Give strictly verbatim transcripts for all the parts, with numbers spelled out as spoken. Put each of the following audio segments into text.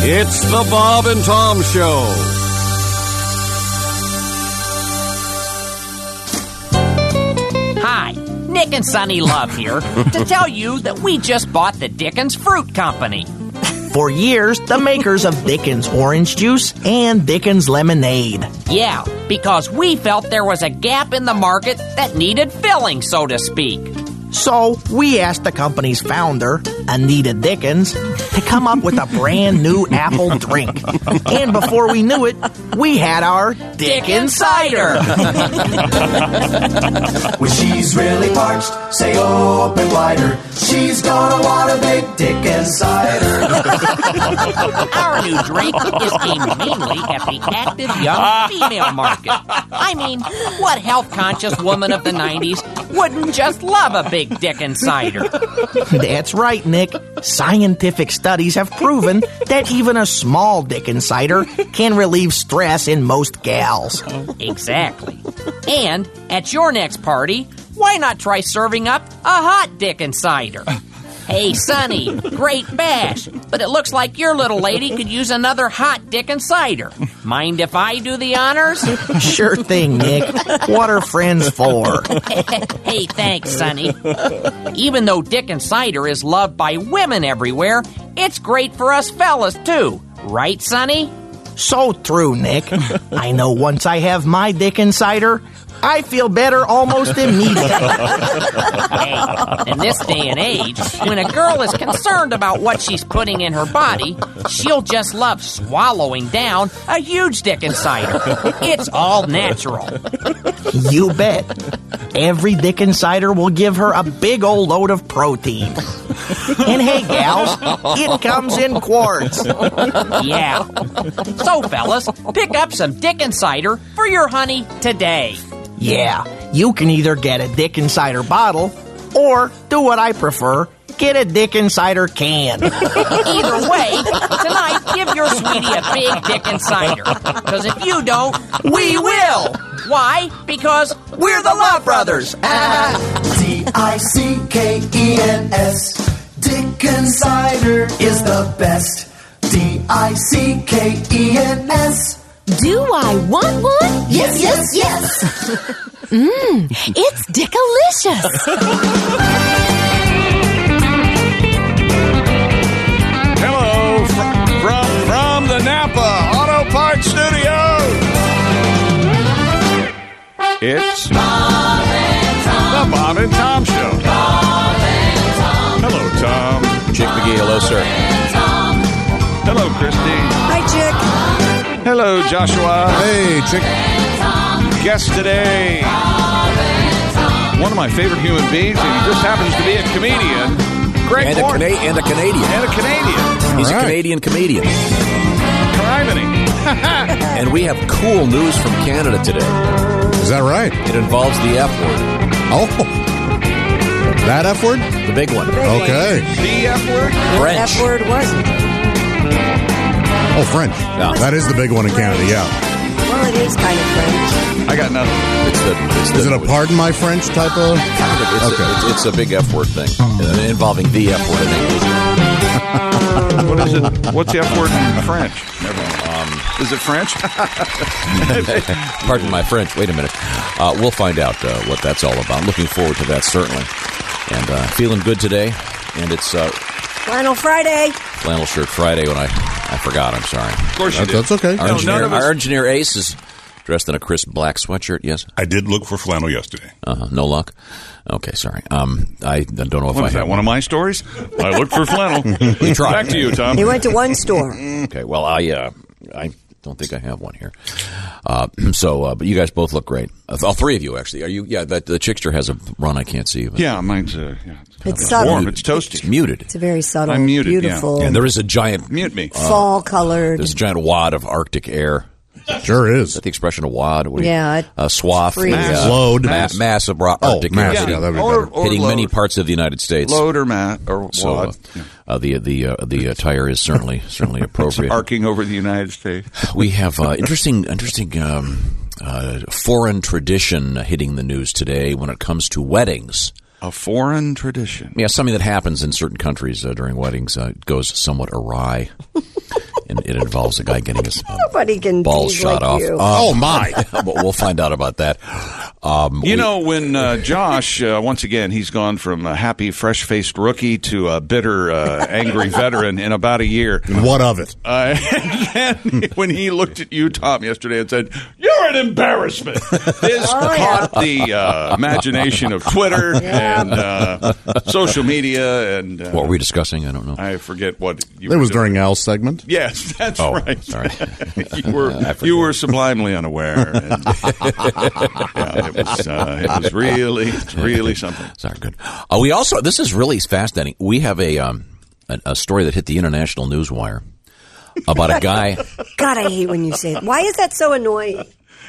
It's the Bob and Tom Show. Hi, Nick and Sunny Love here to tell you that we just bought the Dickens Fruit Company. For years, the makers of Dickens Orange Juice and Dickens Lemonade. Yeah, because we felt there was a gap in the market that needed filling, so to speak. So we asked the company's founder, Anita Dickens, to come up with a brand new apple drink. And before we knew it, we had our Dickens Cider. When she's really parched, say open wider. She's gonna want a big Dickens Cider. Our new drink is aimed mainly at the active young female market. I mean, what health-conscious woman of the nineties wouldn't just love a big Dickens Cider? That's right, Nick. Scientific studies have proven that even a small Dickens Cider can relieve stress in most gals. Exactly. And at your next party, why not try serving up a hot Dickens Cider? Hey, Sonny, great bash, but it looks like your little lady could use another hot Dickens Cider. Mind if I do the honors? Sure thing, Nick. What are friends for? Hey, thanks, Sonny. Even though Dickens Cider is loved by women everywhere, it's great for us fellas, too. Right, Sonny? So true, Nick. I know once I have my Dickens Cider, I feel better almost immediately. Hey, in this day and age, when a girl is concerned about what she's putting in her body, she'll just love swallowing down a huge Dickens Cider. It's all natural. You bet. Every Dickens Cider will give her a big old load of protein. And hey, gals, it comes in quarts. Yeah. So, fellas, pick up some Dickens Cider for your honey today. Yeah, you can either get a Dickens Cider bottle or, do what I prefer, get a Dickens Cider can. Either way, tonight give your sweetie a big Dickens Cider. Because if you don't, we will. Why? Because we're the Love Brothers. D I C K E N S. Dickens Cider is the best. D I C K E N S. Do I want one? Yes, yes, yes. Mmm, it's Dickalicious. Hello from, from, from the Napa Auto Parts Studio. It's Bob and Tom. the Bob and Tom Show. Bob and Tom. Hello, Tom. Chick McGee, hello, sir. Tom. Hello, Christy. Hi, Chick. Hello, Joshua. Hey, Chick. Guest today, one of my favorite human beings, and he just happens to be a comedian. Greg And a, Morton. Cana- and a Canadian. And a Canadian. He's All right. a Canadian comedian. Criminy. And we have cool news from Canada today. Is that right? It involves the F word. Oh. That F word? The big one. Okay. The F word? French. F word wasn't. Oh, French. Yeah. That is the big one in Canada, yeah. Well, it is kind of French. I got nothing. It's the, it's the, Is it a pardon my French type of? It's, Okay. a, it's, it's a big F word thing uh, involving the F word in English. What is it? What's the F word in French? Never mind. Um, is it French? Pardon my French. Wait a minute. Uh, we'll find out uh, what that's all about. Looking forward to that, certainly. And uh, feeling good today. And it's uh, Flannel Friday. Flannel Shirt Friday when I, I forgot. I'm sorry. Of course you That- did. that's okay. Our, No, engineer, none of us- our engineer Ace is dressed in a crisp black sweatshirt. Yes. I did look for flannel yesterday. Uh-huh. No luck. Okay, sorry. Um, I don't know if What I is have that, one of my stories? I looked for flannel. We tried. Back to you, Tom. He went to one store. Okay. Well, I uh, I don't think I have one here. Uh, so, uh, but you guys both look great. Uh, all three of you, actually. Are you? Yeah. That the Chickster has a run. I can't see. But Yeah, mine's uh, yeah, It's it's subtle. warm. It's toasty. It's muted. It's a very subtle, I'm muted, yeah. beautiful, And there is a giant Mute me. fall colored. There's a giant wad of Arctic air. Sure is. Is that the expression of wad? What do you- Yeah, it A swath. freezes. a, uh, Load. Ma- Mass. mass of ro- Oh, Arctic mass. air. Yeah, that'd be or, better. or Hitting load. many parts of the United States. Load or mat or So, uh, wad. Yeah. uh, the the uh, the attire is certainly certainly appropriate. Arcing over the United States. We have uh, interesting interesting um, uh, foreign tradition hitting the news today when it comes to weddings. A foreign tradition. Yeah, something that happens in certain countries uh, during weddings uh, goes somewhat awry. And it involves a guy getting his uh, Nobody can balls tease shot like off. you. Oh, my. But we'll find out about that. Um, You we- know, when uh, Josh, uh, once again, he's gone from a happy, fresh-faced rookie to a bitter, uh, angry veteran in about a year. What of it? Uh, and then when he looked at you, Tom, yesterday and said, "You're an embarrassment," this Oh, caught the uh, imagination of Twitter and uh, social media. And uh, what were we discussing? I don't know. I forget what you It were was doing. during Al's segment. Yes, that's Oh, right. sorry. you were you were sublimely unaware. And, yeah, it was uh, it was really it's really something. Sorry, good. Uh, we also, this is really fascinating. We have a, um, a a story that hit the international news wire about a guy. God, I hate when you say it. Why is that so annoying?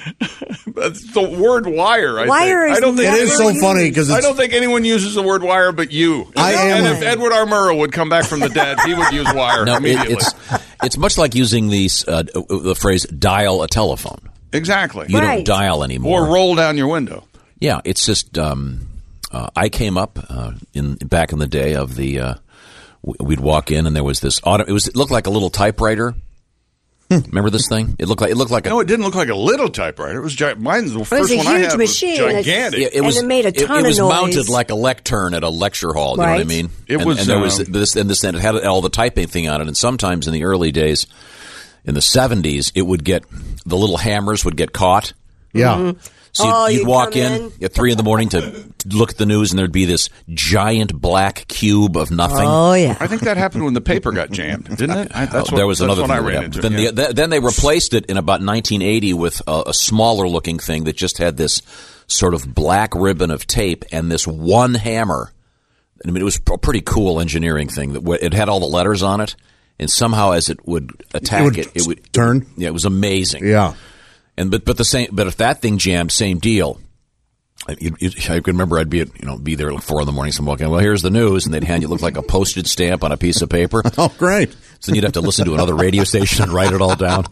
That's the word wire. I Wire think. is I don't think never It is so used. funny because I it's don't think anyone uses the word wire but you. I and am- if Edward R. Murrow would come back from the dead, he would use wire No, it, immediately. it's it's much like using these uh, the phrase "dial a telephone." exactly. You Right. don't dial anymore. Or roll down your window. Yeah, it's just um, uh, I came up uh, in back in the day of the uh, w- we'd walk in and there was this auto. It was it looked like a little typewriter. Remember this thing? It looked like it looked like a No, it didn't look like a little typewriter. It was gi- mine's the was first a one I huge had machine. was gigantic. Yeah, it And was. it made a ton it, of was noise. mounted like a lectern at a lecture hall. You know what I Right. mean? It and, was, and there was uh, this and this, and it had all the typing thing on it. And sometimes in the early days, in the seventies, it would get the little hammers would get caught. yeah. So you'd, Oh, you'd you'd walk come in, in. at three in the morning to, to look at the news, and there'd be this giant black cube of nothing. Oh, yeah. I think that happened when the paper got jammed, didn't it? I, that's Oh, what, there was that's another what thing I that ran happened. into. Then, yeah. the, then they replaced it in about nineteen eighty with a, a smaller looking thing that just had this sort of black ribbon of tape and this one hammer. I mean, it was a pretty cool engineering thing. That w- it had all the letters on it, and somehow as it would attack It would it, it would turn? Yeah, it was amazing. Yeah. And but but the same. But if that thing jammed, same deal. I, you, you, I can remember I'd be at, you know be there at four in the morning. Some walking. Well, here's the news, and they'd hand you look like a postage stamp on a piece of paper. Oh, great. So then you'd have to listen to another radio station and write it all down.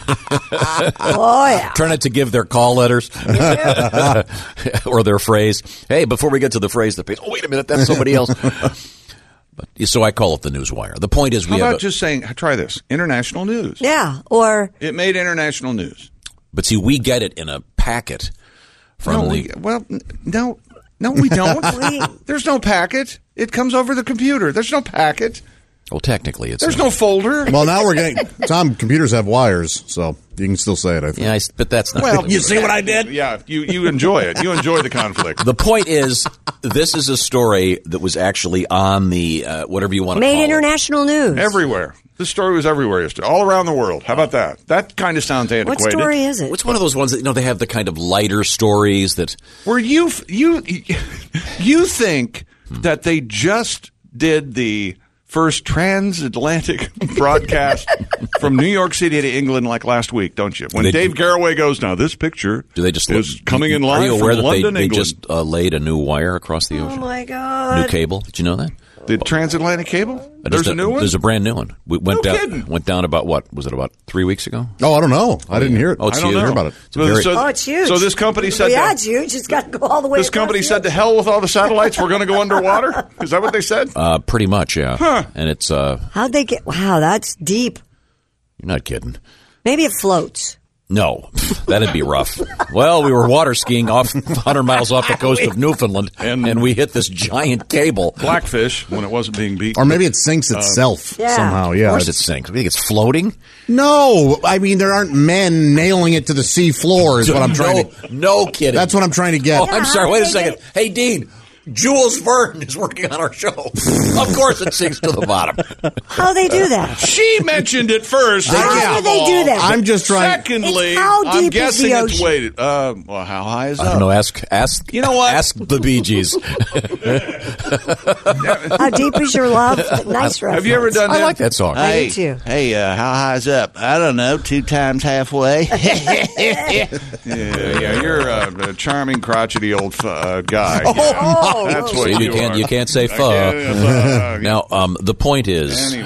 Oh, yeah. Turn it to give their call letters or their phrase. Hey, before we get to the phrase, the page. Oh, wait a minute, that's somebody else. But so I call it the news wire. The point is, we How have. about A, just saying, try this, international news. Yeah. Or It made international news. but see, we get it in a packet from No, the. we, well, n- no, no, we don't. We- There's no packet. It comes over the computer. There's no packet. Well, technically, it's. There's a- no folder. Well, now we're getting Tom. Computers have wires, so you can still say it. I think. Yeah, I s but that's not. Well, really you what see it- what I did? Yeah, you, you enjoy it. You enjoy the conflict. The point is, this is a story that was actually on the uh, whatever you want to made call international news. Everywhere. This story was everywhere yesterday, all around the world. How about that? That kind of sounds What antiquated. story is it. it? What's one of those ones that you know they have the kind of lighter stories that. Were you you you think that they just did the first transatlantic broadcast from New York City to England like last week, don't you? When They- Dave Garroway goes, now this picture Do they just is coming in Are live you aware from that London, they, they England. just uh, laid a new wire across the Oh, ocean? my God. New cable? Did you know that? The transatlantic cable? Uh, There's just a new one? There's a brand new one. We went No down. kidding. Went down about what was it? About three weeks ago. Oh, I don't know. I didn't hear it. Oh, it's I don't huge. know. Hear about it. It's a very- so, Oh, it's huge. So this company said Well, yeah, that- it's huge. Just got to go all the way this across company the said to ocean. hell with all the satellites, we're going to go underwater? Is that what they said? Uh, pretty much, yeah. Huh. And it's uh, How'd they get? Wow, that's deep. you're not kidding. Maybe it floats. No, that'd be rough. Well, we were water skiing off one hundred miles off the coast of Newfoundland, and, And- we hit this giant cable. Blackfish, when it wasn't being beat. Or maybe it sinks itself Yeah. somehow. Of Yeah. course, it sinks. You think it's floating? No, I mean there aren't men nailing it to the sea floor. Is what I'm trying no, to. no kidding. That's what I'm trying to get. Oh, I'm Yeah, sorry. how Wait a did they second. get- Hey, Dean. Jules Verne is working on our show. Of course, it sinks to the bottom. How they do that? She mentioned it first. How first do of they all. do that? I'm just trying. Secondly, It's how I'm deep is guessing the it's ocean? weighted. Uh, well, how high is I up? don't know. Ask, ask. You know what? Ask the Bee Gees. How deep is your love? Nice reference. Have you ever done I that? like that song. I Hey, do too. hey, uh, how high is up? I don't know. Two times halfway. yeah, yeah, you're a, a charming, crotchety old f- uh, guy. Oh, That's no. what See, you you can't. are. You can't say I "fuh." can't, uh, Now, um, the point is, Anyway.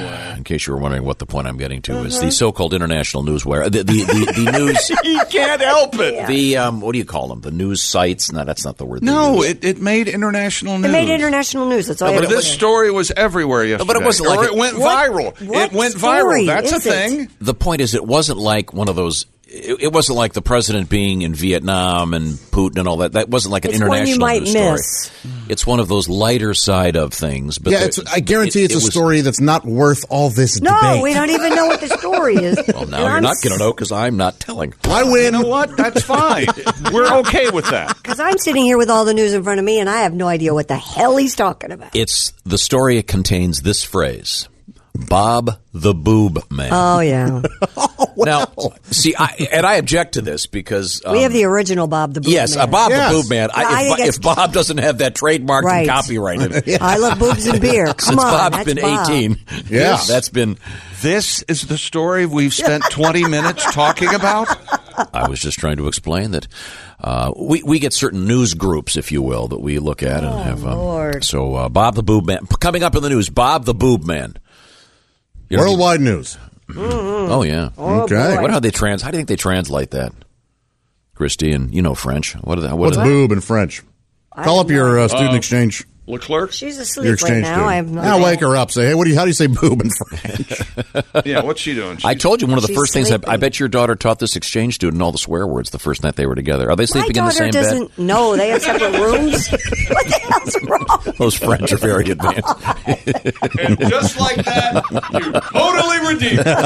case you were wondering what the point I'm getting to, is the so-called international newswire. The, the, the, the news... You can't help it. The, um, what do you call them? The news sites? No, that's not the word. they No, use. it, it made international news. It made international news. That's all. No, I but had to this say. story was everywhere yesterday. but it wasn't Or like it it- went What- viral. what it went story viral. That's a is it? thing. The point is, it wasn't like one of those... It, it wasn't like the president being in Vietnam and Putin and all that. That wasn't like an It's one international you might news story. miss. It's one of those lighter side of things. But Yeah, the- it's, I guarantee it- it's it a was- story that's not worth all this No, debate. we don't even know what the story is. Well, now And you're I'm not going to know because I'm not telling. I You win. know what? That's fine. We're okay with that. Because I'm sitting here with all the news in front of me, and I have no idea what the hell he's talking about. It's the story contains this phrase: Bob the Boob Man. Oh, yeah. Now, see, I, and I object to this because um, we have the original Bob the Boob yes, Man. uh, Bob Yes. the Boob Man. I, No, I if, think Bo- it's- if Bob doesn't have that trademarked Right. and copyrighted, I love boobs and beer. Come since on, Bob's that's been Bob. eighteen, Yeah. that's been. This is the story we've spent twenty minutes talking about. I was just trying to explain that uh, we we get certain news groups, if you will, that we look at and have. Um, Lord. So uh, Bob the Boob Man coming up in the news. Bob the Boob Man. You know, Worldwide news. Oh yeah. Oh, Okay. boy. What how they trans? How do you think they translate that, Christy? And you know French. What are they, what What's are they? boob in French? Call up your uh, student exchange. Leclerc? She's Your asleep right exchange now. student. I have no now idea. wake her up. Say, hey, what do you? How do you say boob in French? Yeah, what's she doing? I She's- told you one of the She's first things. I, sleeping. I bet your daughter taught this exchange student all the swear words the first night they were together. Are they My sleeping in the daughter same bed? doesn't know. They have separate rooms. What the hell's wrong? Those French are very advanced. And just like that, you totally redeemed it.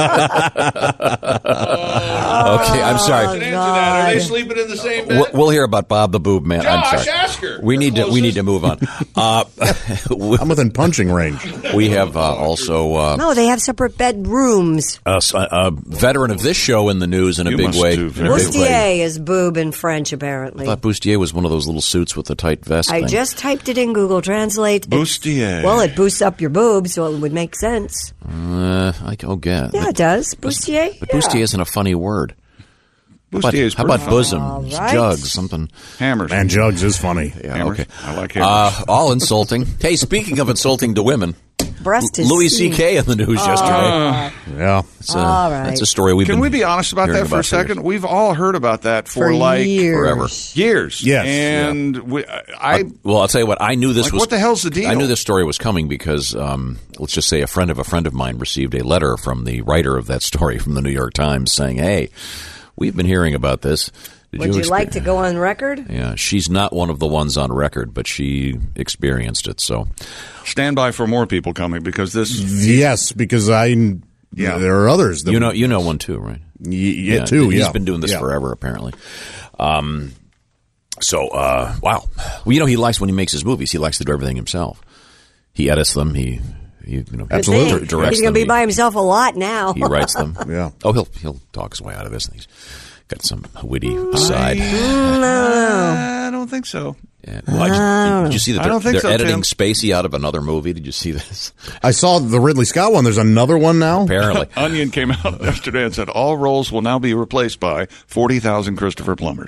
Okay, I'm sorry. Answer that. Are they sleeping in the same bed? We'll, we'll hear about Bob the Boob Man. I'm Josh, sorry. ask her. We You're need to. We need closest. to move on. Uh, we- I'm within punching range. we have uh, also uh, No, they have separate bedrooms. a, a veteran of this show in the news in a You big must way. do In a very big way. Bustier is boob in French, apparently. I thought Bustier was one of those little suits with the tight vest. I thing. just typed it in Google Translate. It's- Bustier. Well, it boosts up your boobs, so it would make sense. Uh, I oh, get. Yeah, it does. Bustier? But Yeah. Bustier isn't a funny word. How about, Bustier is how about pretty bosom, All right. jugs, something? Hammers. Man, Jugs is funny. Yeah, Hammers. okay. I like hammers. Uh, all insulting. Hey, speaking of insulting to women, Breast is Louis C seen. K in the news yesterday. Yeah. It's a, All right. That's a story we've Can been we be honest about hearing that for a about second? years. We've all heard about that for, For like years. Forever. years. Yes. And we, I, Well, I'll tell you what. I knew this Like, was. what the hell's the deal? I knew this story was coming because, um, let's just say, a friend of a friend of mine received a letter from the writer of that story from the New York Times saying, "Hey, we've been hearing about this. Did Would you expe- like to go on record? Yeah, she's not one of the ones on record, but she experienced it. So, stand by for more people coming because this. Yes, because I. Yeah. There are others. That you know, you know one too, right? Y- yeah, too. He's Yeah. been doing this Yeah. forever, apparently. Um, so, uh, wow. Well, you know, he likes when he makes his movies. He likes to do everything himself. He edits them. He, he you know, Absolutely. Good dir- thing. directs He's going them. to be He- by himself a lot now. He writes them. Yeah. Oh, he'll he'll talk his way out of this. He's got some witty aside. I don't think so. Yeah. Well, I- did, did you see that I they're, don't think they're so, editing Tim. Spacey out of another movie? Did you see this? I saw the Ridley Scott one. There's another one now. Apparently. Onion came out yesterday and said all roles will now be replaced by forty thousand Christopher Plumbers.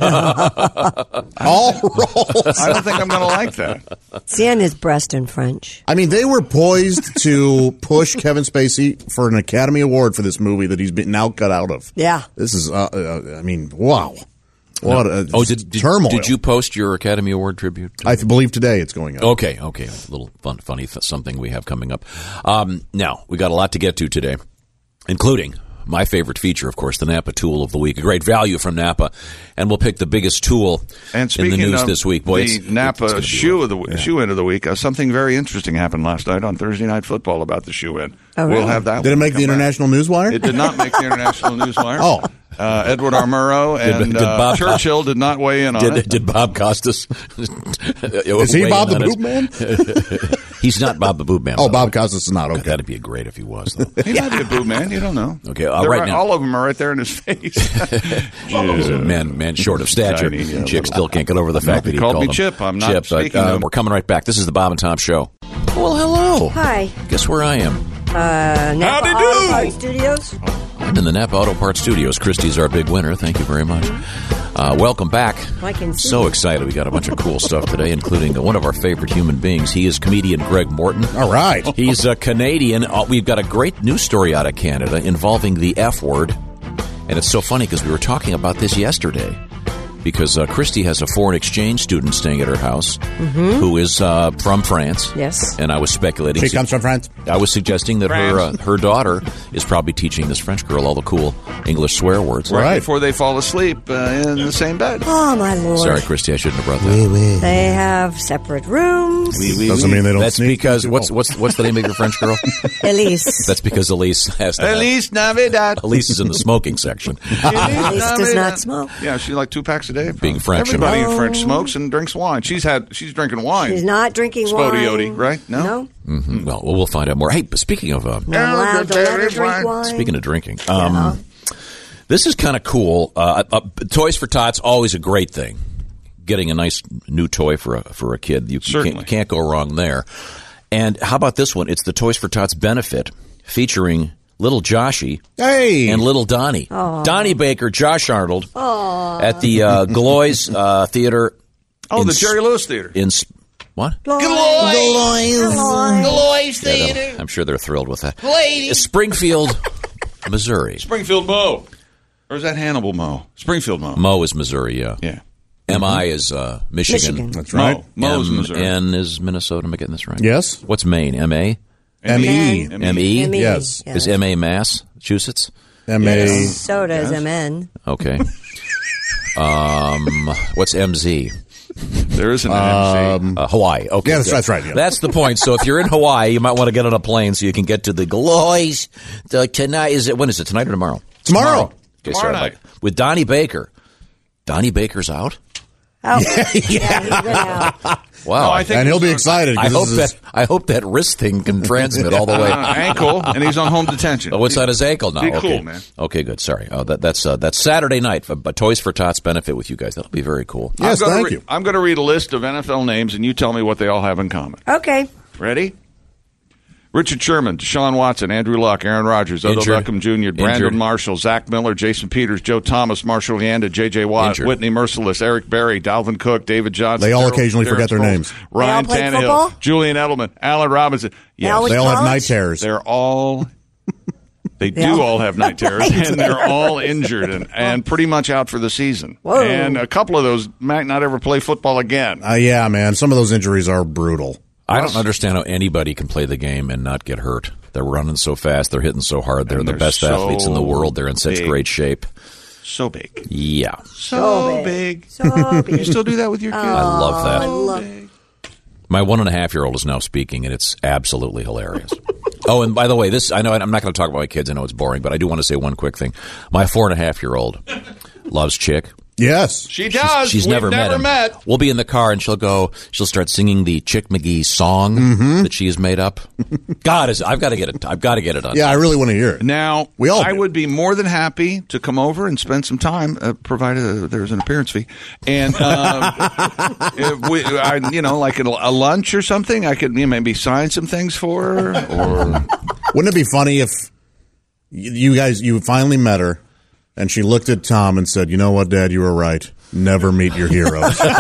All roles. I don't think I'm going to like that. Seeing his breast in French. I mean, they were poised to push Kevin Spacey for an Academy Award for this movie that he's been now cut out of. Yeah. This is, uh, uh, I mean, wow. What a Oh, did, did, turmoil. did you post your Academy Award tribute? I believe today it's going up. Okay, okay. A little fun, funny th- something we have coming up. Um, now, we got a lot to get to today, including my favorite feature, of course, the Napa Tool of the Week. A great value from Napa, and we'll pick the biggest tool And in speaking the news of this week. Boy, the it's, Napa it's gonna be shoe rough. of the w- shoe in of the week, uh, something very interesting happened last night on Thursday Night Football about the shoe in. Oh, really? We'll have that. Did it when we make the come back. International Newswire? It did not make the International Newswire. Oh. Uh, Edward R. Murrow and Did- did uh, Bob- Churchill did not weigh in on Did, it. did Bob Costas? Is he Bob the Boob Man? He's not Bob the Boob Man. Oh, by the Bob way. Costas is not. God, Okay. that'd be great if he was. Though. He might be a boob man. You don't know. Okay, uh, They're right now. all of them are right there in his face. He's a man, man short of stature. Tiny, yeah, Chick little. still can't get over the fact he that he called called me him Chip. I'm not Chip, but, speaking uh, of- we're coming right back. This is the Bob and Tom Show. Well, hello. Hi. Guess where I am? Uh, Napa Howdy do. Auto Parts Studios. I in the Napa Auto Parts Studios. Christy's our big winner. Thank you very much. Uh, welcome back. I can see. So excited. We got a bunch of cool stuff today, including one of our favorite human beings. He is comedian Greg Morton. All right. He's a Canadian. Uh, we've got a great news story out of Canada involving the F word. And it's so funny because we were talking about this yesterday. Because uh, Christy has a foreign exchange student staying at her house Mm-hmm. who is uh, from France. Yes. And I was speculating. She comes from France. I was suggesting that her uh, her daughter is probably teaching this French girl all the cool English swear words. Right, Right. before they fall asleep uh, in the same bed. Oh, my Lord. Sorry, Christy, I shouldn't have brought that. Oui, They have separate rooms. Doesn't mean they don't That's sneak. because what's what's what's the name of your French girl? Elise. That's because Elise has to. have- Elise Navidad. Elise is in the smoking section. Elise does not smoke. Yeah, she like two packs a day. Being French, Everybody you know. in French smokes and drinks wine. She's had. She's drinking wine. She's not drinking Spodioti, wine. right? No? No. Mhm. Well, we'll find out more. Hey, but speaking of uh, Not allowed to let her drink wine. speaking of drinking, um, this is kind of cool. Uh, uh, Toys for Tots always a great thing. Getting a nice new toy for a for a kid, you Certainly. can't, can't go wrong there. And how about this one? It's the Toys for Tots benefit featuring little Joshy Hey. and little Donnie. Donnie Baker, Josh Arnold at the uh, Gloys uh, Theater. Oh, in the S- Jerry Lewis Theater. in S- what? Gloys. Yeah, they'll- I'm sure they're thrilled with that. Springfield, Missouri. Springfield Mo. Or is that Hannibal Mo? Springfield Mo. Mo is Missouri, yeah. Yeah. M I is uh, Michigan. Michigan. That's right. Mo. Mo's M- Missouri. N is Minnesota. Am I getting this right? Yes. What's Maine? M A? M E. M E? M E. Yes. Yeah. Is M A Massachusetts? M A. So does M N. Okay. um, what's M Z? There is an M C. Uh, Hawaii. Okay. Yeah, that's- good. that's right, yeah. That's the point. So if you're in Hawaii, you might want to get on a plane so you can get to the Gloys. The tonight is it? When is it? Tonight or tomorrow? Tomorrow. Okay, Tomorrow sorry, night. like- with Donnie Baker. Donnie Baker's out. Oh, yeah. he's been out. Wow. No, I think And he'll be he's on- excited. I 'cause hope this is- that I hope that wrist thing can transmit all the way. Uh, ankle, and he's on home detention. Oh, what's on his ankle now? Be okay. cool, man. Okay, good. Sorry. Oh, that, that's uh, that's Saturday night. For, but Toys for Tots benefit with you guys. That'll be very cool. Yes, I'm gonna thank re- you. I'm going to read a list of N F L names, and you tell me what they all have in common. Okay. Ready? Richard Sherman, Deshaun Watson, Andrew Luck, Aaron Rodgers, Odell Injured. Beckham Junior, Brandon Injured. Marshall, Zach Miller, Jason Peters, Joe Thomas, Marshall Yanda, J J. Watt, Injured. Whitney Merciless, Eric Berry, Dalvin Cook, David Johnson. They all Darryl- occasionally Darren forget their Sproles, names. Ryan They all played Tannehill, football? Julian Edelman, Allen Robinson. Yes, all They all have College? night terrors. they're all. They do all- all have night terrors, Right. and they're all injured and, and pretty much out for the season. Whoa. And a couple of those might not ever play football again. Uh, yeah, man. Some of those injuries are brutal. I don't understand how anybody can play the game and not get hurt. They're running so fast. They're hitting so hard. They're And the they're best so athletes in the world. They're in such big. great shape. So big. Yeah. So big. So You big. still do that with your kids? I love that. I love My one and a half year old is now speaking, and it's absolutely hilarious. Oh, and by the way, this I know I'm not going to talk about my kids. I know it's boring, but I do want to say one quick thing. My four and a half year old loves Chick. Yes. She does. She's We've never, never met him. We'll be in the car, and she'll go. She'll start singing the Chick McGee song Mm-hmm. that she has made up. God, is I've got to get it. I've got to get it on. Yeah, I really want to hear it. Now, We all I do. would be more than happy to come over and spend some time, uh, provided uh, there's an appearance fee, and um, if we, I, you know, like a, a lunch or something. I could you know, maybe sign some things for her, or Wouldn't it be funny if y- you guys, you finally met her and she looked at Tom and said, you know what, Dad, you were right. Never meet your heroes. So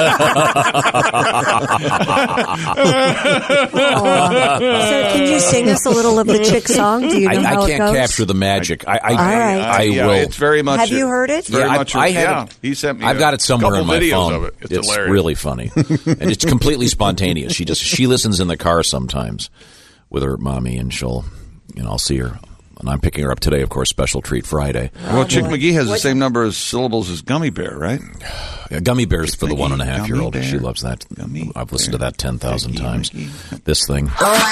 can you sing us a little of the Chick song? Do you know I, how I it can't goes? capture the magic. I, I, All right. I, yeah, will. It's very much. Have you heard it? it's Very Yeah, I- much. I yeah, haven't- he sent me. I've a got it somewhere couple on my videos phone. Of it. It's, it's hilarious. really funny, and it's completely spontaneous. She just she listens in the car sometimes with her mommy, and she'll, you know, I'll see her, and I'm picking her up today. Of course, special treat Friday. Well, Chick McGee has the same number of syllables as Gummy Bear, right? Yeah, gummy bears for the McGee, one and a half year old. Gummy She bear, loves that. Gummy I've listened to bear, that ten thousand Chicky times. McGee. This thing.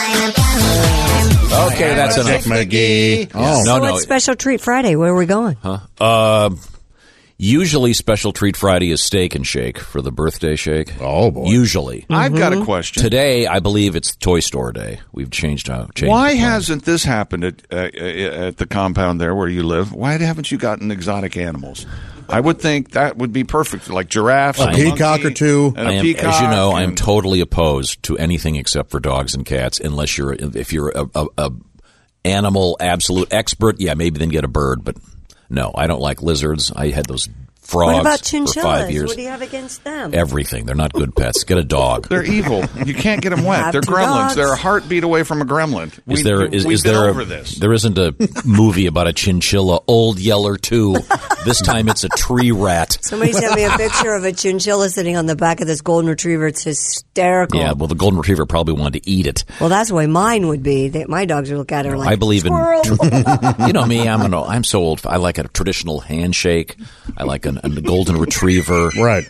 Okay, that's Chick enough. McGee. Oh, No, So no. what's Special Treat Friday? Where are we going? Uh, usually, special treat Friday is steak and shake for the birthday shake. Oh, boy. Usually. I've got a question. Today, I believe it's Toy Store Day. We've changed out. Changed Why the plan. hasn't this happened at, uh, at the compound there where you live? Why haven't you gotten exotic animals? I would think that would be perfect, like giraffes, A and peacock monkey, or two. and a I am, peacock. as you know, I am and- totally opposed to anything except for dogs and cats, unless you're if you're a, a, a animal absolute expert, yeah, maybe then get a bird. But no, I don't like lizards. I had those frogs What about for chinchillas? five years. What do you have against them? Everything. They're not good pets. Get a dog. They're evil. You can't get them wet. Have They're two gremlins. dogs. They're a heartbeat away from a gremlin. Is We, there is, we've is been there over a, this. There isn't a movie about a chinchilla, Old Yeller two. This time it's a tree rat. Somebody sent me a picture of a chinchilla sitting on the back of this golden retriever. It's hysterical. Yeah, well, the golden retriever probably wanted to eat it. Well, that's the way mine would be. They, my dogs would look at her like, I believe squirrel. in, you know me. I'm an, I'm so old. I like a traditional handshake. I like an, a golden retriever. Right.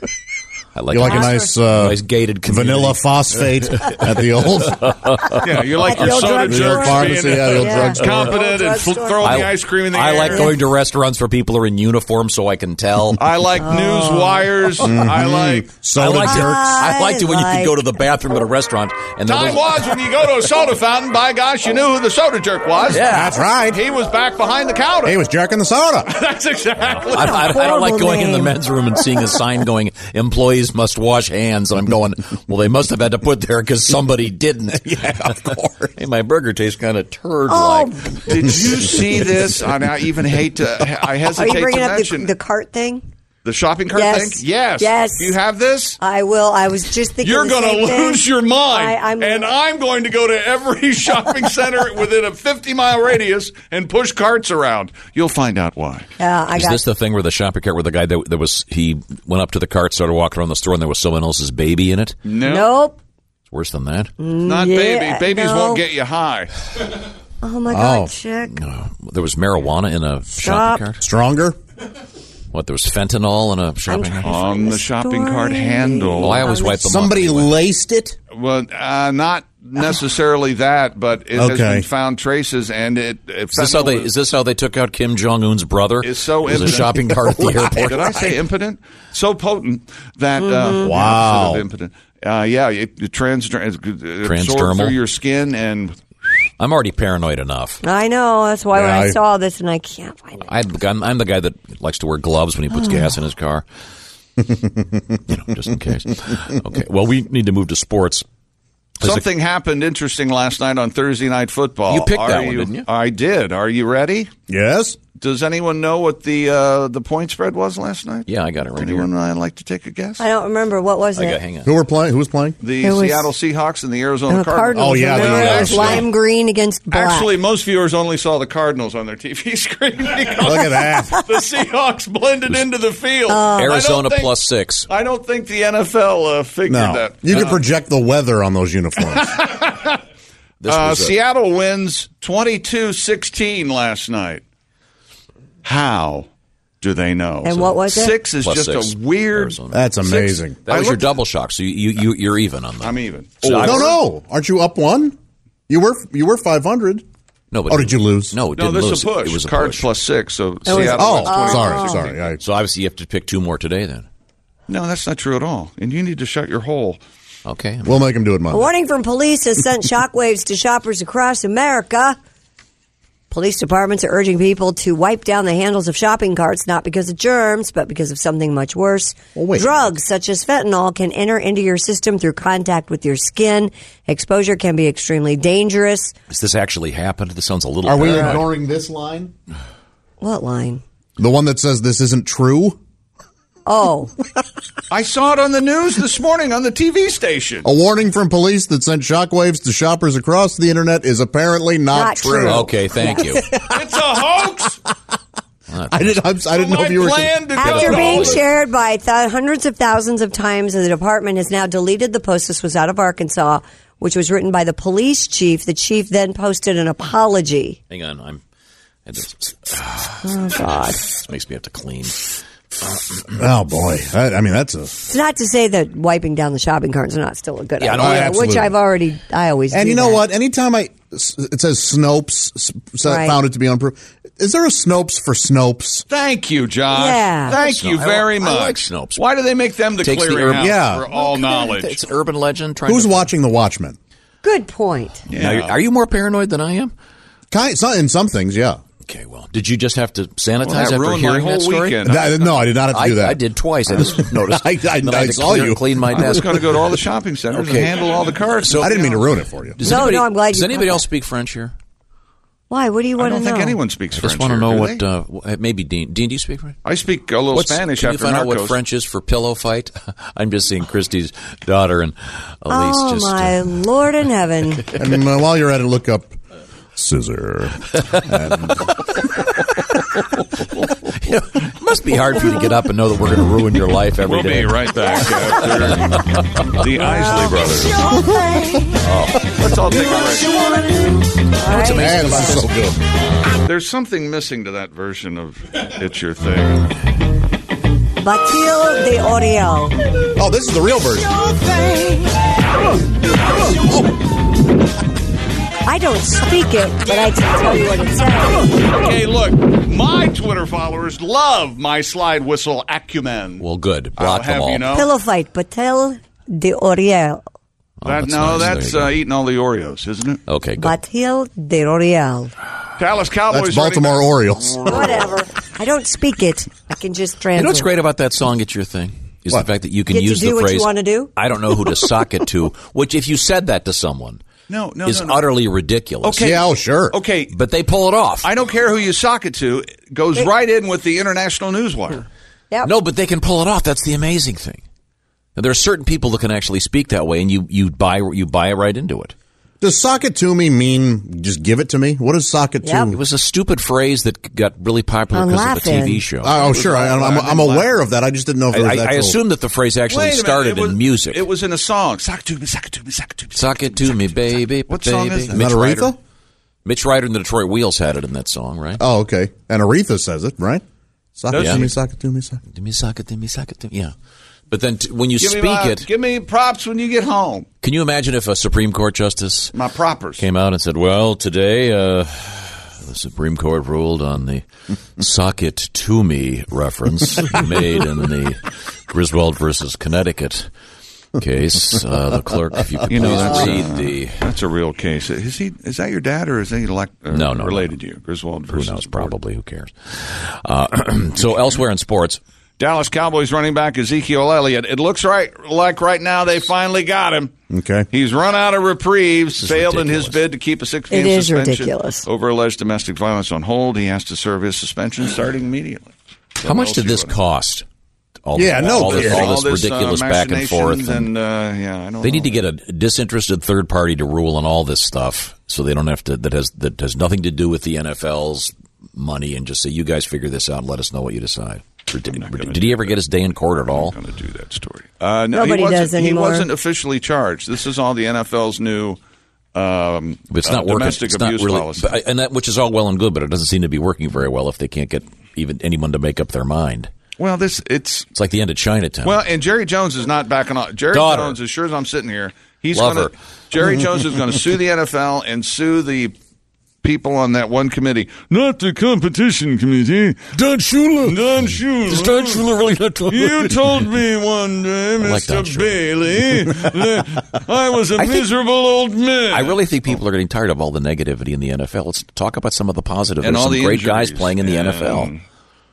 I like You like a nice, nice, uh, nice gated community. vanilla phosphate at the old Yeah, you're like At the your old soda drugstore. jerk pharmacy, being yeah, the old Yeah. drugstore. competent and fl- Drugstore. throwing the I- ice cream in the I air. like going to restaurants where people are in uniform so I can tell. I like news wires. I like. I soda liked it. jerks. I liked it when you I could go to the bathroom at a restaurant and there Time was, was when you go to a soda fountain, by gosh, you knew who the soda jerk was. Yeah. That's right. He was back behind the counter. He was jerking the soda. That's exactly. I, I, I don't like horrible going in the name. men's room and seeing a sign going, employees must wash hands. And I'm going, well, they must have had to put there because somebody didn't. Yeah, of course. Hey, my burger tastes kind of turd-like. Oh, Did you see this? And I even hate to. I are hesitate you bringing to up the, mention the cart thing? the shopping cart Yes. thing. Yes. Yes. You have this. I will. I was just thinking You're the going same to thing. lose your mind, I, I'm, and I'm going to go to every shopping center within a fifty mile radius and push carts around. You'll find out why. Yeah, I Is got this the thing where the shopping cart where the guy that, that was, he went up to the cart, started walking around the store, and there was someone else's baby in it? No, Nope. It's worse than that. not Yeah, baby. Babies no. won't get you high. Oh my God, Oh. chick. There was marijuana in a Stop. shopping cart? Stronger? What, there was fentanyl in a shopping cart? On the shopping cart story. handle. Well, I always wipe them Somebody up. anyway. laced it? Well, uh, not necessarily that, but it has Okay. been found traces, and it. it Is this how they? Is this how they took out Kim Jong Un's brother? Is so It was a impotent. shopping cart at the airport. Did I say impotent? So potent that uh, Wow. opposite of impotent. Uh, yeah, it, it trans it absorbs Transdermal? through your skin, and I'm already paranoid enough. I know. That's why when Yeah, I, I- saw this and I can't find it. I, I'm, I'm the guy that likes to wear gloves when he puts gas in his car. You know, just in case. Okay. Well, we need to move to sports. There's a- something happened interesting last night on Thursday Night Football. You picked Are that one, didn't you? I did. Are you ready? Yes. Does anyone know what the uh, the point spread was last night? Yeah, I got it right Anyone here. uh, like to take a guess? I don't remember. What was I it? got. Hang on. Who were playing? Who was playing? The It was- Seattle Seahawks and the Arizona The Cardinals. Cardinals. Oh, yeah, Remember? the- It was actually- lime green against black. Actually, most viewers only saw the Cardinals on their T V screen because Look at that. the Seahawks blended into the field. I don't Arizona think- plus six. I don't think the N F L uh, figured No. that. You Uh, could project the weather on those uniforms. This uh, was a- Seattle wins twenty-two sixteen last night. How do they know? And what was it? Six is Plus just six. a weird. Arizona. That's amazing. That I was your looked- double shock. So you, you, you you're even on that. I'm even. So I- no, no. Aren't you up one? You were you were five hundred. No, but Oh, did you lose? No, it No, didn't this lose. is a push. It was a Cards push. plus six. So was- Seattle Oh, wins twenty-two sorry, sixteen. sorry. I, So obviously you have to pick two more today then. No, that's not true at all. And you need to shut your hole. Okay. we'll make him do it A Monday. warning from police has sent shockwaves to shoppers across America. Police departments are urging people to wipe down the handles of shopping carts, not because of germs, but because of something much worse. Well, wait. Drugs such as fentanyl can enter into your system through contact with your skin. Exposure can be extremely dangerous. Has this actually happened? This sounds a little Are we paranoid. ignoring this line? What line? The one that says this isn't true? Oh, I saw it on the news this morning on the T V station. A warning from police that sent shockwaves to shoppers across the internet is apparently not, Not true. true. Okay, thank you. It's a hoax. I didn't. I'm, I didn't know My if you were. plan to after go being to- shared by th- hundreds of thousands of times, the department has now deleted the post. This was out of Arkansas, which was written by the police chief. The chief then posted an apology. Hang on, I'm. I just, Oh, God. this makes me have to clean. Oh boy! I, I mean, that's a. It's not to say that wiping down the shopping carts is not still a good Yeah, no, idea, absolutely. which I've already, I always And do you know that. what? Anytime I, it says Snopes s- s- Right. found it to be unproved. Is there a Snopes for Snopes? Thank you, Josh. Yeah. Thank you I very like- I much. like Snopes. Why do they make them the Takes the clearinghouse urban- Yeah. for all knowledge? It's an urban legend. Trying Who's to, watching The Watchmen? Good point. Now, you're- are you more paranoid than I am? Kind, so- in some things, yeah. Okay, well, did you just have to sanitize Well, that after ruined my hearing whole that story? weekend. That- no, I did not have to I, do that. I did twice. I just noticed. I- I- Then I had to saw clear- you. Clean my I was desk. going to go to all the shopping centers Okay. and handle all the cards. So- I didn't mean to ruin it for you. Does No, anybody, no, I'm glad Does you anybody caught else that. speak French here? Why? What do you I want to don't know? think anyone speaks I French. just want to here, know do what. they? Uh, w- maybe Dean. Dean, do you speak French? I speak a little What's, Spanish can after you find out what Narcos. French is for pillow fight? I'm just seeing Christy's daughter and Elise Oh, just. my Uh, Lord in heaven. And uh, while you're at it, look up scissor. And you know, it must be hard for you to get up and know that we're going to ruin your life every We'll day. be right back after the Isley Brothers. Oh, let's all take a break. All right. man, this is so good. There's something missing to that version of It's Your Thing. Batil de Oriel. Oh, this is the real version. I don't speak it, but I can tell you what it says. Okay, look, my Twitter followers love my slide whistle acumen. Well, good. I'll Block them have all. you know. Pillow fight, Batil de Oriel. Oh, That, that's no, nice. There that's you go. uh, eating all the Oreos, isn't it? Okay, good. Batil de Oriel. Dallas Cowboys. That's Baltimore running Orioles. Whatever. I don't speak it. I can just translate. You know what's great about that song, It's Your Thing? Is What? the fact that you can Get to use do the what you phrase, wanna do? I don't know who to sock it to, which if you said that to someone, No, no, is no, no. utterly ridiculous. Okay. Yeah, oh, sure. Okay, But they pull it off. I don't care who you sock it to. It goes right in with the International Newswire. Yep. No, but they can pull it off. That's the amazing thing. And there are certain people that can actually speak that way, and you, you buy you buy it right into it. Does sock it to me mean just give it to me? What does sock it Yep. It to? was a stupid phrase that got really popular I'm because of a T V laughing. show. Oh, sure. I, I'm, I'm aware of that. I just didn't know if it was I, I actual- assume that the phrase actually Wait a minute, started it was- in music. It was in a song. Sock it to me, sock it to me, sock it to me. Sock it to me, baby. What baby. song is that? Is that Mitch Aretha? Ryder. Mitch Ryder and the Detroit Wheels had it in that song, right? Oh, okay. And Aretha says it, right? Sock it Does to she? me, sock it to me, sock it. Give me sock it, give me sock it. Yeah. But then t- when you Give speak me my- it, Give me props when you get home. can you imagine if a Supreme Court justice My propers. came out and said, well, today uh, the Supreme Court ruled on the sock it to me reference made in the Griswold versus Connecticut case. Uh, the clerk, if you could You know, please that's, read uh, the... That's a real case. Is he? Is that your dad, or is he elect, uh, No, no, related no. to you? Griswold Who versus knows? Board. Probably. Who cares? Uh, so elsewhere in sports, Dallas Cowboys running back Ezekiel Elliott. It looks right like right now they finally got him. Okay. He's run out of reprieves, is failed in his ridiculous. bid to keep a six-game It is suspension ridiculous. over alleged domestic violence on hold. He has to serve his suspension starting immediately. how much did this cost? All Yeah, no all this, kidding. all this ridiculous uh, back and forth. machinations And and uh, yeah, I don't they know. need to get a disinterested third party to rule on all this stuff, so they don't have to. That has that has nothing to do with the N F L's money, and just say, "You guys figure this out. and Let us know what you decide." Did, not gonna did he do ever that. get his day in court at all? I'm going to do that story. Uh, no, Nobody he wasn't, does anymore. He wasn't officially charged. This is all the N F L's new um, But it's uh, not working. domestic It's not abuse really, policy. but, and that which is all well and good, but it doesn't seem to be working very well if they can't get even anyone to make up their mind. well, this it's It's like the end of Chinatown. well, and Jerry Jones is not backing off. Jerry Daughter. Jones, as sure as I'm sitting here, he's Love going to. her. Jerry Jones is going to sue the N F L and sue the people on that one committee, not the competition committee. Don Shula. Don Shula. Is Don Shula really not talking? You told me one day, like Don Mister Shula. Bailey, that I was a I think- miserable old man. I really think people are getting tired of all the negativity in the N F L. Let's talk about some of the positive. And There's all some the great guys injuries. playing in the N F L. And-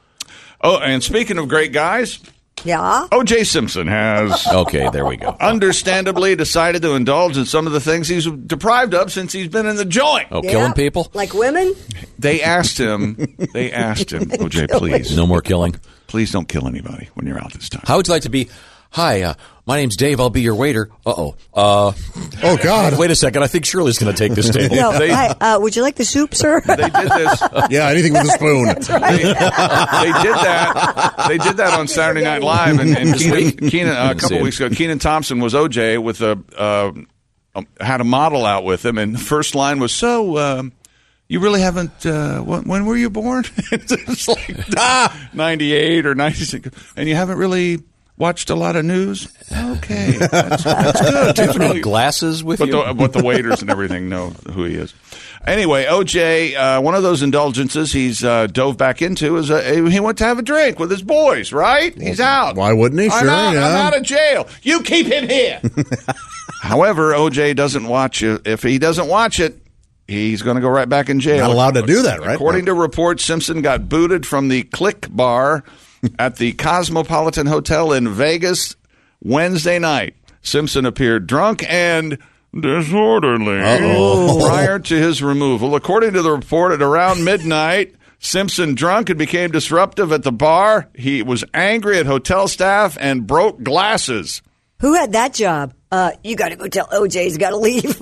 Oh, and speaking of great guys, Yeah. O J Simpson has Okay, there we go. understandably decided to indulge in some of the things he's deprived of since he's been in the joint. Oh, Yeah. killing people? Like women? They asked him, they asked him, O J, please, No more killing. please don't kill anybody when you're out this time. How would you like to be? Hi, uh, my name's Dave. I'll be your waiter. Uh-oh. Uh Oh, God. Wait a second. I think Shirley's going to take this table. No. They- Hi, uh, would you like the soup, sir? They did this. Yeah, anything with a spoon. They, they did that. They did that on Saturday Night Live, and, and Keenan, Keenan uh, a Didn't see couple it. weeks ago, Keenan Thompson was O J with a uh, um, had a model out with him, and the first line was, "So, um, you really haven't? Uh, when, when were you born?" It's like ah, ninety-eight or ninety-six, and you haven't really watched a lot of news. Okay, that's, that's good. Do you have any Really- glasses with but you? the, but the waiters and everything know who he is. Anyway, O J, uh, one of those indulgences he's uh, dove back into is uh, he went to have a drink with his boys, right? He's out. Why wouldn't he? I'm Sure, out, yeah. I'm out of jail. You keep him here. However, O J doesn't watch it. If he doesn't watch it, he's going to go right back in jail. Not allowed to do that, right? According to reports, Simpson got booted from the Click Bar at the Cosmopolitan Hotel in Vegas Wednesday night. Simpson appeared drunk and disorderly Uh-oh. prior to his removal. According to the report, at around midnight, Simpson drunk and became disruptive at the bar. He was angry at hotel staff and broke glasses. Who had that job? Uh, you got to go tell O J's got to leave.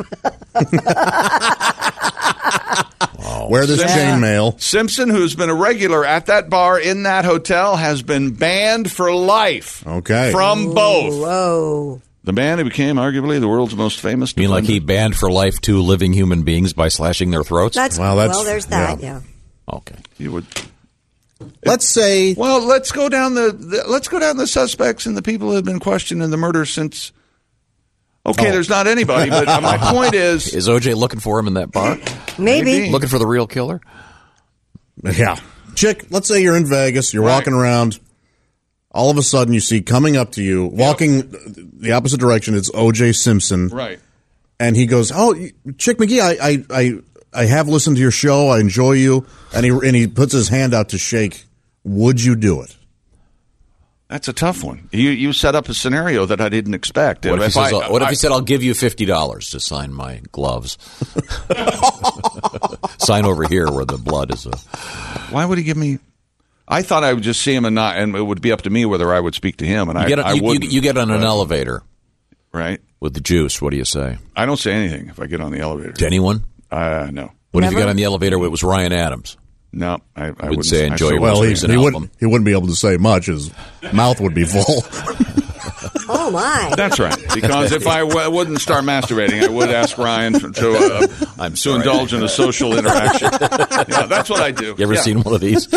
Wear this Yeah. chainmail. Simpson, who's been a regular at that bar in that hotel, has been banned for life. Okay. From both. Whoa. The man who became arguably the world's most famous. You mean like he defender. banned for life two living human beings by slashing their throats? That's, Well, well, that's- there's that, yeah. yeah. Okay. He would. Let's say Well, let's go down the, the let's go down the suspects and the people who have been questioned in the murder since. Okay, Oh. there's not anybody, but my point is, Is O J looking for him in that bar? Maybe. Maybe. Looking for the real killer? Yeah. Chick, let's say you're in Vegas, you're Right. walking around, all of a sudden you see coming up to you, walking the opposite direction, it's O J Simpson. right? And he goes, "Oh, Chick McGee, I, I, I, I have listened to your show. I enjoy you." And he and he puts his hand out to shake. Would you do it? That's a tough one. You you set up a scenario that I didn't expect. What if, he, says, I- what if I- he said, I'll give you fifty dollars to sign my gloves? Sign over here where the blood is. A, Why would he give me? I thought I would just see him and not, and it would be up to me whether I would speak to him. And you, I, get I on, you, you, wouldn't. you get on an But- elevator right? with the juice. What do you say? I don't say anything if I get on the elevator. To anyone? Uh, no, What if you Never? got on the elevator with it was Ryan Adams? no. I, I wouldn't wouldn't say enjoy I your still- Well, he, recent he album. wouldn't he wouldn't be able to say much. His mouth would be full. Oh, my. That's right. Because if I w- wouldn't start masturbating, I would ask Ryan to to, uh, I'm to sorry. indulge in a social interaction. Yeah, that's what I do. You ever Yeah. seen one of these?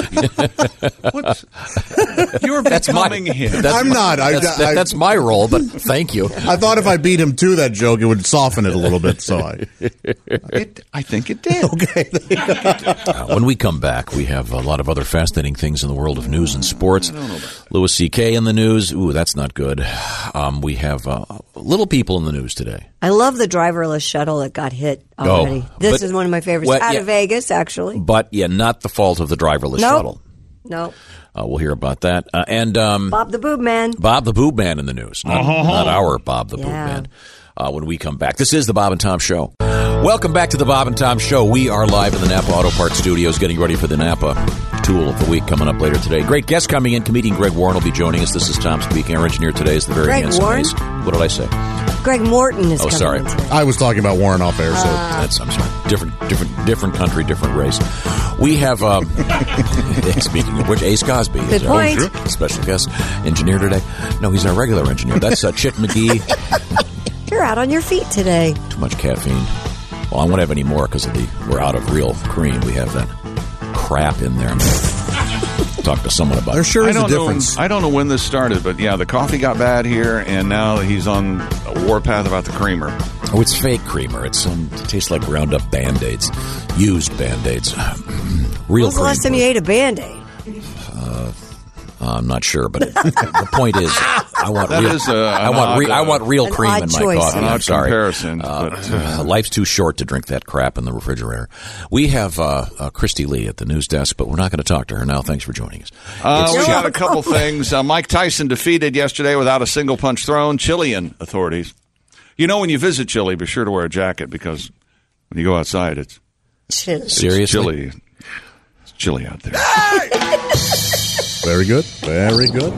What? You're That's my. becoming him. That's I'm my- not. I- That's, I- that- that's my role, but thank you. I thought if I beat him to that joke, it would soften it a little bit. So I It, I think it did. okay. Uh, when we come back, we have a lot of other fascinating things in the world of news and sports. Louis C K in the news. Ooh, that's not good. Um, we have uh, little people in the news today. I love the driverless shuttle that got hit already. Oh, this but- is one of my favorites. well, Out yeah. of Vegas, actually. But, yeah, not the fault of the driverless Nope. shuttle. No. Uh, we'll hear about that. Uh, and um, Bob the Boob Man. Bob the Boob Man in the news. Not, not our Bob the Boob Yeah. Man. Uh, when we come back. This is the Bob and Tom Show. Welcome back to the Bob and Tom Show. We are live in the Napa Auto Parts Studios getting ready for the Napa Tool of the Week coming up later today. Great guest coming in. Comedian Greg Warren will be joining us. This is Tom speaking. Our engineer today is the very Greg handsome Warren? Ace. What did I say? Greg Morton is Oh, coming sorry. in today. I was talking about Warren off air. So That's I'm sorry. Different, different, different country, different race. We have. Um, speaking of which, Ace Cosby Good is our point. special guest engineer today. No, he's our regular engineer. That's uh, Chick McGee. You're out on your feet today. Too much caffeine. Well, I won't have any more because of the we're out of real cream. We have that crap in there. I'm gonna talk to someone about there it. sure I is a don't know. difference. I don't know when this started, but yeah, the coffee got bad here, and now he's on a warpath about the creamer. Oh, it's fake creamer. It's um, it tastes like ground up Band-Aids, used Band-Aids. Real When was the cream. last time you ate a Band-Aid? Uh, I'm not sure, but it, the point is, I want That real. is, uh, I an want re- odd, I want real an cream odd in my choice. coffee. An I'm odd sorry. comparison, Uh, but, uh, life's too short to drink that crap in the refrigerator. We have uh, uh, Christy Lee at the news desk, but we're not going to talk to her now. Thanks for joining us. Uh, It's we Chip- got a couple things. Uh, Mike Tyson defeated yesterday without a single punch thrown. Chilean authorities. You know, when you visit Chile, be sure to wear a jacket because when you go outside, it's, Shit. it's Seriously? chilly. It's chilly out there. Very good. Very good.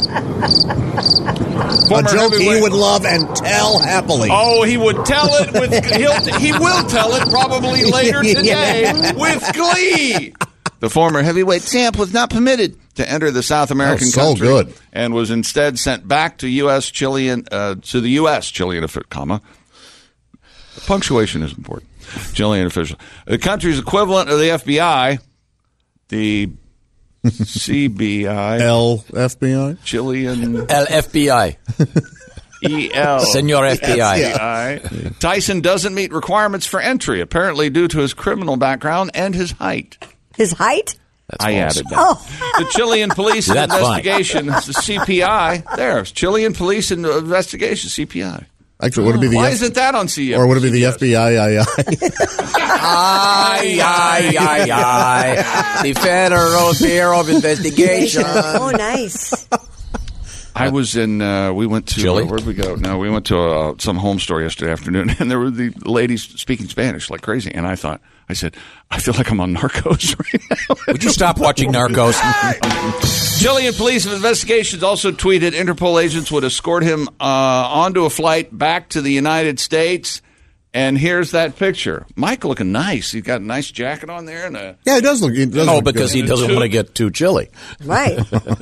Former a joke he heavyweight- would love and tell happily. Oh, he would tell it with he'll, he will tell it probably later today with glee. The former heavyweight champ was not permitted to enter the South American Oh, so country good. and was instead sent back to U S Chilean uh, to the U S Chilean official, comma. Punctuation is important. Chilean official. The country's equivalent of the F B I, the C B I, L F B I. Chilean L F B I. E L. Senor F B I. F B I. Tyson doesn't meet requirements for entry, apparently due to his criminal background and his height. His height? That's I false. added that. Oh. The Chilean Police That's fine. Investigation, the C P I, there, Chilean Police Investigation, C P I. Actually, would it be the Why F- isn't that on C M? or would it be the F B I? I, I? Aye, aye, aye, aye. The Federal Bureau of Investigation. Oh, nice. I was in. Uh, we went to. Chile? Uh, where'd we go? No, we went to uh, some home store yesterday afternoon, and there were the ladies speaking Spanish like crazy. And I thought, I said, I feel like I'm on Narcos right now. Would you stop watching Narcos? Chilean police investigations also tweeted Interpol agents would escort him uh, onto a flight back to the United States. And here's that picture. Mike looking nice. He's got a nice jacket on there. And a, Yeah, it does look. It does Oh, look because good. he doesn't want to get too chilly. Right.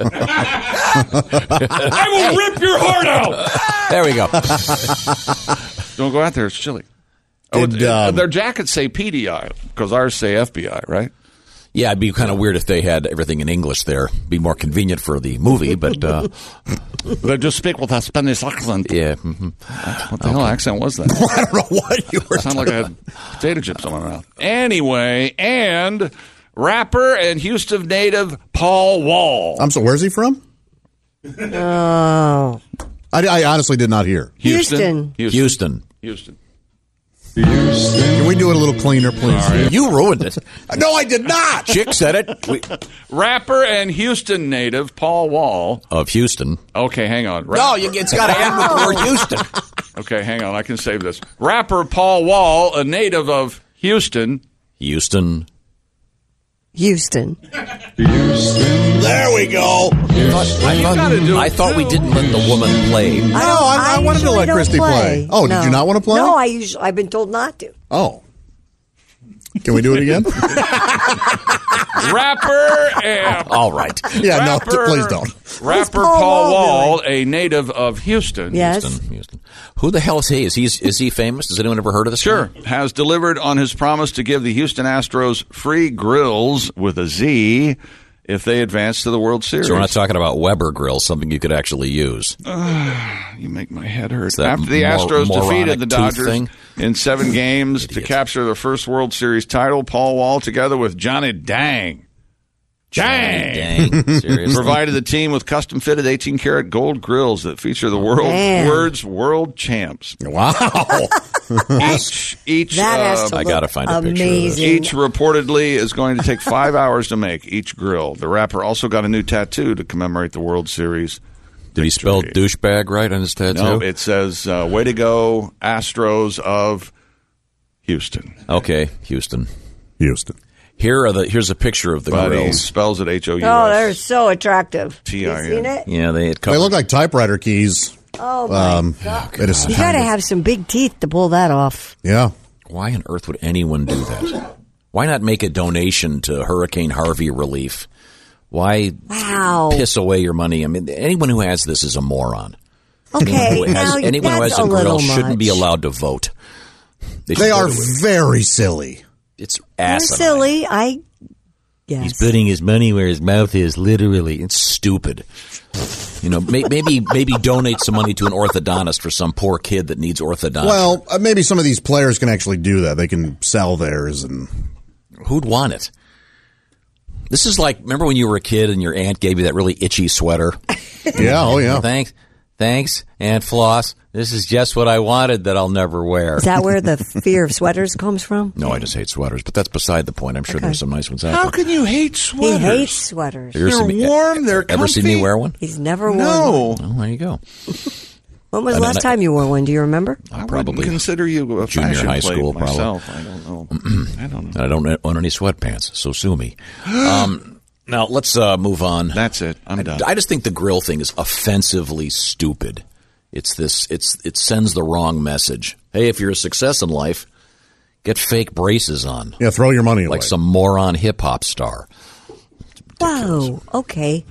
I will rip your heart out. There we go. Don't go out there. It's chilly. Oh, Did, uh, um, their jackets say P D I because ours say F B I, right? Yeah, it'd be kind of weird if they had everything in English there. Be more convenient for the movie, but uh, They just speak with a Spanish accent. yeah. mhm. What the hell accent was that? I don't know what you were. Sound like I had potato chips on my mouth. Anyway, and rapper and Houston native Paul Wall. I'm so. Where's he from? Oh. I, I honestly did not hear. Houston. Houston. Houston. Can we do it a little cleaner, please? You ruined it. No, I did not. Chick said it. We, Rapper and Houston native Paul Wall. of Houston. Okay, hang on. No, Rapper- you, it's got to end with the word Houston. Okay, hang on. I can save this. Rapper Paul Wall, a native of Houston. Houston. Houston. There we go. I thought, gotta do it I thought we too. didn't let the woman play. I, don't- I- I wanted to usually let don't Christy play. Oh, did you not want to play? No, I usually I've been told not to. Oh. Can we do it again? Rapper and All right. Yeah, rapper, no, please don't. Rapper Paul Paul Wall Wall, a native of Houston. Yes. Houston, Houston. Who the hell is he? Is he is he famous? Has anyone ever heard of this? Sure, guy? has delivered on his promise to give the Houston Astros free grills with a Z if they advance to the World Series. So we're not talking about Weber grills, something you could actually use. You make my head hurt. that After the mor- Astros moronic defeated the tooth Dodgers thing? in seven games to capture their first World Series title, Paul Wall, together with Johnny Dang, Dang, Dang. Seriously. provided the team with custom-fitted eighteen karat gold grills that feature the world Man. words "World Champs." Wow. Each, each, That has uh, to I look gotta find a picture of this. amazing. Each reportedly is going to take five hours to make each grill. The rapper also got a new tattoo to commemorate the World Series. Did he spell douchebag right on his tattoo? No, it says uh, "Way to go, Astros of Houston." Okay, Houston. Houston. Here are the. Here's a picture of the But he grills. spells it H O U S. Oh, they're so attractive. T I N. You seen it? Yeah, they had They covered. look like typewriter keys. Oh my Um, god! it is You kind got to of- have some big teeth to pull that off. Yeah. Why on earth would anyone do that? Why not make a donation to Hurricane Harvey relief? Why Wow. piss away your money? I mean, anyone who has this is a moron. Okay, Who has, now anyone who that's has a a grill little shouldn't much. be allowed to vote. should They are vote with- very silly. It's They're asinine. silly. I yes. He's putting his money where his mouth is. Literally, it's stupid. You know, may, maybe maybe donate some money to an orthodontist for some poor kid that needs orthodontics. Well, uh, maybe some of these players can actually do that. They can sell theirs and who'd want it? This is like, remember when you were a kid and your aunt gave you that really itchy sweater? yeah, oh yeah. Thanks, thanks, Aunt Floss. This is just what I wanted that I'll never wear. Is that where the fear of sweaters comes from? No, I just hate sweaters, but that's beside the point. I'm sure Okay. there's some nice ones out How there. can you hate He sweaters? hates sweaters. You ever They're see me- warm. They're Ever see me comfy. wear one? He's never worn one. No, Oh, there you go. When was the And last then I- time you wore one? Do you remember? I Probably wouldn't consider you a junior fashion high plate school, probably. myself. I don't know. I don't know. And I don't own any sweatpants, so sue me. Um, now, let's uh, move on. That's it. I'm done. I just think the grill thing is offensively stupid. It's this. It's it sends the wrong message. Hey, if you're a success in life, get fake braces on, Yeah, throw your money away. like some moron hip hop star. Whoa. Okay.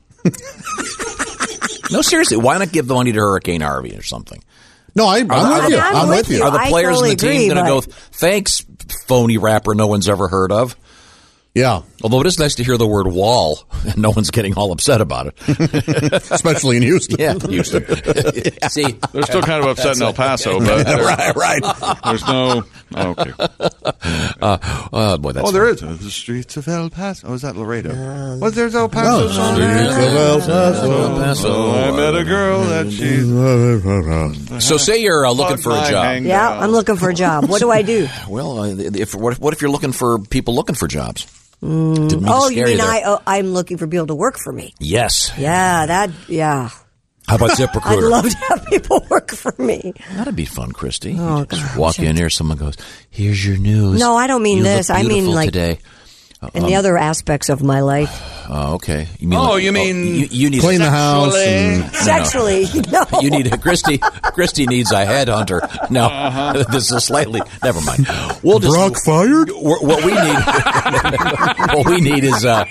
No, seriously, why not give the money to Hurricane Harvey or something? No, I, I'm Are with the- you. I'm I'm with with you. you. Are the I players totally in the team agree, going to go, but- thanks, phony rapper no one's ever heard of? Yeah, Although it is nice to hear the word wall, and no one's getting all upset about it. especially in Houston. Yeah, Houston. See, They're still kind of upset in El Paso, but there- right, right. there's no. Okay. oh boy, that's Oh, there is uh, the streets of El Paso. Oh, is that Laredo? Well, there's El Paso. No, song. streets of El Paso. El Paso. So I met a girl that she's. So say you're uh, looking for a Plug my job. hang Yeah, down. I'm looking for a job. What do I do? Well, uh, if what if, what if you're looking for people looking for jobs? Didn't mean to Oh, you scare mean there. I? Oh, I'm looking for people to work for me. Yes. Yeah, that. Yeah. How about I'd ZipRecruiter? love to have people work for me. That'd be fun, Christy. Oh, You just God. walk in here, someone goes, "Here's your news." No, I don't mean You this. look I mean, beautiful like- today. And the other aspects of my life. Oh, okay. You mean Oh, like- you mean you, you need Clean the house. And, Sexually, no. You need a Christy. Christy needs a headhunter. No, Uh-huh. this is slightly. Never mind. We'll just, Brock fired? What what we need. What we need is. Uh,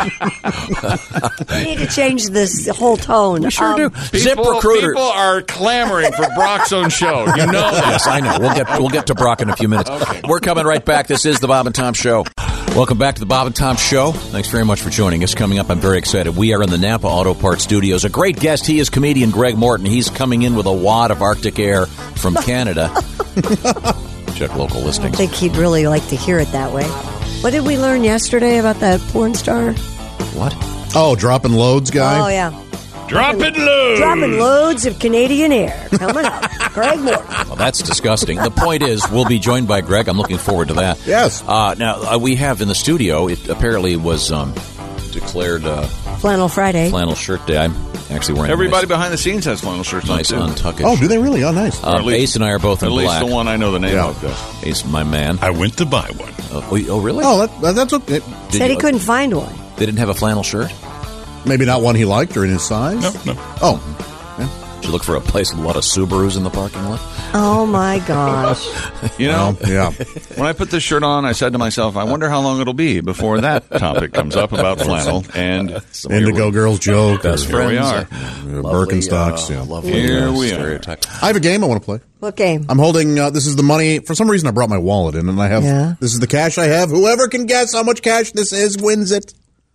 We need to change this whole tone. we sure Um, do. people, ZipRecruiter. people are clamoring for Brock's own show. You know that. Yes, I know. We'll get we'll get to Brock in a few minutes. We're coming right back. This is the Bob and Tom Show. Welcome back to the Bob and Tom Show. Thanks very much for joining us. Coming up, I'm very excited. We are in the Napa Auto Parts Studios. A great guest. He is comedian Greg Morton. He's coming in with a wad of Arctic air from Canada. Check local I listings. think he'd really like to hear it that way. What did we learn yesterday about that porn star? What? Oh, dropping loads guy? Oh, yeah. Drop it low. Dropping loads of Canadian air. Coming up. Greg Morton. Well, that's disgusting. The point is, we'll be joined by Greg. I'm looking forward to that. Yes. Uh, now, uh, we have in the studio, it apparently was um, declared uh, Flannel Friday. Flannel Shirt Day. I'm actually wearing Everybody a behind the scenes has flannel shirts nice, on, nice too. untucked. Oh, do they really? Oh, nice. Um, at least- Ace and I are both in At least black. the one I know the name Yeah. of does. Ace, my man. I went to buy one. Oh, oh, oh, really? Oh, that, that's okay. Did Said he you- couldn't find one. They didn't have a flannel shirt? Maybe not one he liked or in his size? No, no. Oh, Did you look for a place with a lot of Subarus in the parking lot? Oh, my gosh. You know, well, yeah. when I put this shirt on, I said to myself, I wonder how long it'll be before that topic comes up about flannel. And Indigo Girls joke. Best or, here we friends. are. uh, Birkenstocks. yeah. Lovely, Here uh, we are. stereotype. I have a game I want to play. What game? I'm holding, uh, this is the money. For some reason, I brought my wallet in, and I have, Yeah. this is the cash I have. Whoever can guess how much cash this is wins it.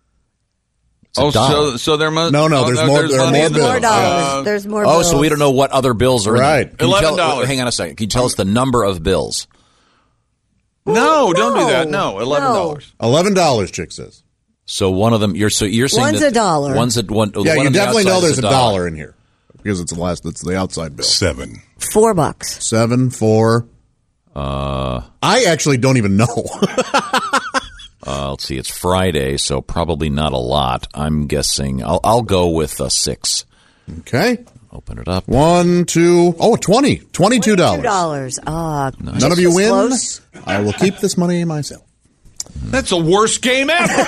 Oh, dollar. so so there must No, no, oh, there's more- there are money more in the- bills. More dollars. Uh, There's more Oh, bills. so we don't know what other bills are Right. in there. Can you tell- eleven dollars. Hang on a second. Can you tell us the number of bills? No, don't do no. that. No, eleven dollars. eleven dollars, Chick says. So one of them, you're so you're saying One's that a dollar. One's a one. Yeah, one you on the definitely outside know is there's a dollar in here because it's the last, it's the outside bill. Seven. Four bucks. Seven, four. Uh, I actually don't even know. uh, let's see. It's Friday, so probably not a lot. I'm guessing. I'll I'll go with uh, six. Okay. Open it up. One, two, oh, twenty. Twenty-two Two dollars. dollars. Ah, None of you just win. close. I will keep this money myself. That's the worst game ever. Well,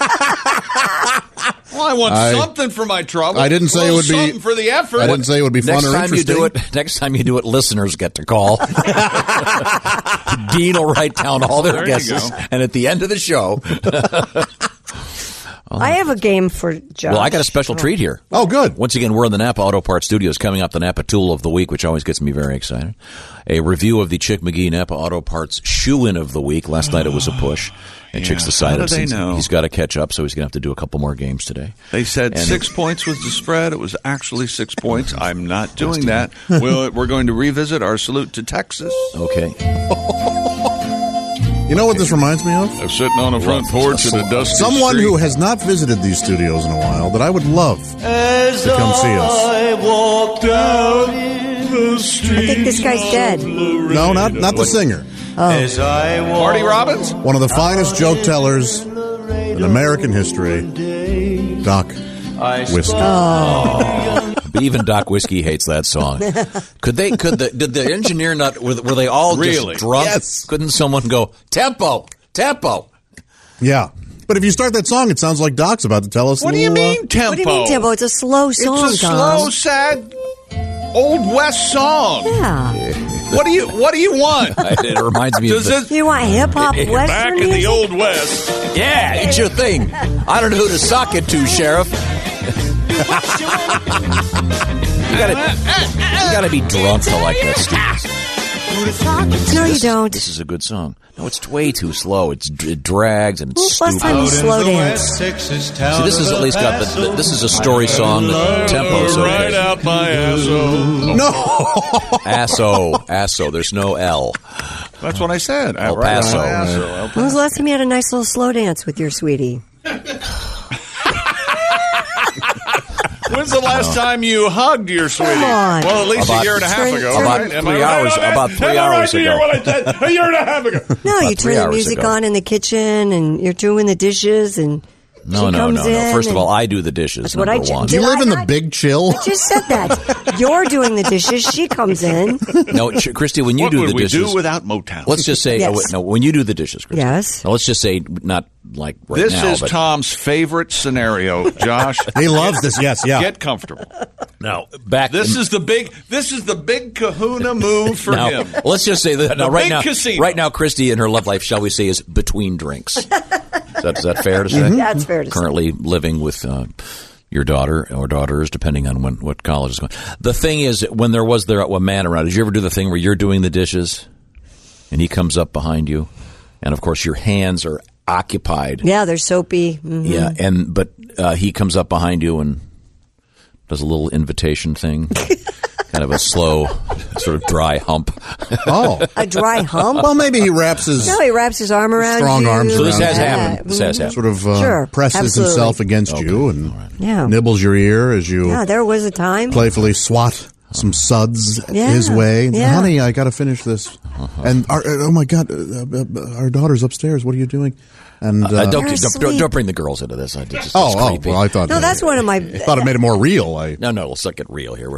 I want I- something for my trouble. I didn't say A it little would be- something for the effort. I didn't say it would be fun Next or time you interesting. do it, next time you do it, listeners get to call. Dean will write down all their There you guesses, go. and at the end of the show, I have a game for Josh. well, I got a special treat here. Oh, good. Once again, we're in the Napa Auto Parts Studios. Coming up, the Napa Tool of the Week, which always gets me very excited. A review of the Chick McGee Napa Auto Parts Shoe-In of the Week. Last night it was a push, and Yeah. Chick's How decided do they since know? he's got to catch up, so he's going to have to do a couple more games today. They said And- six points was the spread. It was actually six points. I'm not doing that. We'll, we're going to revisit our salute to Texas. Okay. You know what this reminds me of? I'm sitting on a front porch at a dusty Someone street. who has not visited these studios in a while that I would love to come see us. I think this guy's dead. No, not not the singer. Marty Robbins? One of the finest joke tellers in American history, Doc Whiskey. But even Doc Whiskey hates that song. Could they? Could the? Did the engineer not? Were, were they all Really? just drunk? Yes. Couldn't someone go tempo, tempo? Yeah. But if you start that song, it sounds like Doc's about to tell us What a do you little, uh, mean tempo? What do you mean tempo? It's a slow song, It's a Tom. slow, sad, old West song. Yeah. What do you What do you want? It reminds me of Does the, it You want hip hop back western in the music? old West? yeah, it's your thing. I don't know who to sock it to, Sheriff. you gotta, you gotta be drunk to like that stupid. No, you don't. This is a good song. No, it's way too slow. It's it drags and it's When's the last stupid. time you slow danced? See, this is at least got the, the this is a story song. The tempo's Right okay. out my asshole. No. Asso, asso. There's no L. That's what I said. El Right out Paso. my asshole. When was the last time you had a nice little slow dance with your sweetie? When's the last time you hugged your sweetie? Come on. Well, at least About- a year and a half Turn- ago. turn- About right? Am three I right hours- on that? about three Am I hours right to hear ago. what I said a year and a half ago. No, you three turn the hours music ago. on in the kitchen and you're doing the dishes and No, She no, comes no, no. in First of and- all, I do the dishes. That's what number I ju- one. Do you Did live I in the not- big chill? I just said that. You're doing the dishes. She comes in. No, Ch- Christy, when you What do would the we dishes, do without Motown? let's just say, Yes. oh, wait, no, when you do the dishes, Christy. Yes. Now, let's just say, not like right this now, is but Tom's favorite scenario, Josh. He loves this. Yes, yeah. Get comfortable. now back. This in- is the big. This is the big Kahuna move for now, him. let's just say that now, The right big now, casino. right now, Christy in her love life, shall we say, is between drinks. Is that, is that fair to say? Mm-hmm. That's fair to say. Currently living with uh, your daughter or daughters, depending on when what college is going. The thing is, when there was there a man around, did you ever do the thing where you're doing the dishes, and he comes up behind you, and of course your hands are occupied. Yeah, they're soapy. Mhm. Yeah, and but uh, he comes up behind you and does a little invitation thing, kind of a slow, sort of dry hump. Oh. A dry hump? Well, maybe he wraps his No, he wraps his arm around strong you. arms So this around has you. happened. This has happened. Sort of uh, Sure, presses absolutely. himself against you and Yeah. nibbles your ear as you Yeah, there was a time. playfully swat some suds Yeah, his way. yeah. Honey, I got to finish this. And our, oh my God, uh, uh, our daughter's upstairs. What are you doing? And uh, Uh, don't, They're don't, don't, asleep. don't bring the girls into this. I just, oh, it's oh, creepy. well, I thought No, that's one of my. I thought it made it more real. I No, no, let's not get real here. We're,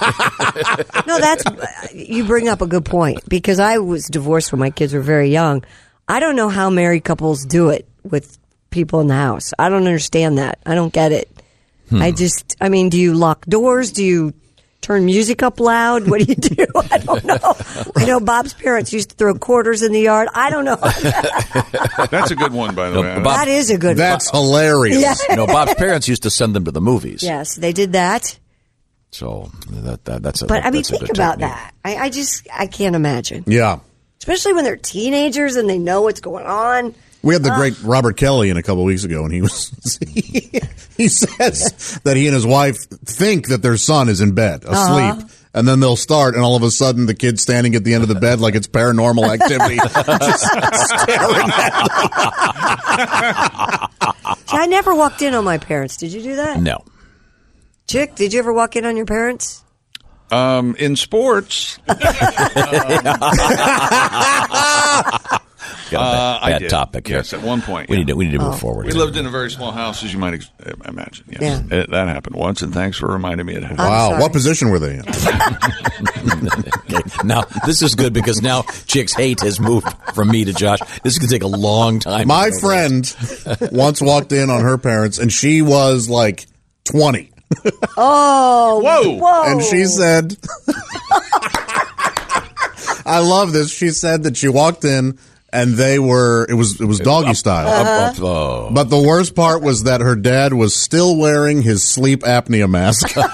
No, that's you bring up a good point because I was divorced when my kids were very young. I don't know how married couples do it with people in the house. I don't understand that. I don't get it. Hmm. I just, I mean, do you lock doors? Do you turn music up loud? What do you do? I don't know. I know Bob's parents used to throw quarters in the yard. I don't know. That's a good one, by the No, way. Bob- That is a good that's one. hilarious. Yeah. no, Bob's parents used to send them to the movies. Yes, they did that. So that, that that's a But I mean, that's a think good about technique. that. I, I just, I can't imagine. Yeah. Especially when they're teenagers and they know what's going on. We had the great Robert Kelly in a couple of weeks ago, and he was he, he says that he and his wife think that their son is in bed asleep, Uh-huh. and then they'll start, and all of a sudden the kid's standing at the end of the bed like it's paranormal activity, just staring at them. See, I never walked in on my parents. Did you do that? No. Chick, did you ever walk in on your parents? Um, in sports, Got a Uh, bad, I bad did. topic here. Yes, at one point, We yeah. need to we need to move Oh. forward. we here. lived in a very small house, as you might ex- uh, imagine. Yes, Yeah. It- that happened once, and thanks for reminding me it happened. I'm Wow, sorry. what position were they in? Okay, now this is good because now Chick's hate has moved from me to Josh. This is going to take a long time. My friend once walked in on her parents, and she was like twenty, Oh, Whoa. whoa! and she said, "I love this." She said that she walked in. And they were, it was, it was doggy style. Up, up, oh. But the worst part was that her dad was still wearing his sleep apnea mask. Well,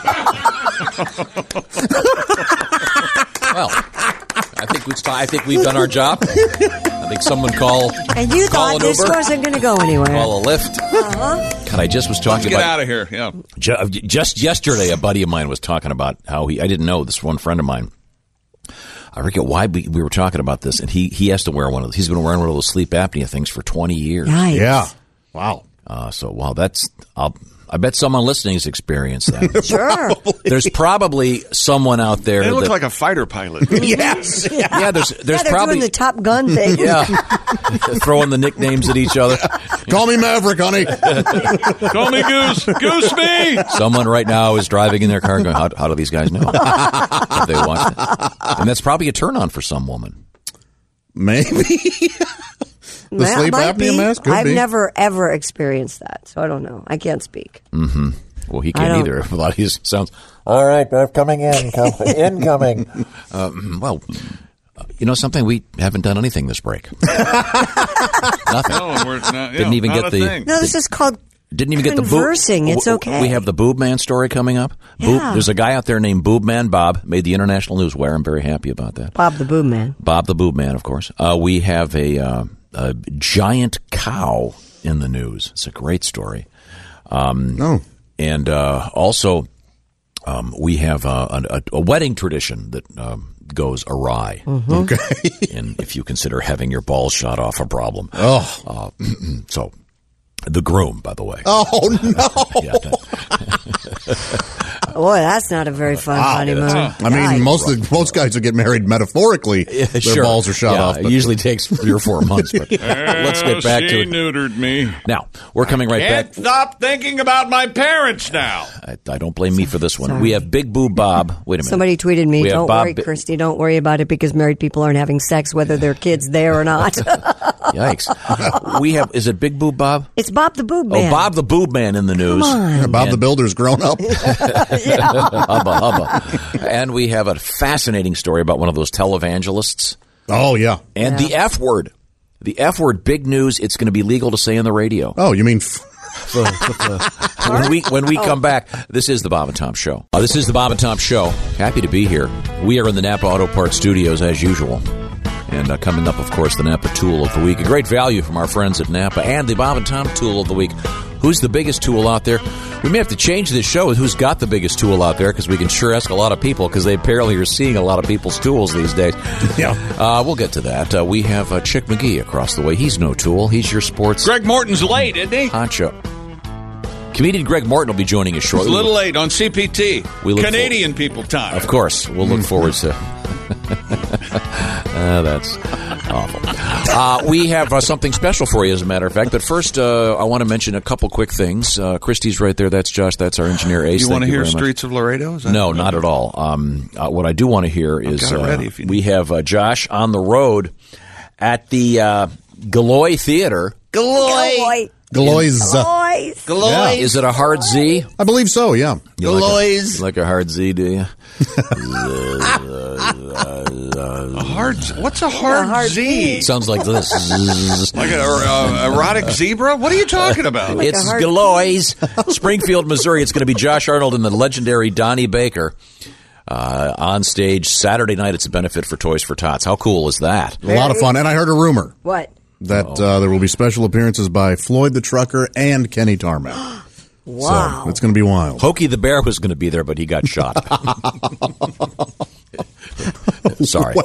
I think we I think we've done our job. I think someone call And you call thought an this Uber, wasn't going to go anywhere. call a lift. Uh-huh. God, I just was talking Get about out of here. Yeah. ju- just yesterday. A buddy of mine was talking about how he. I didn't know this one friend of mine. I forget why we, we were talking about this, and he, he has to wear one of those. He's been wearing one of those sleep apnea things for twenty years. Nice. Yeah. Wow. Uh, so, wow, that's. I'll, I bet someone listening has experienced that. Sure. There's probably someone out there. They look that, like a fighter pilot. Yes. yeah, there's Yeah, there's they're probably doing the Top Gun thing. yeah, throwing the nicknames at each other. Call me Maverick, honey. Call me Goose. Goose me. Someone right now is driving in their car going, how, how do these guys know? If they watch that. And that's probably a turn on for some woman. Maybe. The That sleep might apnea be. mask? Could I've be. never, ever experienced that, so I don't know. I can't speak. Mm-hmm. Well, he I can't don't- either. A lot of his sounds, all right, they're coming in, coming, incoming. Uh, well, you know something? We haven't done anything this break. Nothing. No, we're not, Didn't yeah, even not get a the- thing. No, this is called Didn't even get the boob. conversing. It's w- okay. We have the Boob Man story coming up. Boob, Yeah. there's a guy out there named Boob Man Bob, made the international news wire. I'm very happy about that. Bob the Boom Man. Bob the Boob Man, of course. Uh, we have a, uh, a giant cow in the news. It's a great story. Um, No. And uh, also, um, we have uh, a, a wedding tradition that um, goes awry. Okay. And if you consider having your balls shot off a problem. Oh. Uh, so, the groom, by the way. Oh, no. Yeah. Boy, that's not a very fun Wow. honeymoon. I mean, most of the, most guys who get married metaphorically, Yeah, their sure. balls are shot Yeah, off. It usually takes three or four months. But let's get back she to it. neutered me. Now, we're coming right Can't back. stop thinking about my parents now. I, I don't blame me for this one. Sorry. We have Big Boo Bob. Wait a minute. Somebody tweeted me, We have don't Bob worry, Bi- Christy, don't worry about it because married people aren't having sex whether their kid's there or not. Yikes. We have, is it Big Boob Bob? It's Bob the Boob Oh, Man. Bob the Boob Man in the news. Yeah, Bob the And- Builder's grown up. hubba, hubba. And we have a fascinating story about one of those televangelists. Oh, yeah. And Yeah. the F word. The F word, big news. It's going to be legal to say on the radio. Oh, you mean... F- When we when we come back, this is the Bob and Tom Show. Uh, this is the Bob and Tom Show. Happy to be here. We are in the Napa Auto Parts Studios as usual. And uh, coming up, of course, the Napa Tool of the Week. A great value from our friends at Napa. And the Bob and Tom Tool of the Week. Who's the biggest tool out there? We may have to change this show with who's got the biggest tool out there because we can sure ask a lot of people because they apparently are seeing a lot of people's tools these days. Yeah. Uh, we'll get to that. Uh, we have uh, Chick McGee across the way. He's no tool. He's your sports Greg Morton's late, isn't he? honcho. Comedian Greg Morton will be joining us It's a shortly. little late on C P T. We look Canadian people time. Of course, we'll look forward to. uh, that's awful. Uh, we have uh, something special for you, as a matter of fact. But first, uh, I want to mention a couple quick things. Uh, Christy's right there. That's Josh. That's our engineer, Ace. You want to Thank hear very much. Streets of Laredo? Is that- No, not at all. Um, uh, what I do want to hear is got it uh, ready if you we need. have uh, Josh on the road at the uh, Galoy Theater. Galoy. Galois. Galois. Yeah. Is it a hard Z? I believe so, yeah. You like a, you like a hard Z, do you? A hard. What's a hard, A hard Z? Sounds like this. Like an uh, erotic zebra? What are you talking about? It's a hard- Galois, Springfield, Missouri. It's going to be Josh Arnold and the legendary Donnie Baker uh, on stage Saturday night. It's a benefit for Toys for Tots. How cool is that? A lot of fun. And I heard a rumor What? that uh, there will be special appearances by Floyd the Trucker and Kenny Tarmac. Wow. So it's going to be wild. Hokey the Bear was going to be there, but he got shot. Sorry.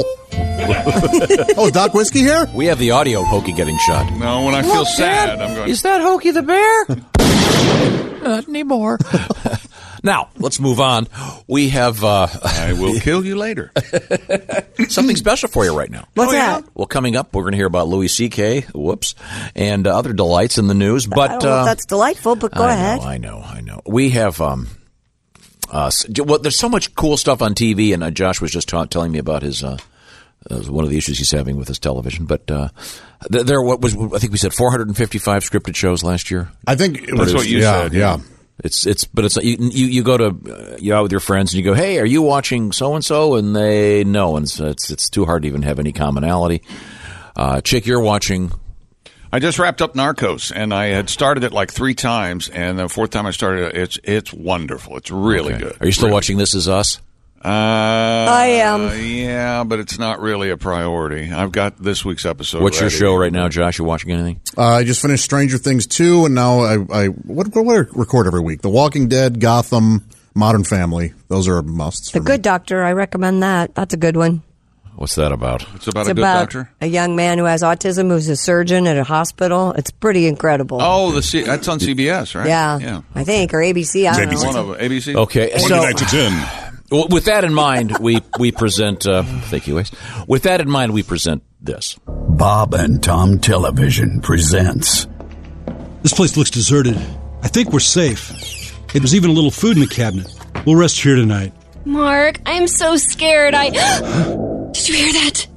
Oh, Doc Whiskey here? We have the audio of Hokey getting shot. No, when I feel sad, I'm going. Is that Hokey the Bear? Not anymore. Now, let's move on. We have uh, I will kill you later. something special for you right now. What's Oh, yeah? that? Well, coming up, we're going to hear about Louis C K, whoops, and uh, other delights in the news. But I don't know uh, if that's delightful, but go I ahead. know, I know, I know. We have, um, uh, s- well, there's so much cool stuff on T V, and uh, Josh was just ta- telling me about his, uh, uh, one of the issues he's having with his television. But uh, th- there what was, I think we said four hundred fifty-five scripted shows last year. I think it was, That's what you yeah, said, Yeah. yeah. It's it's but it's you you, you go to uh, you out with your friends and you go, hey, are you watching so and so? And they no, and so it's it's too hard to even have any commonality. Uh, Chick, you're watching. I just wrapped up Narcos, and I had started it like three times, and the fourth time I started it, it's it's wonderful. It's really Okay. good. Are you still Really. watching This Is Us? Uh, I am. Yeah, but it's not really a priority. I've got this week's episode. What's your ready. show right now, Josh? You watching anything? Uh, I just finished Stranger Things two, and now I, I what, what, what I record every week? The Walking Dead, Gotham, Modern Family. Those are musts. The for Good me. Doctor, I recommend that. That's a good one. What's that about? It's about It's a good about doctor. a young man who has autism who's a surgeon at a hospital. It's pretty incredible. Oh, the C- that's on C B S, right? yeah, yeah. I think, or A B C. I don't know. One of them, A B C. Okay, so well, with that in mind, we we present. Uh, thank you, Ace. With that in mind, we present this. Bob and Tom Television presents. This place looks deserted. I think we're safe. Hey, there's even a little food in the cabinet. We'll rest here tonight. Mark, I'm so scared. I. Did you hear that?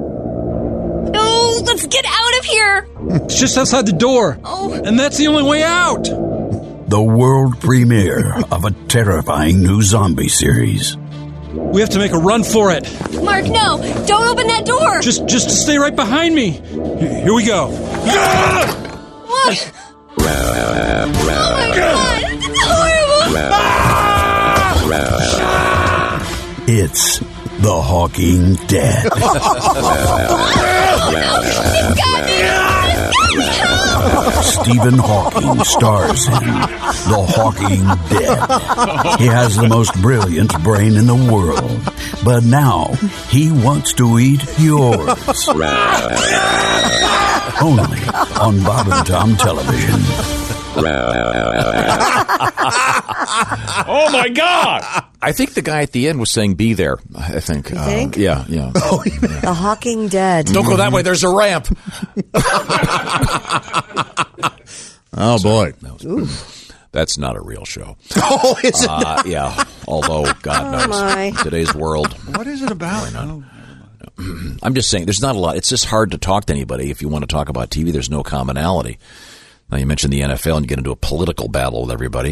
No, let's get out of here. It's just outside the door. Oh. And that's the only way out. The world premiere of a terrifying new zombie series. We have to make a run for it. Mark, no, don't open that door. Just just to stay right behind me. Here here we go. What? Oh my God, it's horrible. It's The Hawking Dead. Stephen Hawking stars in The Hawking Dead. He has the most brilliant brain in the world, but now he wants to eat yours. Only on Bob and Tom Television. Oh, my God. I think the guy at the end was saying be there. I think. You think? Uh, yeah, yeah. Oh, The Hawking Dead. Don't go that way. There's a ramp. oh boy. That's not a real show. Oh, is it? Uh, yeah. Although, God Oh, knows. my. Today's world. What is it about? Oh. I'm just saying, there's not a lot. It's just hard to talk to anybody if you want to talk about T V. There's no commonality. Now, you mentioned the N F L and you get into a political battle with everybody.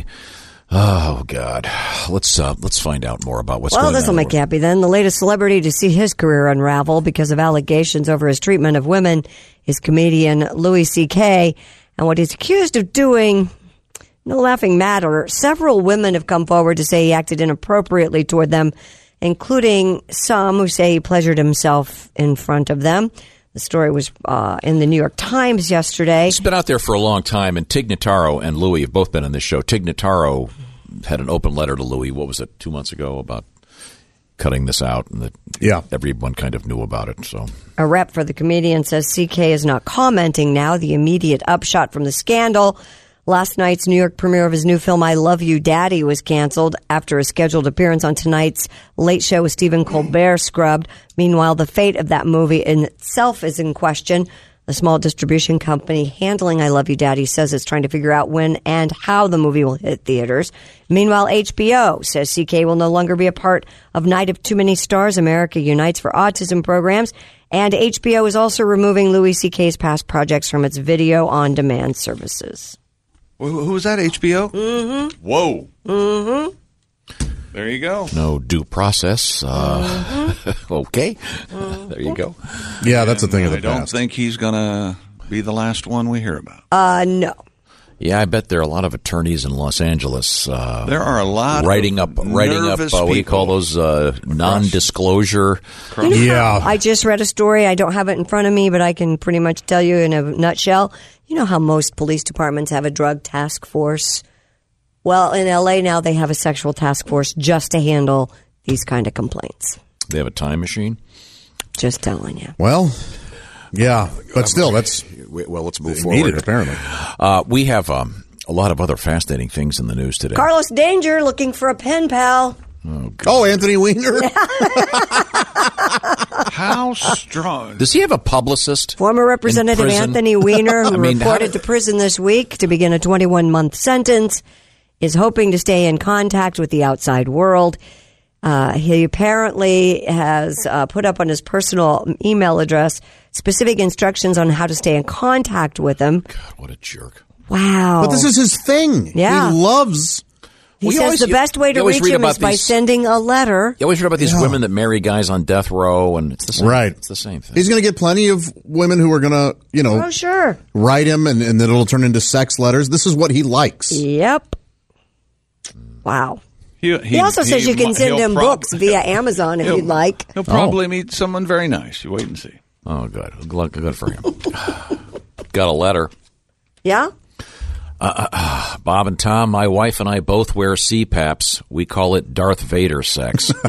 Oh, God. Let's uh, let's find out more about what's Well, going on. this will in the make you world. happy then. The latest celebrity to see his career unravel because of allegations over his treatment of women is comedian Louis C K. And what he's accused of doing, no laughing matter. Several women have come forward to say he acted inappropriately toward them, including some who say he pleasured himself in front of them. The story was uh, in the New York Times yesterday. It's been out there for a long time, and Tig Notaro and Louis have both been on this show. Tig Notaro had an open letter to Louis, what was it, two months ago, about cutting this out, and that Yeah. everyone kind of knew about it. So A rep for the comedian says C K is not commenting now. The immediate upshot from the scandal. Last night's New York premiere of his new film, I Love You, Daddy, was canceled after a scheduled appearance on tonight's Late Show with Stephen Colbert scrubbed. Meanwhile, the fate of that movie in itself is in question. The small distribution company handling I Love You, Daddy says it's trying to figure out when and how the movie will hit theaters. Meanwhile, H B O says C K will no longer be a part of Night of Too Many Stars, America Unites for Autism programs. And H B O is also removing Louis C K's past projects from its video-on-demand services. Who who was that, H B O? Mm-hmm. Whoa. Mm-hmm. There you go. no due process. Uh, Mm-hmm. okay. There you go. Yeah, that's a thing of the I don't past. think he's going to be the last one we hear about. Uh, no. Yeah, I bet there are a lot of attorneys in Los Angeles. Uh, There are a lot writing of up, writing up. nervous Uh, what do you people. call those? Uh, non-disclosure. You know Yeah. how I just read a story. I don't have it in front of me, but I can pretty much tell you in a nutshell. You know how most police departments have a drug task force? Well, in L A now they have a sexual task force just to handle these kind of complaints. They have a time machine. Just telling you. Well, yeah, but still, that's Well, let's move needed, forward. apparently. Uh, we have um, a lot of other fascinating things in the news today. Carlos Danger looking for a pen pal. Oh, Anthony Weiner. How strong? Does he have a publicist? Former Representative in prison? Anthony Weiner, who I mean, how reported did- to prison this week to begin a twenty-one month sentence, is hoping to stay in contact with the outside world. Uh, he apparently has uh, put up on his personal email address specific instructions on how to stay in contact with him. God, what a jerk. Wow. But this is his thing. Yeah. He loves. He Well, you says always- the you- best way you to always reach read him about is by these- sending a letter. You always read about these Yeah. women that marry guys on death row, and it's the same. Right. It's the same thing. He's going to get plenty of women who are going to, you know, Oh, sure. write him, and, and then it'll turn into sex letters. This is what he likes. Yep. Wow. He, He also says you can send he'll him prob- books via Amazon if he'll- you'd like. He'll probably meet someone very nice. You wait and see. Oh, good. Good good for him. Got a letter. Yeah? Bob and Tom, my wife and I both wear C PAPs. We call it Darth Vader sex. There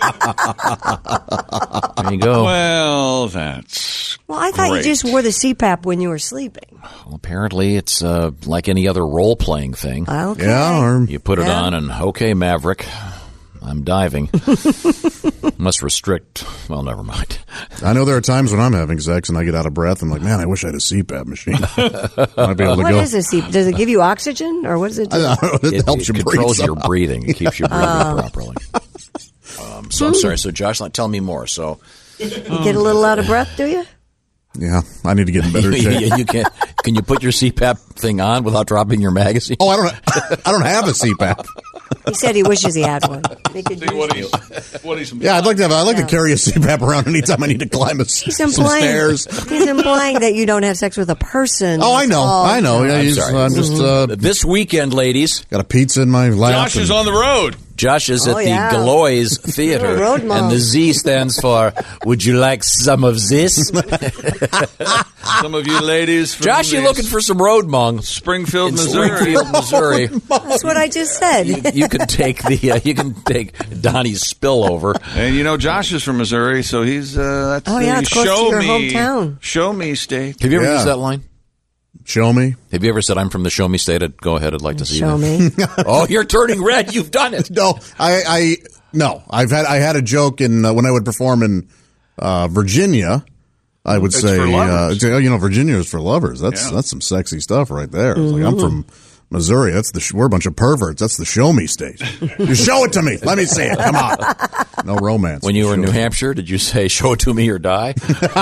you go. Well, that's Well, I thought great. you just wore the C PAP when you were sleeping. Well, apparently, it's uh, like any other role-playing thing. Okay. Yeah, or You put it Yeah. on, and okay, Maverick, I'm diving. Must restrict. Well, never mind. I know there are times when I'm having sex and I get out of breath. I'm like, man, I wish I had a C PAP machine. I'd be able to What go. is a C PAP? Does it give you oxygen or what does it do? I don't know, it, It, helps it you controls breathe your somehow. breathing. It keeps you breathing Oh. properly. Um, so I'm sorry. So Josh, tell me more. So You get a little out of breath, do you? Yeah, I need to get in better shape. you can can you put your C PAP thing on without dropping your magazine? Oh, I don't. I don't have a C PAP. He said he wishes he had one. He could See use what it. he's, what he's Yeah, I'd like to have. I'd like Yeah. to carry a C PAP around anytime I need to climb a, He's some implying, stairs. he's implying that you don't have sex with a person. Oh, I know. Oh. I know. Yeah, I'm he's- sorry. I'm just uh, This weekend, ladies, got a pizza in my lap. Josh is and- on the road. Josh is Oh, at the yeah. Galois Theater, Road mom. and the Z stands for "Would you like some of this?" Some of you ladies from Josh, you the looking for some road mong? Springfield, In Missouri. Springfield, Missouri. That's what I just said. You, you can take the uh, you can take Donnie's spillover. And you know, Josh is from Missouri, so he's uh, that's Oh, yeah, the it's close to show your me, hometown. Show me state. Have you ever Yeah. used that line? Show me. Have you ever said, I'm from the show me state? I'd go ahead. I'd like to see Show that. me. Oh, you're turning red. You've done it. No, I, I no. I've had I had a joke in uh, when I would perform in uh, Virginia. I would It's say, for lovers. uh, you know, Virginia is for lovers. That's Yeah. that's some sexy stuff right there. It's like, I'm Mm-hmm. from Missouri. That's the sh- we're a bunch of perverts. That's the show me state. You show it to me. Let me see it. Come on. No romance. When you were in Show New me. Hampshire, did you say, show it to me or die?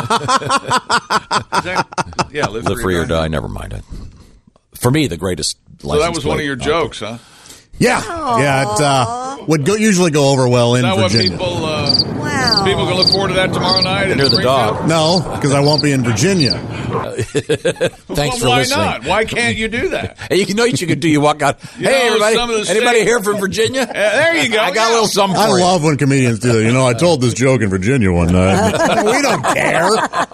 Yeah, live, Live free or die. Never mind it. For me, the greatest So that license was one of plate your out jokes, huh? Yeah, yeah. It uh, would go, usually go over well in Is that what Virginia. people, uh, Wow. people can look forward to that tomorrow night? in Near the Springfield? dog. No, because I won't be in Virginia. Thanks Well, for why listening. not? Why can't you do that? Hey, you know what you could do? You walk out. You Hey, know, some of everybody. the Anybody state- here from Virginia? Uh, there you go. I got a yeah. little something for I you. love when comedians do that. You know, I told this joke in Virginia one night. We don't care.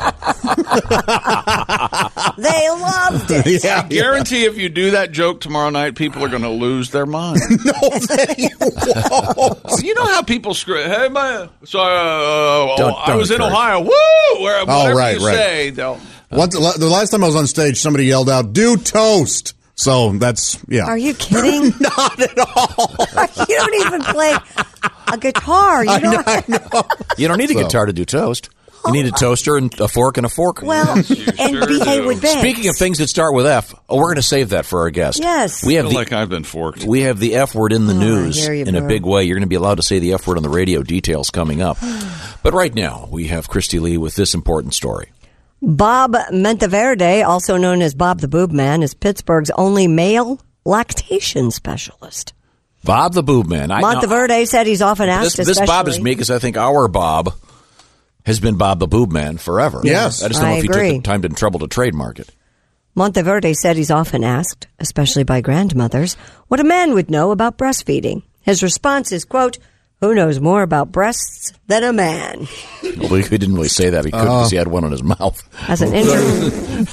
They loved it. Yeah, I guarantee if you do that joke tomorrow night, people are going to lose their mind. no, they won't. You know how people screw. Hey, man. So uh, Don't- I don't was in encourage. Ohio. Woo! Where, whatever right, you right. say, they'll. Once, the last time I was on stage, somebody yelled out, "Do toast." So that's yeah. Are you kidding? Not at all. You don't even play a guitar. You don't. I know. You don't need a So. guitar to do toast. You need a toaster and a fork and a fork. Well, and sure behave do. with Banks. Speaking of things that start with F, oh, we're going to save that for our guest. Yes. We I have feel the like I've been forked. we have the F word in the Oh, I news hear you, in a bro. big way. You're going to be allowed to say the F word on the radio. Details coming up. But right now, we have Christy Lee with this important story. Bob Monteverde, also known as Bob the Boob Man, is Pittsburgh's only male lactation specialist. Bob the Boob Man. I, Monteverde said he's often now, asked, this, this Bob is especially- me because I think our Bob has been Bob the Boob Man forever. Yes. I just don't know I if he agree. took the time and trouble to trademark it. Monteverde said he's often asked, especially by grandmothers, what a man would know about breastfeeding. His response is, quote, who knows more about breasts than a man? Well, he didn't really say that. He could because he had one in his mouth. As an inter-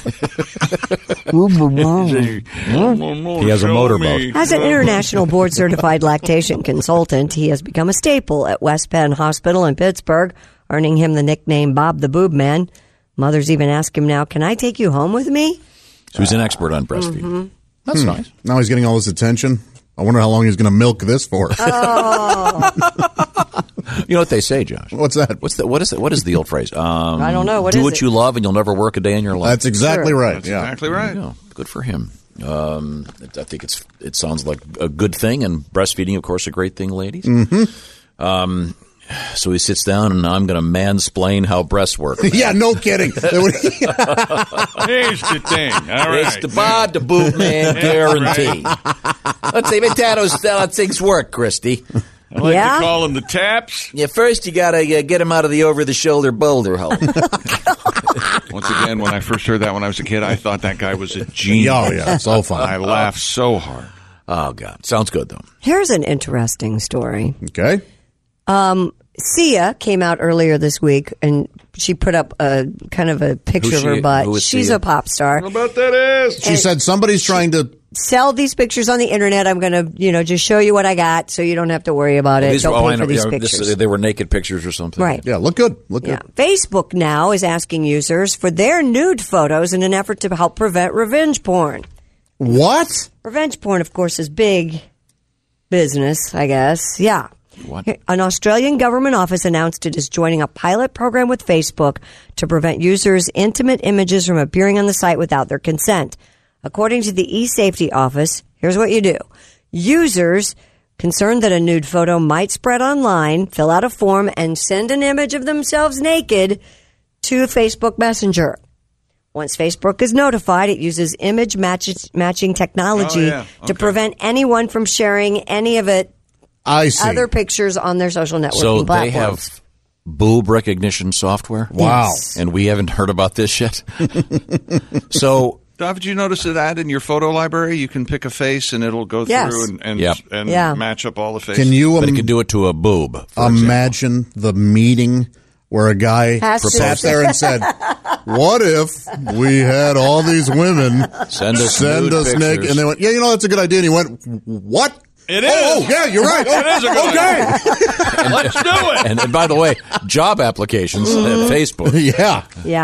He has a motorboat. As an international board certified lactation consultant, he has become a staple at West Penn Hospital in Pittsburgh, earning him the nickname Bob the Boob Man. Mothers even ask him now, can I take you home with me? So he's an expert on breastfeeding. Mm-hmm. That's nice. Now he's getting all this attention. I wonder how long he's going to milk this for. You know what they say, Josh? What's that? What's the, what is it? What is the old phrase? Um, I don't know. What do is what it? you love, and you'll never work a day in your life. That's exactly Sure. right. That's yeah. exactly right. Yeah, good for him. Um, I think it's it sounds like a good thing, and breastfeeding, of course, a great thing, ladies. Mm-hmm. Um, so he sits down, and I'm going to mansplain how breasts work. Yeah, no kidding. Here's the thing. All right. It's the Bob the Boob Man guarantee. Let's see, potatoes, how things work, Christy. I like Yeah? to call them the taps. Yeah, first you got to uh, get him out of the over-the-shoulder boulder hole. Once again, when I first heard that when I was a kid, I thought that guy was a genius. Oh, yeah, so I fun. laughed so hard. Oh, God. Sounds good, though. Here's an interesting story. Okay. Sia came out earlier this week, and she put up a kind of a picture Who's of her she? butt. Who is She's Sia? a pop star. How about that is? She said somebody's trying to. Sell these pictures on the internet. I'm going to, you know, just show you what I got, so you don't have to worry about it. These Don't were, oh, pay I for know. these Yeah, pictures. this, they were naked pictures or something. Right. Yeah, look good. Look Yeah. good. Facebook now is asking users for their nude photos in an effort to help prevent revenge porn. What? Revenge porn, of course, is big business, I guess. Yeah. What? An Australian government office announced it is joining a pilot program with Facebook to prevent users' intimate images from appearing on the site without their consent. According to the eSafety office, here's what you do. Users concerned that a nude photo might spread online, fill out a form, and send an image of themselves naked to Facebook Messenger. Once Facebook is notified, it uses image match- matching technology Oh, yeah. to Okay. prevent anyone from sharing any of it, I see. other pictures on their social networking So platforms. they have boob recognition software? Wow. Yes. And we haven't heard about this yet? So... Dov, did you notice that in your photo library? You can pick a face and it'll go Yes. through and, and, Yep. and Yeah. match up all the faces. Can you But im- it can do it to a boob. for example. imagine the meeting where a guy Has to- sat there and said, "What if we had all these women Send us send nude us pictures. naked?" And they went, "Yeah, you know that's a good idea." And he went, "What?" It Oh, is. oh, yeah, you're right. Oh, It is a good okay. Let's do it. And, and by the way, job applications at Facebook. Yeah. Yeah.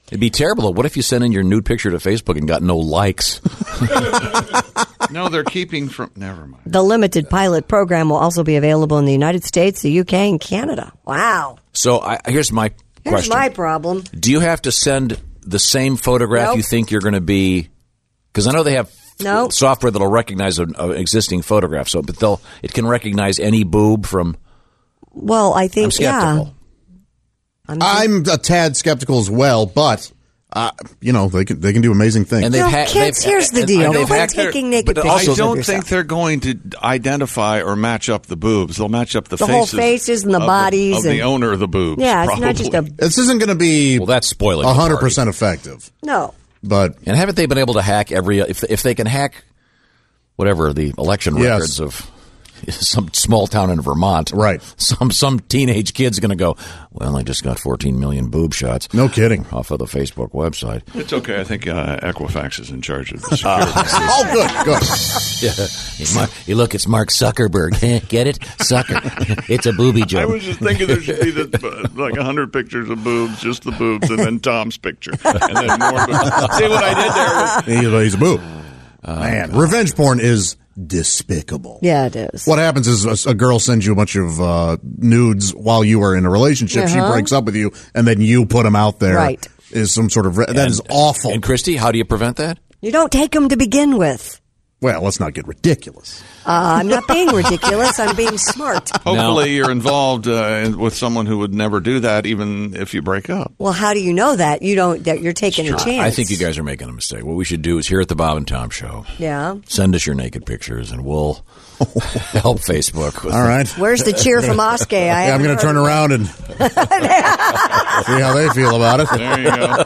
It'd be terrible. What if you sent in your nude picture to Facebook and got no likes? No, they're keeping from. Never mind. The limited pilot program will also be available in the United States, the U K, and Canada. Wow. So I, here's my Here's question. my problem. Do you have to send the same photograph Nope. you think you're going to be? Because I know they have Nope. software that'll recognize an existing photograph. So, but they'll it can recognize any boob from. Well, I I'm think, yeah. skeptical. I'm, I'm a tad skeptical as well, but uh, you know they can they can do amazing things. And they've No, ha- kids, they've- here's the and- deal. and they've Quit hacked their- taking naked but pictures. I of don't yourself. think they're going to identify or match up the boobs. They'll match up the, The whole faces, faces and the of bodies of the and- owner of the boobs. Yeah, it's probably. not just a This isn't going to be Well, that's spoiling. the a hundred party. percent effective, no. but And haven't they been able to hack every? If if they can hack whatever the election Yes. records of some small town in Vermont, Right. Some some teenage kid's going to go, well, I just got fourteen million boob shots. no kidding. Off of the Facebook website. It's okay. I think uh, Equifax is in charge of the security. Oh, good, good. Yeah. Hey, Mark, hey, look, it's Mark Zuckerberg. Get it? Sucker. It's a booby joke. I was just thinking there should be this, uh, like a hundred pictures of boobs, just the boobs, and then Tom's picture, and then more boobs. See what I did there? Was, He- He's a boob. Man, revenge porn is despicable. Yeah, it is. What happens is a, a girl sends you a bunch of uh, nudes while you are in a relationship. She Uh-huh. breaks up with you, and then you put them out there. Right. Is some sort of re- that is awful. And Christy, how do you prevent that? You don't take them to begin with. Well, let's not get ridiculous. Uh, I'm not being ridiculous. I'm being smart. hopefully, you're involved uh, with someone who would never do that, even if you break up. Well, how do you know that you don't? That you're taking a chance. I think you guys are making a mistake. What we should do is here at the Bob and Tom Show, Yeah. send us your naked pictures, and we'll help Facebook. With All right. Where's the cheer from Oskay? I Yeah, I'm going to turn around and see how they feel about it. There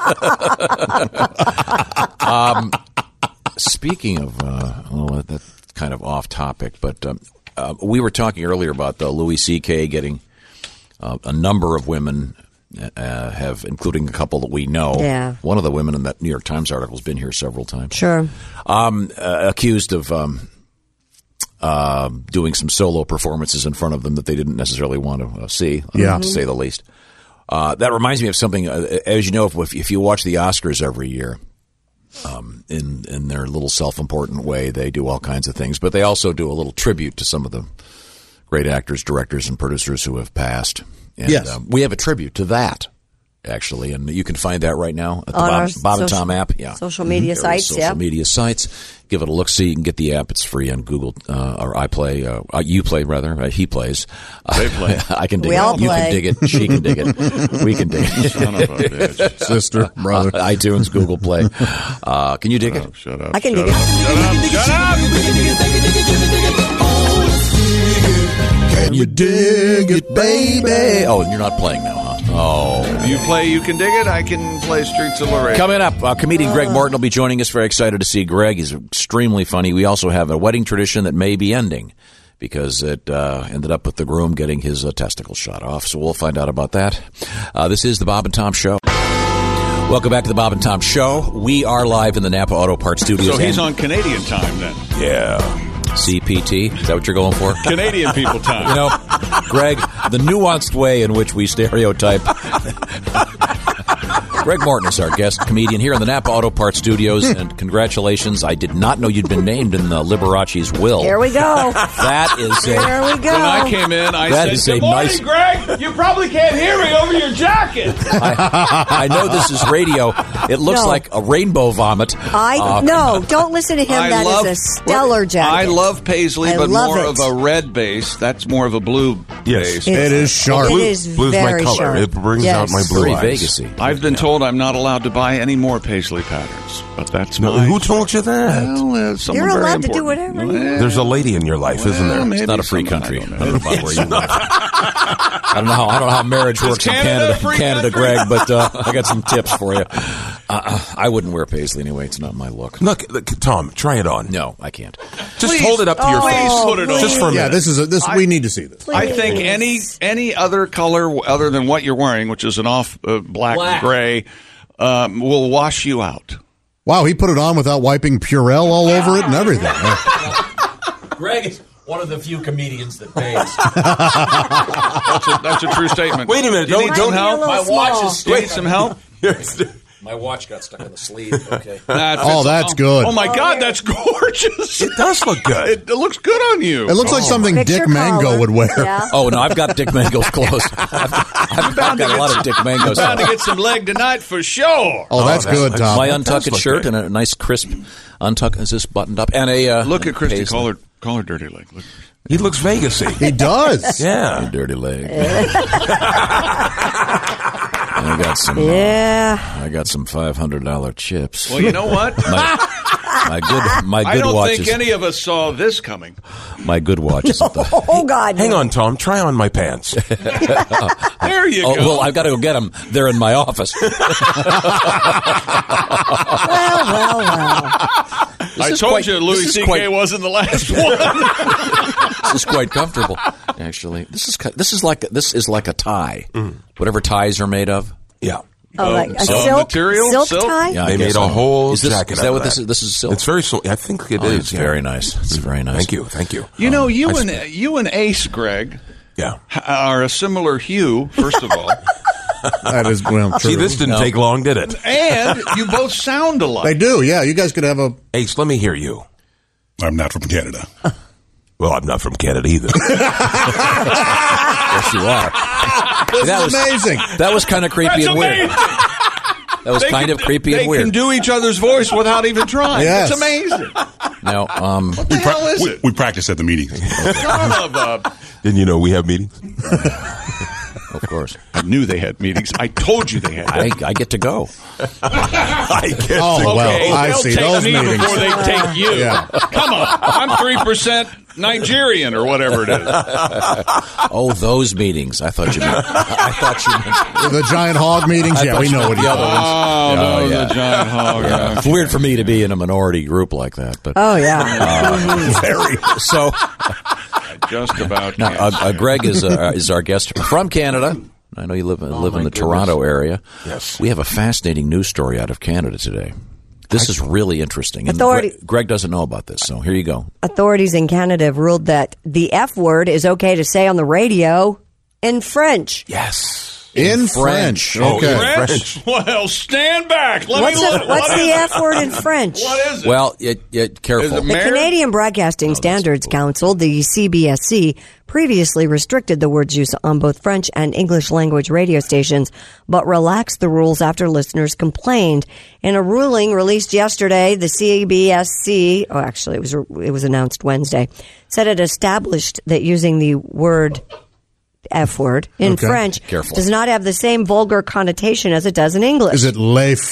you go. um, speaking of, uh, well, that's kind of off topic, but um, uh, we were talking earlier about the Louis C K getting uh, a number of women uh, have, including a couple that we know. Yeah. One of the women in that New York Times article has been here several times. Sure. Um, uh, accused of um, uh, doing some solo performances in front of them that they didn't necessarily want to uh, see, Yeah. to say the least. Uh, that reminds me of something. Uh, as you know, if, if you watch the Oscars every year, um, in in their little self-important way, they do all kinds of things, but they also do a little tribute to some of the great actors, directors, and producers who have passed. And, Yes. um, we have a tribute to that, actually, and you can find that right now at the On Bob, our Bob and social- Tom app. Yeah, social media Various sites, social yeah. media sites. Give it a look. See, you can get the app. It's free on Google uh, or iPlay. Uh, uh, you play rather. Uh, he plays. They play. I can dig We it. all You play. can dig it. She can dig it. We can dig it. Son of a bitch. Sister, brother. Uh, iTunes, Google Play. Uh, can you dig it? Oh, shut up. I can shut dig up, it. Shut up. Shut up. Can you dig it, baby? Oh, you're not playing now, huh? Oh. You play, you can dig it. I can play Streets of Laredo. Coming up, uh, comedian Greg Morton will be joining us. Very excited to see Greg. He's extremely funny. We also have a wedding tradition that may be ending because it uh, ended up with the groom getting his uh, testicles shot off. So we'll find out about that. Uh, this is the Bob and Tom Show. Welcome back to the Bob and Tom Show. We are live in the Napa Auto Parts Studios. So he's and- on Canadian time then. Yeah. C P T? Is that what you're going for? Canadian people time. You know, Greg, the nuanced way in which we stereotype. Greg Morton is our guest comedian here in the Napa Auto Parts Studios, and congratulations. I did not know you'd been named in the Liberace's will. Here we go. That is a, Here we go. When I came in, I That said, is a "Good morning, nice- Greg. You probably can't hear me over your jacket." I, I know this is radio. It looks No. like a rainbow vomit. I Uh, no, don't listen to him. I That is love- a stellar jacket. I love paisley, I but love more it. of a red base. That's more of a blue Yes. base. It is sharp. It is Blue's my very color. sharp. It brings Yes. out my blue Very eyes. Vegas-y. I've been told I'm not allowed to buy any more paisley patterns, but that's No, my. who told you that? Well, uh, someone You're very allowed to do important. whatever you Well, There's a lady in your life, isn't there? well, maybe It's not a free someone, country. I I don't don't know. know about where you live. I don't know how I don't know how marriage works in Canada Canada, a free Canada, country? Greg. But uh, I got some tips for you. Uh, I wouldn't wear paisley anyway. It's not my look. Look, look, Tom, try it on. No, I can't. Just Please. hold it up to your Oh, face. please put it on. Just for a Yeah, minute. this is a, this. I- we need to see this. I think any any other color other than what you're wearing, which is an off uh, black, Black. gray, um, will wash you out. Wow, he put it on without wiping Purell all over it and everything. Greg is one of the few comedians that pays. That's a, that's a true statement. Wait a minute. You Don't, need don't some help. My watch is You need some help. My My watch got stuck in the sleeve. Okay. That's, Oh, that's good. Oh, my God, that's gorgeous. It does look good. It, it looks good on you. It looks like something Picture Dick Mango collar. would wear. Yeah. Oh, no, I've got Dick Mango's clothes. I've, I've, I've got a lot of Dick Mango's. Bound to get some leg tonight for sure. Oh, that's that good, looks- Tom. My that untucked does look shirt good. and a nice crisp untuck. Is this buttoned up? And a uh, Look at Christy. paisley. Call her, call her dirty leg. Look. He looks Vegas-y. He does. Yeah. You dirty leg. And I got some. Yeah. Uh, I got some five hundred dollar chips. Well, you know what? My, my good. My I good don't watch think is. any of us saw this coming. My good watch is at the. Oh, God. Hang no. on, Tom. Try on my pants. There you Oh, go. well, I've got to go get them. They're in my office. Well, well, well. I is told quite- you Louis this is C K quite- wasn't the last one. This is quite comfortable, actually. This is ki- this is like this is like a tie. Whatever ties are made of. Yeah. Oh, like a so silk, material? silk Silk? tie? Yeah, I They guess made so. a whole Is this, jacket Is that out what of this that. is? This is silk. It's very. So, I think it is. Oh, it's yeah. very nice. It's very nice. Thank you. Thank you. You know, you I and sp- you and Ace, Greg, Yeah. are a similar hue. First of all, That is well true. See, this didn't No. take long, did it? and you both sound alike. They do. Yeah, you guys could have a. Ace, let me hear you. I'm not from Canada. Well, I'm not from Canada either. Yes, you are. This That is was- amazing. That was kind of creepy That's and weird. amazing. That was They kind can- of creepy they and weird. can do each other's voice without even trying. Yes. It's amazing. Now, um, What the hell is we, it? we practice at the meetings. Son of a- Didn't you know we have meetings? of course, I knew they had meetings. I told you they had. I, I get to go. I guess. Oh, well, Okay, I they'll see. take Those me meetings. before they take you. Yeah. Come on, I'm three percent Nigerian or whatever it is. Oh, those meetings. I thought you meant. I thought you meant. The giant hog meetings. I Yeah, thought we you know meant what the you other are. ones. Oh, no, Oh, yeah. the giant hog. Yeah. It's weird for me to be in a minority group like that, but Oh, yeah. Very. so Just about. now, can't uh, say uh, it. Greg is uh, is our guest from Canada. I know you live live in the Toronto area. Yes. We have a fascinating news story out of Canada today. This is really interesting. And Authority- Greg, Greg doesn't know about this, so here you go. Authorities in Canada have ruled that the F word is okay to say on the radio in French. Yes. In French. French. Okay. French? Well, stand back. Let What's me the, look. what's What the is F it? word in French? What is it? Well, it, it, careful. Is it The Mayor? Canadian Broadcasting Standards Council, the C B S C, previously restricted the word's use on both French and English language radio stations, but relaxed the rules after listeners complained. In a ruling released yesterday, the C B S C, oh, actually, it was it was announced Wednesday, said it established that using the word F word in Okay. French Careful. does not have the same vulgar connotation as it does in English. Is it leif?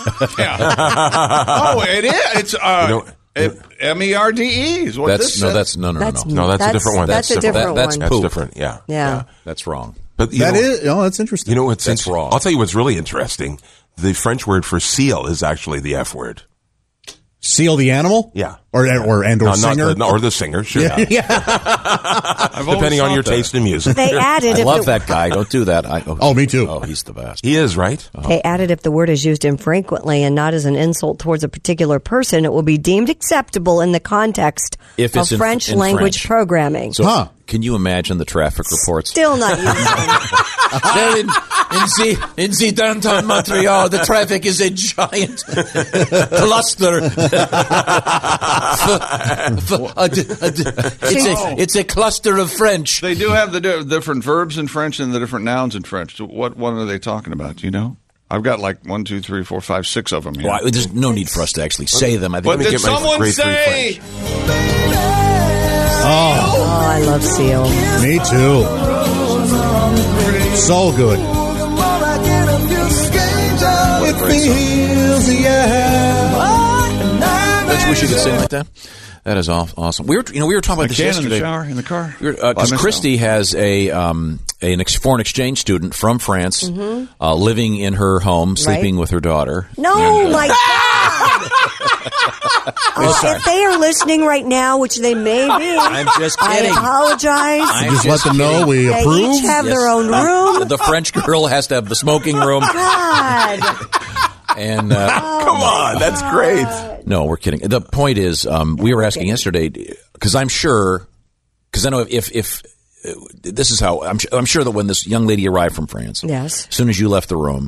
Oh, it is. It's uh, You know- it- M E R D E is what That's this no, says. that's no, no, That's- no, no. No, that's, That's- a different one. that's a different That- that's one. That's poop. different. Yeah. Yeah. That's wrong. But you That know, is. Oh, that's interesting. You know what's That's inter- wrong. I'll tell you what's really interesting. The French word for seal is actually the F word. Seal the animal? Yeah. Or or and or No, not singer? the, no, or the singer. Sure. Yeah. yeah. I've always Depending on thought your that. taste in music. They added I if love the, that guy. Don't do that. I, oh, Oh, me too. Oh, he's the best. He is, right? They added if the word is used infrequently and not as an insult towards a particular person, it will be deemed acceptable in the context If it's of in- French in language French. programming. So, Huh. can you imagine the traffic reports? Still not used. There in, in the in the downtown Montreal, the traffic is a giant cluster. F- f- a d- a d- it's a it's a cluster of French. They do have the di- different verbs in French and the different nouns in French. So what one are they talking about? Do you know? I've got like one, two, three, four, five, six of them here. Well, there's no need for us to actually say them. I think But me did get my someone grade three say? Oh, Oh, I love Seal. me too. So good. It feels, yeah. Don't you wish you could sing like that? That is aw- awesome. We were, you know, we were talking I about this can in yesterday. the shower, in the car. Because By uh, myself. Christy has a um, a- an ex- foreign exchange student from France uh, living in her home, sleeping with her daughter. No, my God! Oh, if they are listening right now, which they may be, I'm just I kidding. apologize. I'm Just let them know kidding. we They approve. each have Yes. their own room. The French girl has to have the smoking room, God. and uh, Come on, that's great. no, we're kidding. The point is, um, we were asking yesterday because I'm sure, because I know if if uh, this is how I'm, su- I'm sure that when this young lady arrived from France, Yes. as soon as you left the room,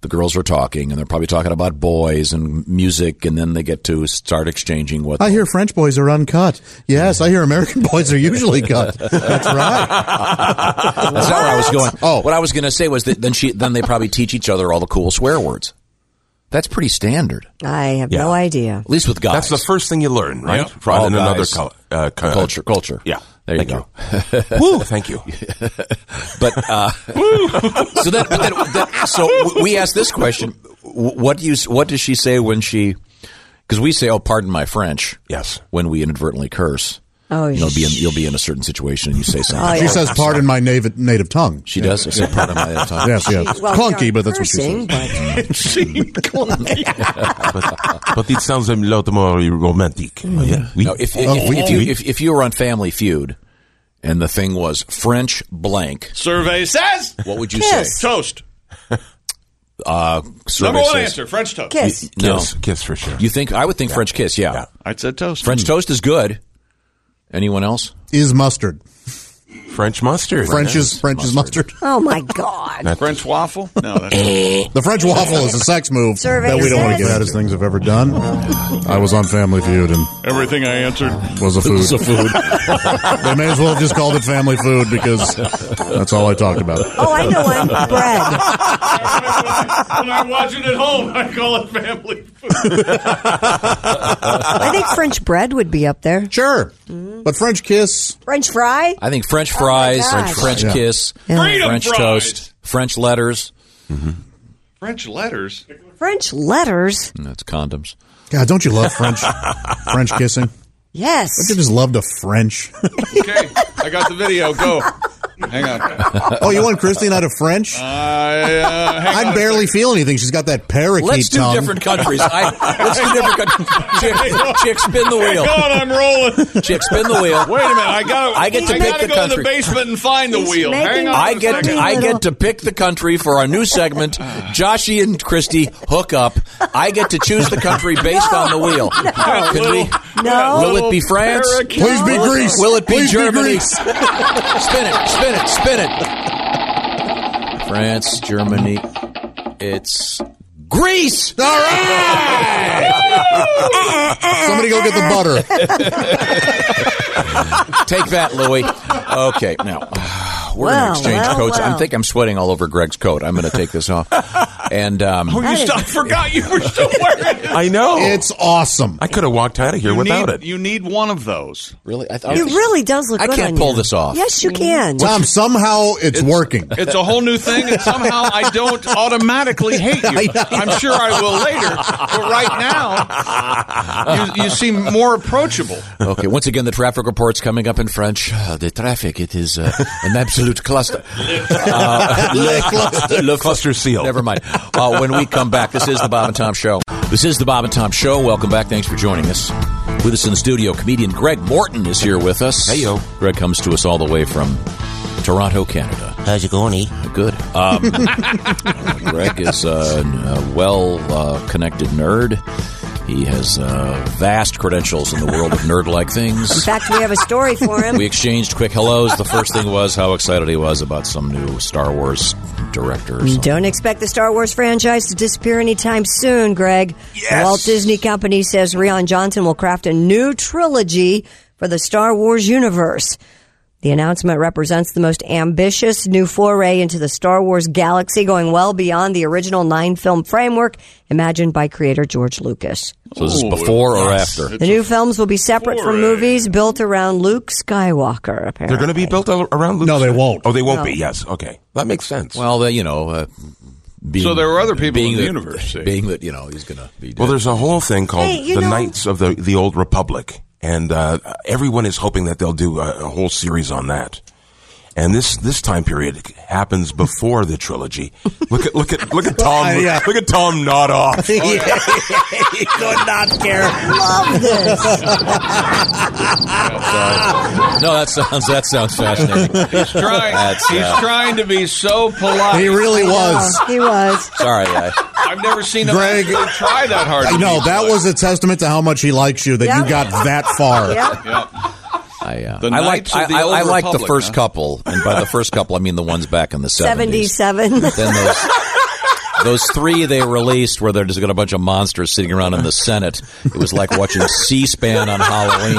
the girls are talking, and they're probably talking about boys and music, and then they get to start exchanging what. I hear French boys are uncut. Yes, I hear American boys are usually cut. That's right. That's not where I was going. Oh, what I was going to say was that then she, then they probably teach each other all the cool swear words. That's pretty standard. I have Yeah. no idea. At least with guys. That's the first thing you learn, right? Yep. From All in another guys. cul- uh, cu- culture, culture. Yeah. There Thank you you. go. Woo! Thank you. But uh, so that, but that, that, so we asked this question: What do you? What does she say when she? Because we say, "Oh, pardon my French." Yes. When we inadvertently curse. Oh, You'll be in, you'll be in a certain situation and you say something. Oh, She yeah. says, "Pardon my native native tongue." She does say, "Pardon my native tongue." Yes, yes. Well, Clunky, we but aren't that's what she cursing, says. but- Seemed clunky. but, but it sounds a lot more romantic. Mm. Yeah. Oui. No, if, if, Oh, if, oui, if, you, oui. if, if you were on Family Feud and the thing was French blank, Survey says what would you Kiss. say? toast. Uh, survey Number one says- answer, French toast. Kiss. No. Kiss, kiss for sure. You think? I would think French kiss. Yeah. Yeah. I said toast. French toast is good. Anyone else? Is mustard. French mustard. French's French's mustard. Oh, my God. French waffle? No, that's The French waffle is a sex move Survey that we don't want to says- get at as things have ever done. I was on Family Feud and everything I answered. was a food. It's a food. They may as well have just called it Family Food because that's all I talked about. Oh, I know one. Bread. When I'm watching at home, I call it family food. I think French bread would be up there. Sure, but French kiss. French fry? I think French Oh, fries, my French, gosh. French Yeah. kiss, Freedom French fries. toast, French letters. French letters. French letters? That's condoms. God, don't you love French French kissing? Yes. Don't you just love to French? Okay, I got the video. Go. Hang on. Oh, you want Christy not a French? I, uh, hang I on. barely feel anything. She's got that parakeet Let's do tongue. different countries. I, let's do different countries. Chick, chick, spin the wheel. Hang on, I'm rolling. Chick, spin the wheel. Wait a minute. I got. I get to I pick gotta the go in country. the basement and find the He's wheel. making Hang on. I a get to, second. I get to pick the country for our new segment. Joshy and Christy hook up. I get to choose the country based No, on the wheel. no. Can we? No. Will it be France? Parakeet. Please be Greece. Will it be Please Germany? Greece. Spin it, spin it, spin it. France, Germany. It's Greece. All right. Somebody go get the butter. Take that, Louie. Okay, now we're Well, going to exchange well, coats. well. I think I'm sweating all over Greg's coat. I'm going to take this off. And um, Oh, you st- I forgot you were still wearing it. I know. It's awesome. I could have walked out of here You without need, it. You need one of those. really, I thought It really does look I good can't on pull you. this off. Yes, you can. Tom, somehow it's, working. It's a whole new thing, and somehow I don't automatically hate you. I'm sure I will later, but right now, you, you seem more approachable. Okay, once again, the traffic report's coming up in French. Uh, the traffic, it is uh, an absolute cluster. Uh, le cluster. Le Cluster seal. Never mind. Uh, when we come back, this is the Bob and Tom Show. This is the Bob and Tom Show. Welcome back. Thanks for joining us. With us in the studio, comedian Greg Morton is here with us. Hey, yo. Greg comes to us all the way from Toronto, Canada. How's it going, E? Good. Um, uh, Greg is a, a well-connected nerd. He has uh, vast credentials in the world of nerd-like things. In fact, we have a story for him. We exchanged quick hellos. The first thing was how excited he was about some new Star Wars director. Or something. Don't expect the Star Wars franchise to disappear anytime soon, Greg. Yes. The Walt Disney Company says Rian Johnson will craft a new trilogy for the Star Wars universe. The announcement represents the most ambitious new foray into the Star Wars galaxy, going well beyond the original nine-film framework imagined by creator George Lucas. So this is Ooh, before or yes. after? The new films will be separate from foray. movies built around Luke Skywalker, apparently. They're going to be built al- around Luke. No, they won't. Oh, they won't No. be. Yes. Okay. That makes sense. Well, the, you know, uh, being, So there were other people being in the that- universe, see. Being that, you know, he's going to be dead. Well, there's a whole thing called Hey, you the know- Knights of the the Old Republic, and uh, everyone is hoping that they'll do a, a whole series on that. And this, this time period happens before the trilogy. Look at look at look at Tom. Uh, yeah. Look at Tom nod off. He could not care. Love this. no, that sounds that sounds fascinating. He's trying. That's, he's uh, trying to be so polite. He really was. He was. Sorry, I, I've never seen him Greg- actually try that hard. to No, be that polite. was a testament to how much he likes you that Yep. you got that far. Yep. Yep. I, uh, The I like Knights of I, the I, Old I like the Republic, first huh? couple, and by the first couple, I mean the ones back in the seventies. seventy-seven. Then those, those three they released where they're just got a bunch of monsters sitting around in the Senate. It was like watching C-SPAN on Halloween.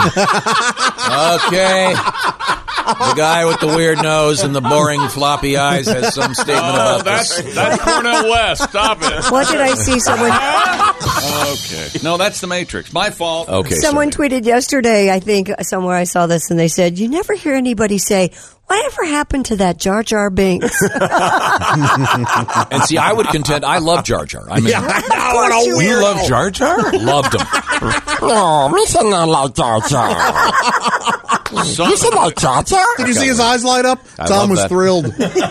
Okay. The guy with the weird nose and the boring floppy eyes has some statement Oh, about that's this. that's Cornel West. Stop it. What did I see? Someone Okay. No, that's the Matrix. My fault. Okay. someone tweeted yesterday, I think, somewhere I saw this, and they said, you never hear anybody say, whatever happened to that Jar Jar Binks? And see, I would contend, I love Jar Jar. I mean, Of course you You will. love Jar Jar? loved him. No, me say not like Jar Jar. You say like Jar Jar? Did you see his eyes light up? I Tom love was that. thrilled.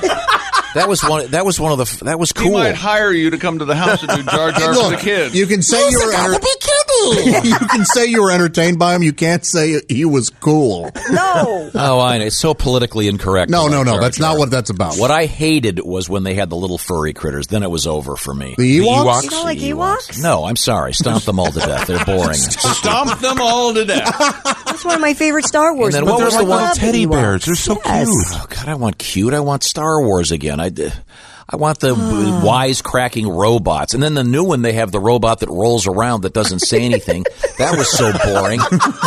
That was one. That was one of the. That was He cool. might hire you to come to the house and do Jar Jar for the Look, kids. you can say you were enter- be kidding. you can say you were entertained by him. You can't say he was cool. No. Oh, I know. It's so politically incorrect. No, no, about no. Jar That's Jar. not what that's about. What I hated was when they had the little furry critters. Then it was over for me. The Ewoks? Ewoks? You don't like Ewoks? No, I'm sorry. Stomp them all to death. They're boring. Stomp them all to death. That's one of my favorite Star Wars. And then what movies. was the I one- love Teddy Ewoks. bears. They're so Yes. cute. Oh God, I want cute. I want Star Wars again. I, I want the wisecracking robots. And then the new one, they have the robot that rolls around that doesn't say anything. That was so boring.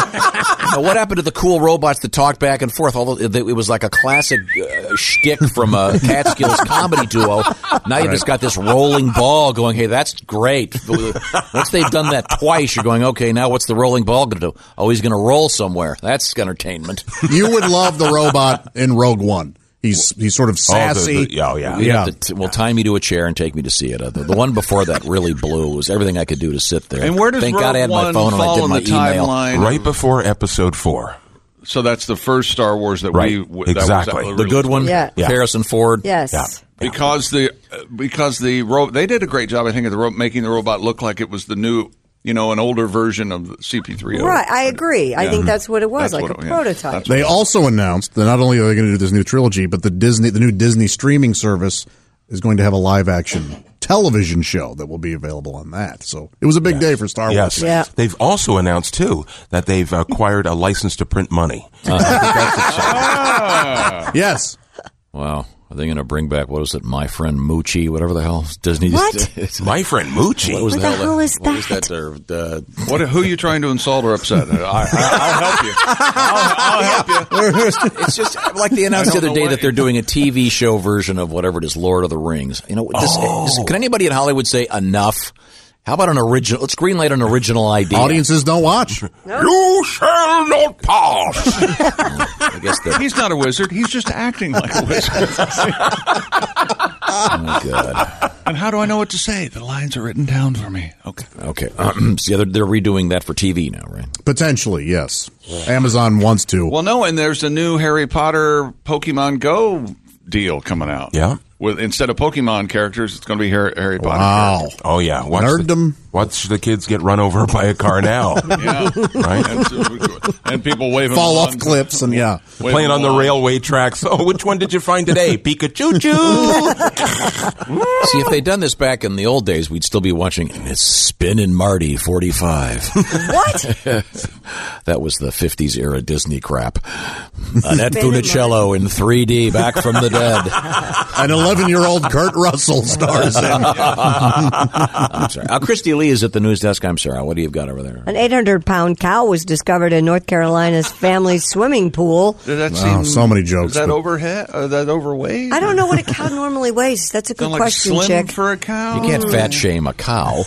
Now, what happened to the cool robots that talked back and forth? Although it it was like a classic uh, shtick from a Catskills comedy duo. Now you just got this rolling ball going, hey, that's great. Once they've done that twice, you're going, okay, now what's the rolling ball going to do? Oh, he's going to roll somewhere. That's entertainment. You would love the robot in Rogue One. He's he's sort of sassy. Oh, the, the, oh yeah. You'd Yeah. have to t- well, tie me to a chair and take me to see it. Uh, the, the one before that really blew. It was everything I could do to sit there. And where does Thank Rogue God I had my One phone and I fall did in my the email. timeline? Right before episode four. So that's the first Star Wars that Right. we w- that was Exactly. that The good one, Yeah. Yeah. Harrison Ford. Yes. Yeah. because the uh, because the ro- they did a great job, I think, of the ro- making the robot look like it was the new, you know, an older version of C P three. Right, I agree. I Yeah. think that's what it was, That's like what a it- yeah. prototype. That's They also announced that not only are they going to do this new trilogy, but the Disney, the new Disney streaming service is going to have a live action television show that will be available on that. So it was a big day for Star Yes. Wars. Yeah. They've also announced, too, that they've acquired a license to print money. I think that's exciting. Yes. Wow. Are they going to bring back, what is it, My Friend Moochie, whatever the hell Disney What? It's- My friend Moochie. What was What the the hell, hell is what was that? that? Uh, uh, What? Who are you trying to insult or upset? I, I, I'll help you. I'll, I'll help you. it's just like they announced I the don't other know day what- that they're doing a T V show version of whatever it is, Lord of the Rings. You know, this, is- can anybody in Hollywood say enough? How about an original? Let's greenlight an original idea. Audiences don't watch. You shall not pass. I guess that. He's not a wizard. He's just acting like a wizard. Oh, God. And how do I know what to say? The lines are written down for me. Okay. Okay. See, they're, they're redoing that for T V now, right? Potentially, yes. Amazon wants to. Well, no, and there's a new Harry Potter Pokemon Go deal coming out. Yeah. With instead of Pokemon characters, it's going to be Harry, Harry Potter. Wow. characters. Oh, yeah. Watch Nerddom. The, watch the kids get run over by a car now. Yeah. Right? And, so- and people waving Fall them off on- cliffs and yeah. waving Playing on them the railway tracks. Oh, which one did you find today? Pikachu choo. See, if they'd done this back in the old days, we'd still be watching It's Spin and Marty forty-five. What? That was the fifties era Disney crap. Annette Funicello in three D, back from the dead. An eleven-year-old Kurt Russell stars in. I'm sorry. Uh, Christy Lee is at the news desk. I'm sorry. What do you got over there? An eight hundred pound cow was discovered in North Carolina's family swimming pool. Did that Wow, seem, so many jokes, Is that but- overhead? Uh, that overweight? I don't know what a cow normally weighs. That's a good Sound like question, slim Chick. for a cow. You can't fat shame a cow.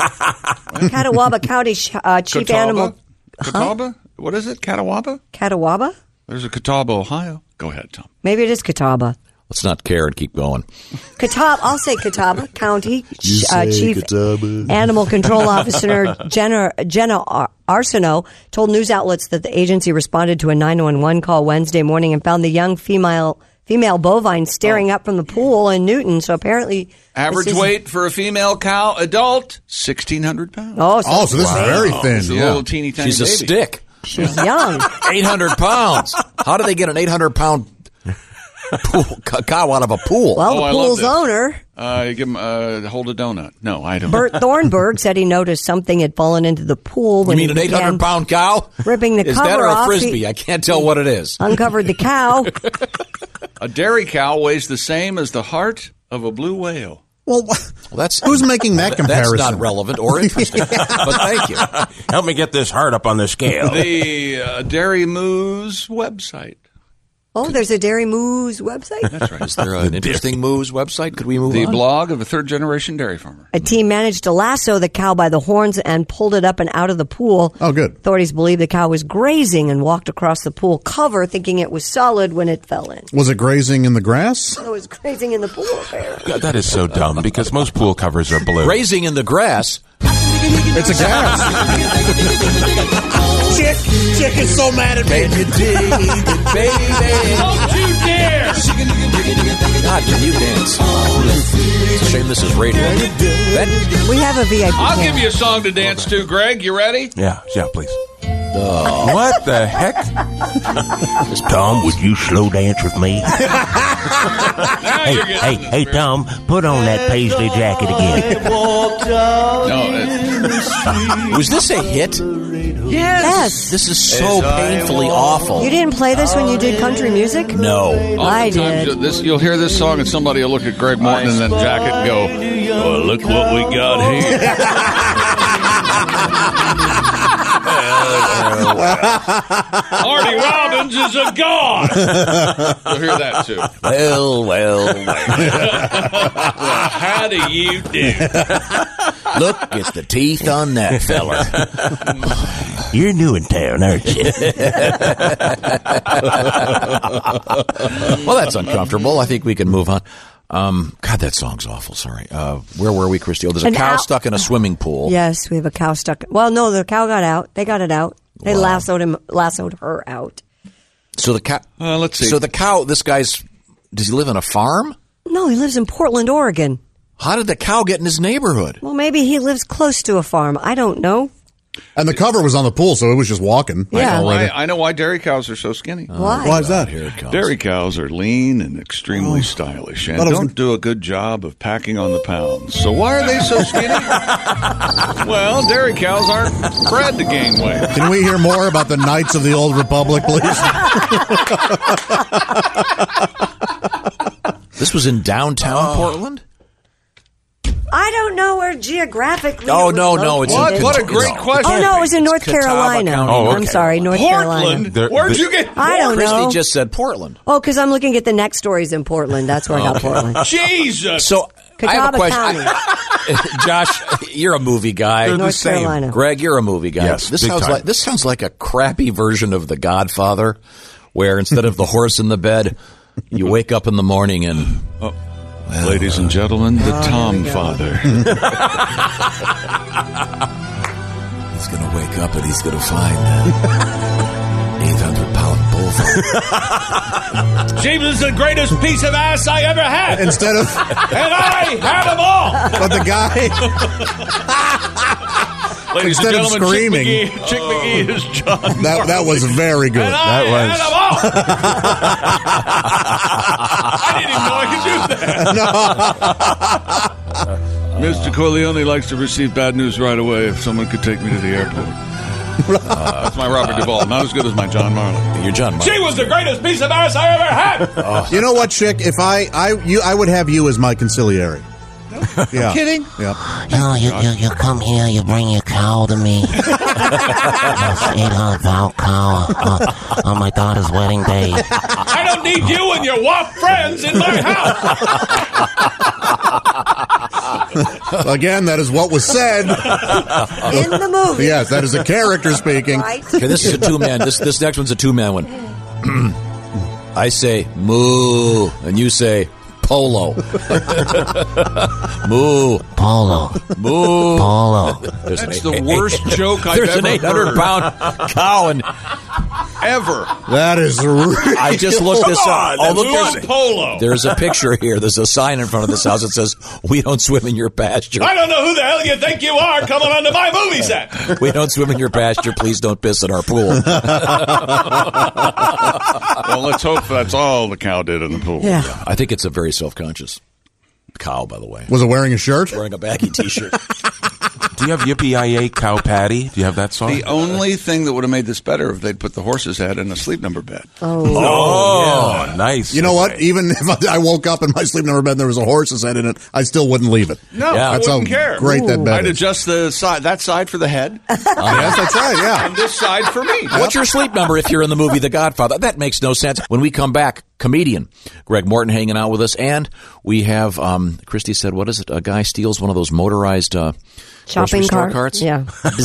Catawba County sh- uh, chief Catawba? animal. Catawba? What is it? Catawba? Catawba? There's a Catawba, Ohio. Go ahead, Tom. Maybe it is Catawba. Let's not care and keep going. Catawba, I'll say Catawba County You uh, say Chief Catawba. Animal Control Officer Jenna, Jenna Ar- Arsenault told news outlets that the agency responded to a nine one one call Wednesday morning and found the young female female bovine staring up from the pool in Newton. So apparently, Average this is- weight for a female cow, adult, sixteen hundred pounds. Oh, so Oh, so this is very thin. It's a Yeah. little teeny tiny She's a baby. stick. she's young. eight hundred pounds. How do they get an eight hundred pound pool, cow out of a pool? Well, Oh, I the love pool's this. owner, Uh, you give him, uh, hold a donut. No, I don't. Bert Thornberg, said he noticed something had fallen into the pool You when mean he an eight hundred began pound cow? ripping the Is cover that or a off. frisbee? He I can't tell what it is. uncovered the cow. A dairy cow weighs the same as the heart of a blue whale. Well, well, that's who's making that comparison? That's not relevant or interesting. But thank you. Help me get this heart up on the scale. The uh, Dairy Moo's website. Oh, there's a Dairy Moo's website? That's right. Is there an interesting Moo's website? Could we move the on? The blog of a third-generation dairy farmer. A team managed to lasso the cow by the horns and pulled it up and out of the pool. Oh, good. Authorities believe the cow was grazing and walked across the pool cover thinking it was solid when it fell in. Was it grazing in the grass? It was grazing in the pool, apparently. God, that is so dumb because most pool covers are blue. Grazing in the grass? It's a grass. Chick, Chick is so mad at me. Can you dig it, baby? Don't you dare! God, can you dance? It's a shame this is radio. That, We have a V I P. I'll camp. give you a song to dance to, Greg. You ready? Yeah, yeah, please. Uh, what the heck? Tom, would you slow dance with me? Now hey, you're getting hey, the hey, spirit. Tom, put on that paisley jacket again. No, it, was this a hit? Yes. This is so painfully awful. You didn't play this when you did country music? No. I oftentimes did. you'll- This, you'll hear this song and somebody will look at Greg Martin and then jack it and go, well, look what we got here. Artie Robbins is a god. You'll hear that too. Well, well, well. Well, how do you do? Look at the teeth on that fella. You're new in town, aren't you? Well, that's uncomfortable. I think we can move on. Um, God, that song's awful. Sorry. Uh, where were we, Christy? Oh, there's a An cow owl- stuck in a swimming pool. Yes, we have a cow stuck. Well, no, the cow got out. They got it out. They Wow. lassoed him, lassoed her out. So the cow. Uh, let's see. So the cow. This guy's. Does he live on a farm? No, he lives in Portland, Oregon. How did the cow get in his neighborhood? Well, maybe he lives close to a farm. I don't know. And the cover was on the pool, so it was just walking. Yeah. I, I know why dairy cows are so skinny. Why? Why is that? Here it comes. Dairy cows are lean and extremely stylish and Thought I was don't gonna- do a good job of packing on the pounds. So why are they so skinny? Well, dairy cows aren't bred to gain weight. Can we hear more about the Knights of the Old Republic, please? This was in downtown Portland? I don't know where geographically. Oh, it was no, no, it's in located. What a great No. question. Oh no, it was in North Catawba Carolina. County. Oh, I'm okay. sorry, North Portland? Carolina. There- Where'd the- you get I don't Christy know. just said Portland. Oh, because I'm looking at the next stories in Portland. That's where I got Portland. Jesus. So I have a Catawba question. County. Josh, you're a movie guy. They're the North same. Carolina. Greg, you're a movie guy. Yes, this big sounds time. like this sounds like a crappy version of The Godfather, where instead of the horse in the bed, you wake up in the morning and Oh, ladies and gentlemen, the Tom Father. he's going to wake up and he's going to find eight hundred pound bullfrog. She was the greatest piece of ass I ever had. Instead of, And I had them all. but the guy, Ladies Instead and of gentlemen, screaming. Chick McGee, Chick McGee is John. that that was very good. And I That was- had them all. I didn't even know I could do that. Mister Corleone likes to receive bad news right away if someone could take me to the airport. Uh, that's my Robert Duvall. Not as good as my John Marley. You're John. She was the greatest piece of ass I ever had. You know what, Chick? If I, I, you, I would have you as my conciliary. Yeah. Kidding? Yeah. Oh, you, you, you come here, you bring your cow to me. Yes, eight hundred pound cow uh, on my daughter's wedding day. I don't need you and your wop friends in my house. Again, that is what was said. In the movie. Yes, that is a character speaking. Right. Okay, this is a two man. This this next one's a two man one. I say moo, and you say polo. Moo, Polo, moo. polo. There's That's an the eight- worst joke I've There's ever an eight hundred heard. pound cow, and Ever. That is really. I just looked this up. Oh, look, Moo there's, and Polo. there's a picture here. There's a sign in front of this house that says, "We don't swim in your pasture. I don't know who the hell you think you are coming onto my movie set. We don't swim in your pasture. Please don't piss in our pool." Well, let's hope that's all the cow did in the pool. Yeah. I think it's a very self conscious cow. By the way, Was it wearing a shirt? wearing a baggy T-shirt. Do you have Yippee-yi-yay Cow Patty? Do you have that song? The only thing that would have made this better if they'd put the horse's head in a sleep number bed. Oh, Oh, yeah. Nice. You know what? Even if I woke up in my sleep number bed and there was a horse's head in it, I still wouldn't leave it. No, Yeah. I That's wouldn't how care. great that bed I'd is. adjust the side, that side for the head, Yes, that's right, yeah. and this side for me. What's your sleep number if you're in the movie The Godfather? That makes no sense. When we come back, comedian Greg Morton hanging out with us, and we have, um, Christy said, what is it? A guy steals one of those motorized uh, grocery shopping store cart. carts? Yeah.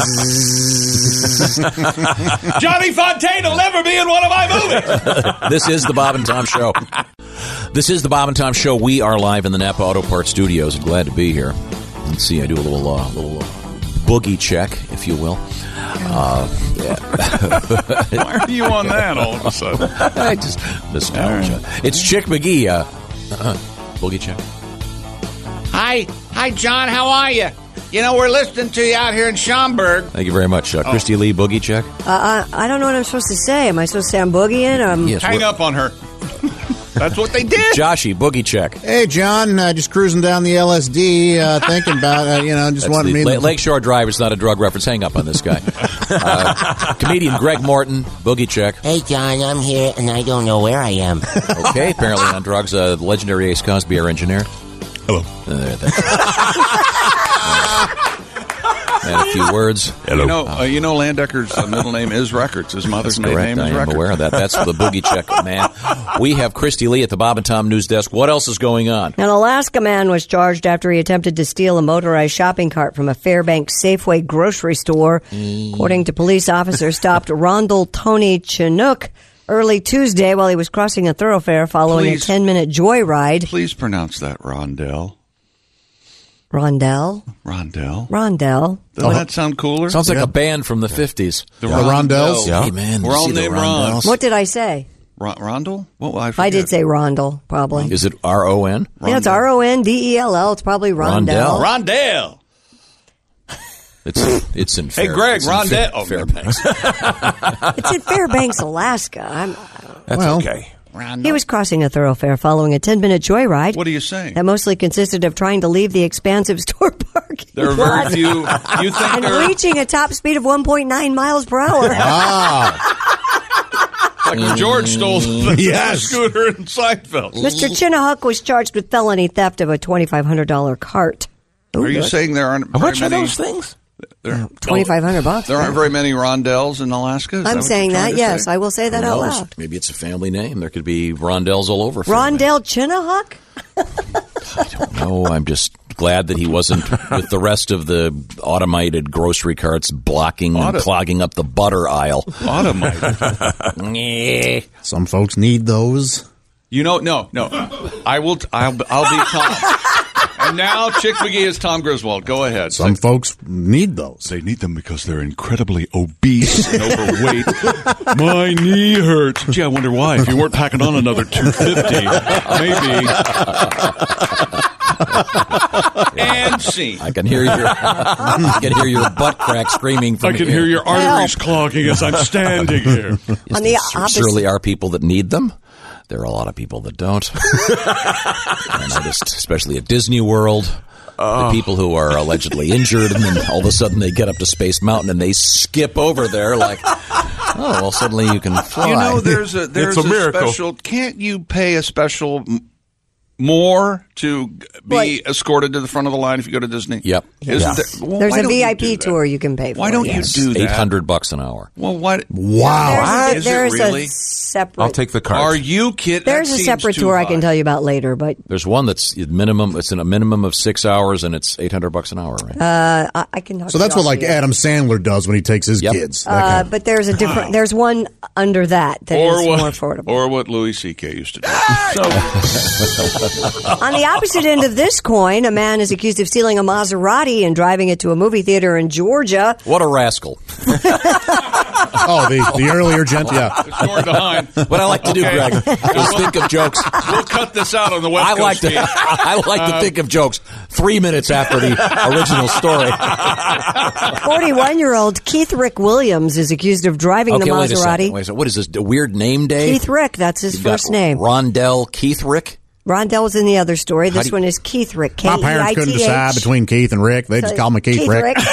Johnny Fontaine will never be in one of my movies. This is the Bob and Tom Show. This is the Bob and Tom Show. We are live in the Napa Auto Parts Studios. Glad to be here. Let's see, I do a little, uh, little boogie check, if you will. Uh, yeah. Why are you on that all of a sudden? I just nostalgia. It's Chick McGee. Uh, uh, boogie check. Hi, hi, John. How are you? You know, we're listening to you out here in Schaumburg. Thank you very much, uh, Christy Lee. Boogie check. Uh, I, I don't know what I'm supposed to say. Am I supposed to say I'm boogieing? Um, Yes, Hang we're- up on her. That's what they did. Joshy, boogie check. Hey, John, uh, just cruising down the L S D, uh, thinking about, uh, you know, just That's wanted the me La- Lakeshore Drive is not a drug reference. Hang up on this guy. Uh, comedian Greg Morton, boogie check. Hey, John, I'm here, and I don't know where I am. Okay, apparently on drugs. Uh, legendary Ace Cosby, our engineer. Hello. Uh, and a few words. You know, uh, you know, Landecker's uh, middle name is Records. His mother's That's maiden correct. name I is am Records. aware of that. That's the boogie check, man. We have Christy Lee at the Bob and Tom News Desk. What else is going on? An Alaska man was charged after he attempted to steal a motorized shopping cart from a Fairbanks Safeway grocery store. According to police officers, stopped Rondell Tony Chinook early Tuesday while he was crossing a thoroughfare following Please. a ten-minute joyride. Please pronounce that Rondell. Rondell? Rondell. Rondell. Doesn't that sound cooler? Sounds like a band from the fifties. The The Rondells? Rondells. Hey, man. We're you all see the named Rondells? Ron. What did I say? Ron- Rondell? What? I, I did say Rondell, probably. Is it R O N? Yeah, it's R O N D E L L. It's probably Rondell. Rondell. Rondell. It's it's in. Hey, Fair, Greg, it's in Rondell. Fair, Oh, Fairbanks. It's in Fairbanks, Alaska. I'm, That's Well, okay. he was crossing a thoroughfare following a ten-minute joyride. What are you saying? That mostly consisted of trying to leave the expansive store parking There are very lot few. You think and they're reaching a top speed of one point nine miles per hour. like when George stole the Yes. scooter in Seinfeld? Mister Chinook was charged with felony theft of a twenty-five hundred dollars cart. Are you saying there aren't How very much are many? those things? There, twenty-five hundred bucks. there aren't very many Rondells in Alaska. Is that I'm what saying you're trying that, to yes. say? I will say that Who out knows? loud. Maybe it's a family name. There could be Rondells all over. Fairbanks. Rondell Chinook? No, I'm just glad that he wasn't with the rest of the automated grocery carts blocking and Auto- clogging up the butter aisle. Automated. Some folks need those. You know, no, no. I will. T- I'll. I'll be Tom. And now, Chick McGee is Tom Griswold. Go ahead. Some folks need those. They need them because they're incredibly obese and overweight. My knee hurts. Gee, I wonder why. If you weren't packing on another two fifty, maybe. And scene. I can hear your I can hear your butt crack screaming from I can here. hear your arteries clogging as I'm standing here. On the There opposite- surely are people that need them. There are a lot of people that don't. And I just, especially at Disney World, the people who are allegedly injured, and then all of a sudden they get up to Space Mountain and they skip over there like, oh, well, suddenly you can fly. You know, there's a there's It's a miracle. special. Can't you pay a special m- more to be What? escorted to the front of the line if you go to Disney? Yep. Isn't Yeah. there, well, There's why a don't you V I do P that? tour you can pay for. Why don't yes. you do that? eight hundred bucks an hour. Well, what? Wow. There's, a, Is there's it really? a separate. I'll take the cart. Are you kidding? There's That a seems separate too tour I high. can tell you about later, but There's one that's minimum. It's in a minimum of six hours, and it's eight hundred bucks an hour. Right? uh, I, I can talk. So that's it what off like to you. Adam Sandler does when he takes his Yep. kids. That Uh, kind of- but there's a different. There's one under that that is Or what? more affordable. Or what Louis C K used to do. So, On the opposite end of this coin, a man is accused of stealing a Maserati and driving it to a movie theater in Georgia. What a rascal! oh, the, the earlier gent, yeah. story behind. What I like to do, Okay. Greg, is think of jokes. We'll cut this out on the West I Coast like to. feed. I like to Uh, think of jokes three minutes after the original story. forty-one-year-old Keith Rick Williams is accused of driving Okay, the wait a second. Maserati. Wait a second. What is this? A weird name day? Keith Rick, that's his You've got first name. Rondell Keith Rick. Rondell was in the other story. How This do you- one is Keith Rick. K E I My T H. parents couldn't decide between Keith and Rick. They just So, call me Keith, Keith Rick. Rick.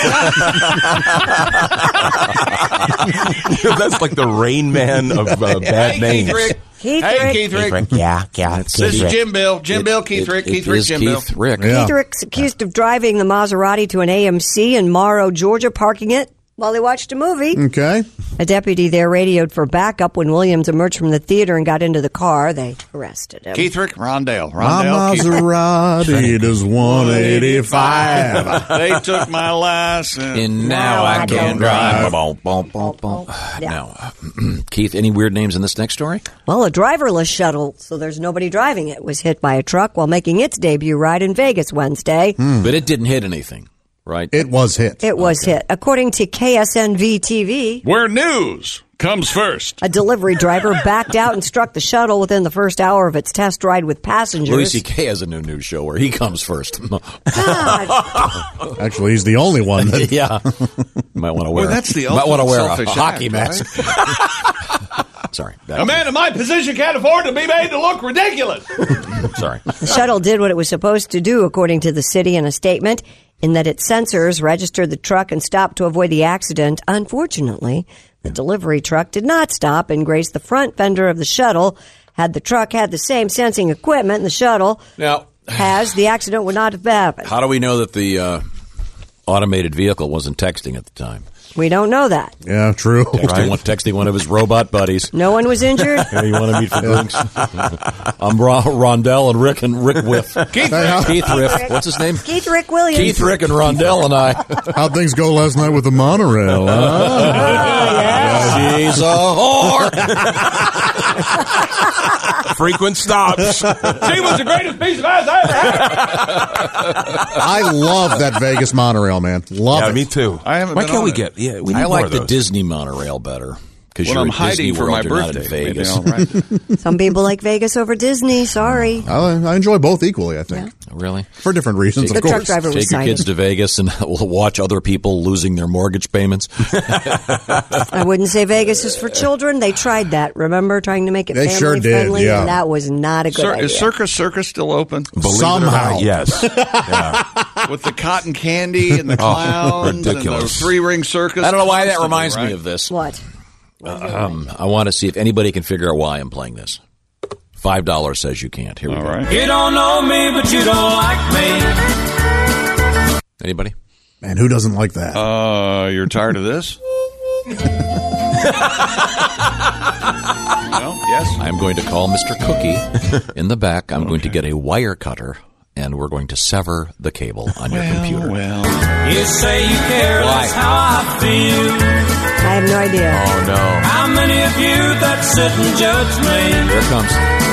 That's like the Rain Man of uh, bad Hey, names. Keith Rick. Keith hey, Rick. Keith Rick. Yeah, yeah. This is Jim Bill. Jim It- Bill, Keith it- Rick. it Keith Rick, is Jim Bill. Keith Rick. Keith Rick's accused of driving the Maserati to an A M C in Morrow, Georgia, parking it while they watched a movie. Okay. A deputy there radioed for backup. When Williams emerged from the theater and got into the car, they arrested him. Keith Rick, Rondell. My Rondell, Keith Rick. Maserati does one eighty-five. They took my license. And now I can drive. Boom, boom, boom, boom. Now, uh, Keith, any weird names in this next story? Well, a driverless shuttle, so there's nobody driving it, was hit by a truck while making its debut ride in Vegas Wednesday. But it didn't hit anything, right? It was hit. It was hit. According to K S N V T V, Where news comes first. a delivery driver backed out and struck the shuttle within the first hour of its test ride with passengers. Louis C K has a new news show where he comes first. Actually, he's the only one. That, yeah. Might want to wear Well, that's the might want to ultimate wear a selfish hockey act, mask. right? Sorry. A man in my position can't afford to be made to look ridiculous. Sorry. The shuttle did what it was supposed to do, according to the city in a statement, in that its sensors registered the truck and stopped to avoid the accident. Unfortunately, the delivery truck did not stop and grazed the front fender of the shuttle. Had the truck had the same sensing equipment the shuttle Now, has, the accident would not have happened. how do we know that the uh, automated vehicle wasn't texting at the time? We don't know that. yeah, true. Texting, one, texting one of his robot buddies. No one was injured. Hey, you want to meet for drinks? I'm Ron- Rondell and Rick and Rick with Keith Hey, how- Keith Riff. What's his name? Keith Rick Williams. Keith Rick and Rondell and I. How'd things go last night with the monorail? Huh? She's a whore. Frequent stops. She was the greatest piece of ass I ever had. I love that Vegas monorail, man. Love Yeah, it. me too. I haven't Why been can't on we it. get? Yeah, we need I more like of the those. Disney monorail better because When you're I'm at Disney hiding for World, my you're not birthday. in maybe Vegas. all right. Some people like Vegas over Disney. Sorry. I, I enjoy both equally, I think. Really? For different reasons, The of truck course. driver was Take your kids cited. to Vegas and we'll watch other people losing their mortgage payments. I wouldn't say Vegas is for children. They tried that. Remember, trying to make it They family sure did, friendly, yeah. and that was not a good Cir- idea. is Circus Circus still open? Believe Somehow. it or not, yes. Yeah. With the cotton candy and the clowns and the ridiculous. three ring circus? I don't know why that Constantly, reminds right? me of this. What? Um, I want to see if anybody can figure out why I'm playing this. Five dollars says you can't. Here we All go. right. You don't know me, but you don't like me. Anybody? Man, who doesn't like that? Uh, you're tired of this? No? Yes? I'm going to call Mister Cookie in the back. I'm going to get a wire cutter, and we're going to sever the cable on your computer. Well, You say you care, that's how I feel. I have no idea. Oh, no. How many of you that sit and judge me Here it comes.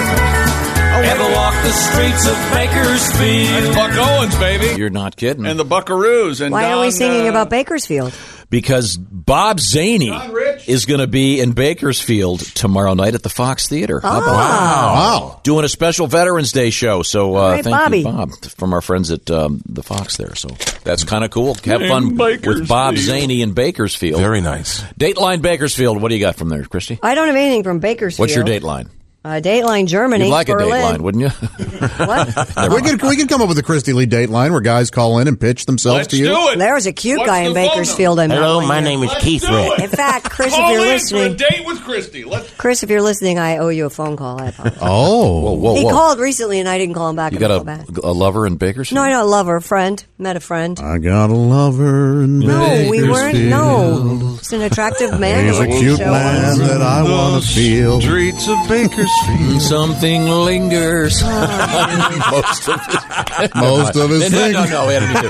ever walk the streets of Bakersfield? Buck Owens, baby. You're not kidding. And the Buckaroos. And Why are we Don, singing uh, about Bakersfield? Because Bob Zaney John Rich. is going to be in Bakersfield tomorrow night at the Fox Theater. How about Ah. Wow. doing a special Veterans Day show. So uh, All right, thank Bobby. you, Bob, from our friends at um, the Fox there. So that's kind of cool. Have In fun with Bob Bakersfield. Zaney in Bakersfield. Very nice. Dateline Bakersfield. What do you got from there, Christy? I don't have anything from Bakersfield. What's your Dateline? Uh, Dateline Germany. You'd like Berlin. a Dateline, wouldn't you? What? we could we could come up with a Christy Lee Dateline where guys call in and pitch themselves Let's to you. do it. There was a cute What's guy in the phone Bakersfield. I met Hello, one my year. name is Let's Keith do Rick. it. In fact, Chris, Call if you're in listening, for a date with Christy. Let's. Chris, if you're listening, I owe you a phone call. I apologize. Oh. Whoa, whoa, He whoa. called recently, and I didn't call him back. You and got call back. a, a lover in Bakersfield? No, I don't love her. Friend. Met a friend. I got a lover in No, we weren't. No. Bakersfield. It's an attractive man. He's a who cute show man us. that I want to feel. Streets of Bakersfield. Something lingers. Most of his, Most of his no, things. no, no, we had to do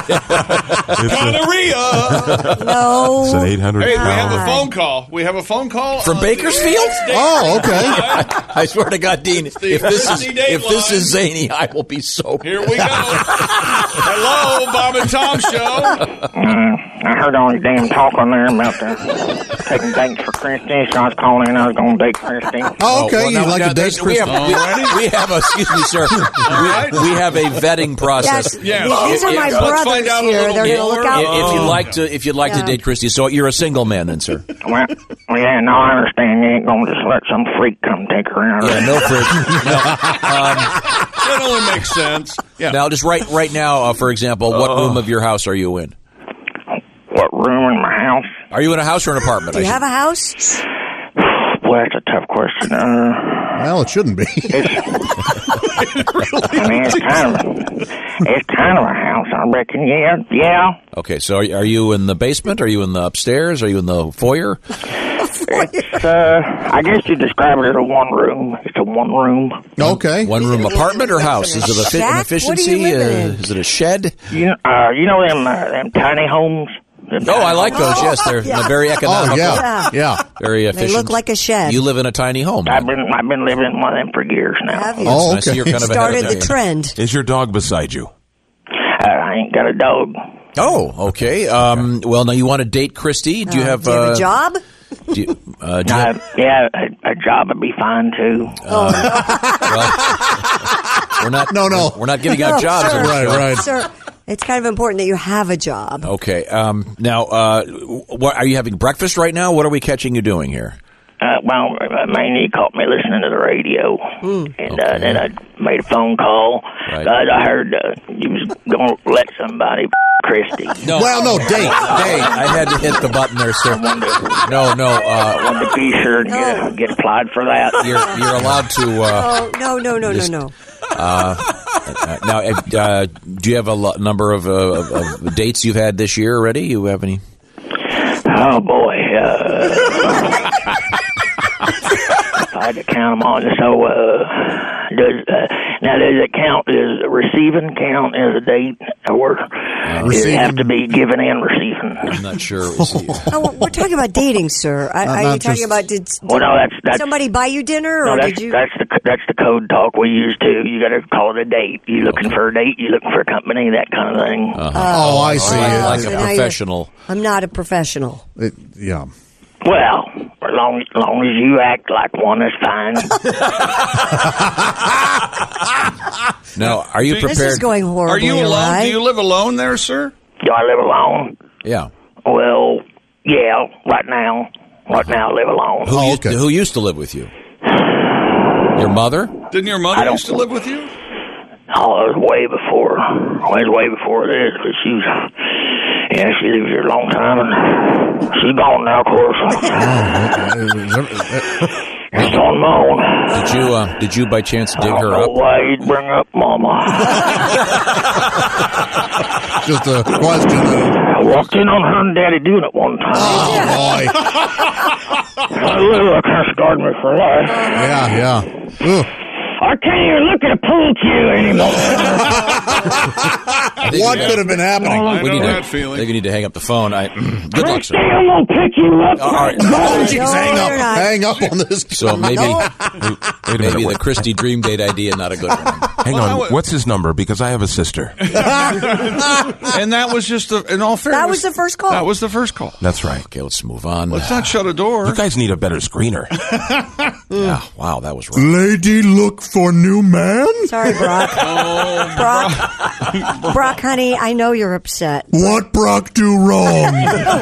Gonorrhea. No. It's an eight hundred. Hey, we have a God. phone call. We have a phone call From on Bakersfield? the- Oh, okay. I swear to God, Dean, if the this is Christy if this Dateline. is zany, I will be so. Here we go. Hello, Bob and Tom Show. I heard all these damn talk on there about the taking dates for Christy, so I was calling in. I was going to date Christy. Oh, okay. well, you now, like now, to date there's- we have, Christy. we, we have a, excuse me, sir. right. We, we have a vetting process. Yes. Yeah. These are If- my if- let's brothers find out a here. little They're going to more. look out If, for if me. you'd like to, if you'd like Yeah. to date Christy, so you're a single man, then, sir. Well, well, yeah, no, I understand. You ain't going to just let some freak come take her out. Yeah, no freak. No. Um, that only makes sense. Yeah. Now, just right right now, uh, for example, what room of your house are you in? What room in my house? Are you in a house or an apartment? Do you I have a house? Well, that's a tough question. Uh, well, it shouldn't be. I mean, it's kind of, it's kind of a house, I reckon. Yeah, yeah. Okay, so are, are you in the basement? Are you in the upstairs? Are you in the foyer? It's, uh, I guess you describe it as a one room. It's a one room. Okay. One room apartment or house? Is it a fit, an efficiency? Uh, is it a shed? You know, uh, you know them, uh, them tiny homes? Them Oh, tiny I like those. homes? Yes, they're yeah. very economical. Oh, yeah. Yeah. Very efficient. They look like a shed. You live in a tiny home. I've been, I've been living in one of them for years now. Have you? Oh, I see okay. you're kind of Started ahead the of trend. Is your dog beside you? Uh, I ain't got a dog. Oh, okay. Um, well, now you want to date Christy? Do you Uh, have, do you have uh, a job? Do you, uh, do you Uh, have, yeah, a, a job would be fine too. well, we're not. No, no. We're not giving out No, jobs. sir. on the Right, show. right. Sir, it's kind of important that you have a job. Okay. Um, now, uh, what are you having breakfast right now? What are we catching you doing here? Uh, well, uh, mainly he caught me listening to the radio, and uh, then I made a phone call. Right. Uh, I heard uh, you was going to let somebody Christy. No. Well, no, date. Date. I had to hit the button there, sir. No, no. I Uh, wanted to be sure to get, get applied for that. you're you're allowed to. Uh, Oh, no, no, no, Just- no, no. uh, uh, now, uh, do you have a lo- number of, uh, of, of dates you've had this year already? You have any? Oh, boy. Uh, if I had to count them all. So, uh, does, uh, now, does it count, does receiving count as a date? Or does it have to be given and receiving? I'm not sure. It was, Oh, we're talking about dating, sir. Are, Not- are not you talking just- about did, did Well, no, that's, that's somebody buy you dinner, No, or that's, did you? that's the that's the code talk we use too. You got to call it a date. You looking for a date? You looking for a company? That kind of thing. uh-huh. Oh, I see. Like, It- like so a now you're- professional. I'm not a professional. it- yeah. Well, as long, as long as you act like one, that's fine. Now, are you This prepared? This is going horribly Are you alone? awry. Do you live alone there, sir? Do I live alone? Yeah. Well, yeah. Right now, right now, I live alone. Who, Oh, used, okay. who used to live with you? Your mother? Didn't your I mother don't- used to live with you? Oh, it was way before. It was way before this. But she was, yeah, she lived here a long time, and she's gone now, of course. It's on my own. Did you? Uh, did you by chance dig I her don't know up? why you'd bring up Mama. Just a question. I walked in on her and Daddy doing it one time. Oh, boy. I literally I kind of scarred me for life. Yeah, yeah. Ugh. I can't even look at a pool cue anymore. What could have been happening? I We know need to, that I feeling. think we need to hang up the phone. I, good luck, sir. I'm gonna pick you up. All right. Jeez, hang No, up. you're not. Hang up on this. So maybe, Wait a maybe minute. the Christie dream date idea not a good one. Hang Well, I on. would- What's his number? Because I have a sister. And that was just, a, in all fairness, That was the first call. That was the first call. That's right. Okay, let's move on. Let's not shut a door. You guys need a better screener. Yeah, wow, that was rough. Lady, look for new man? Sorry, Brock. Oh, Brock. Brock, honey, I know you're upset. What Brock do wrong?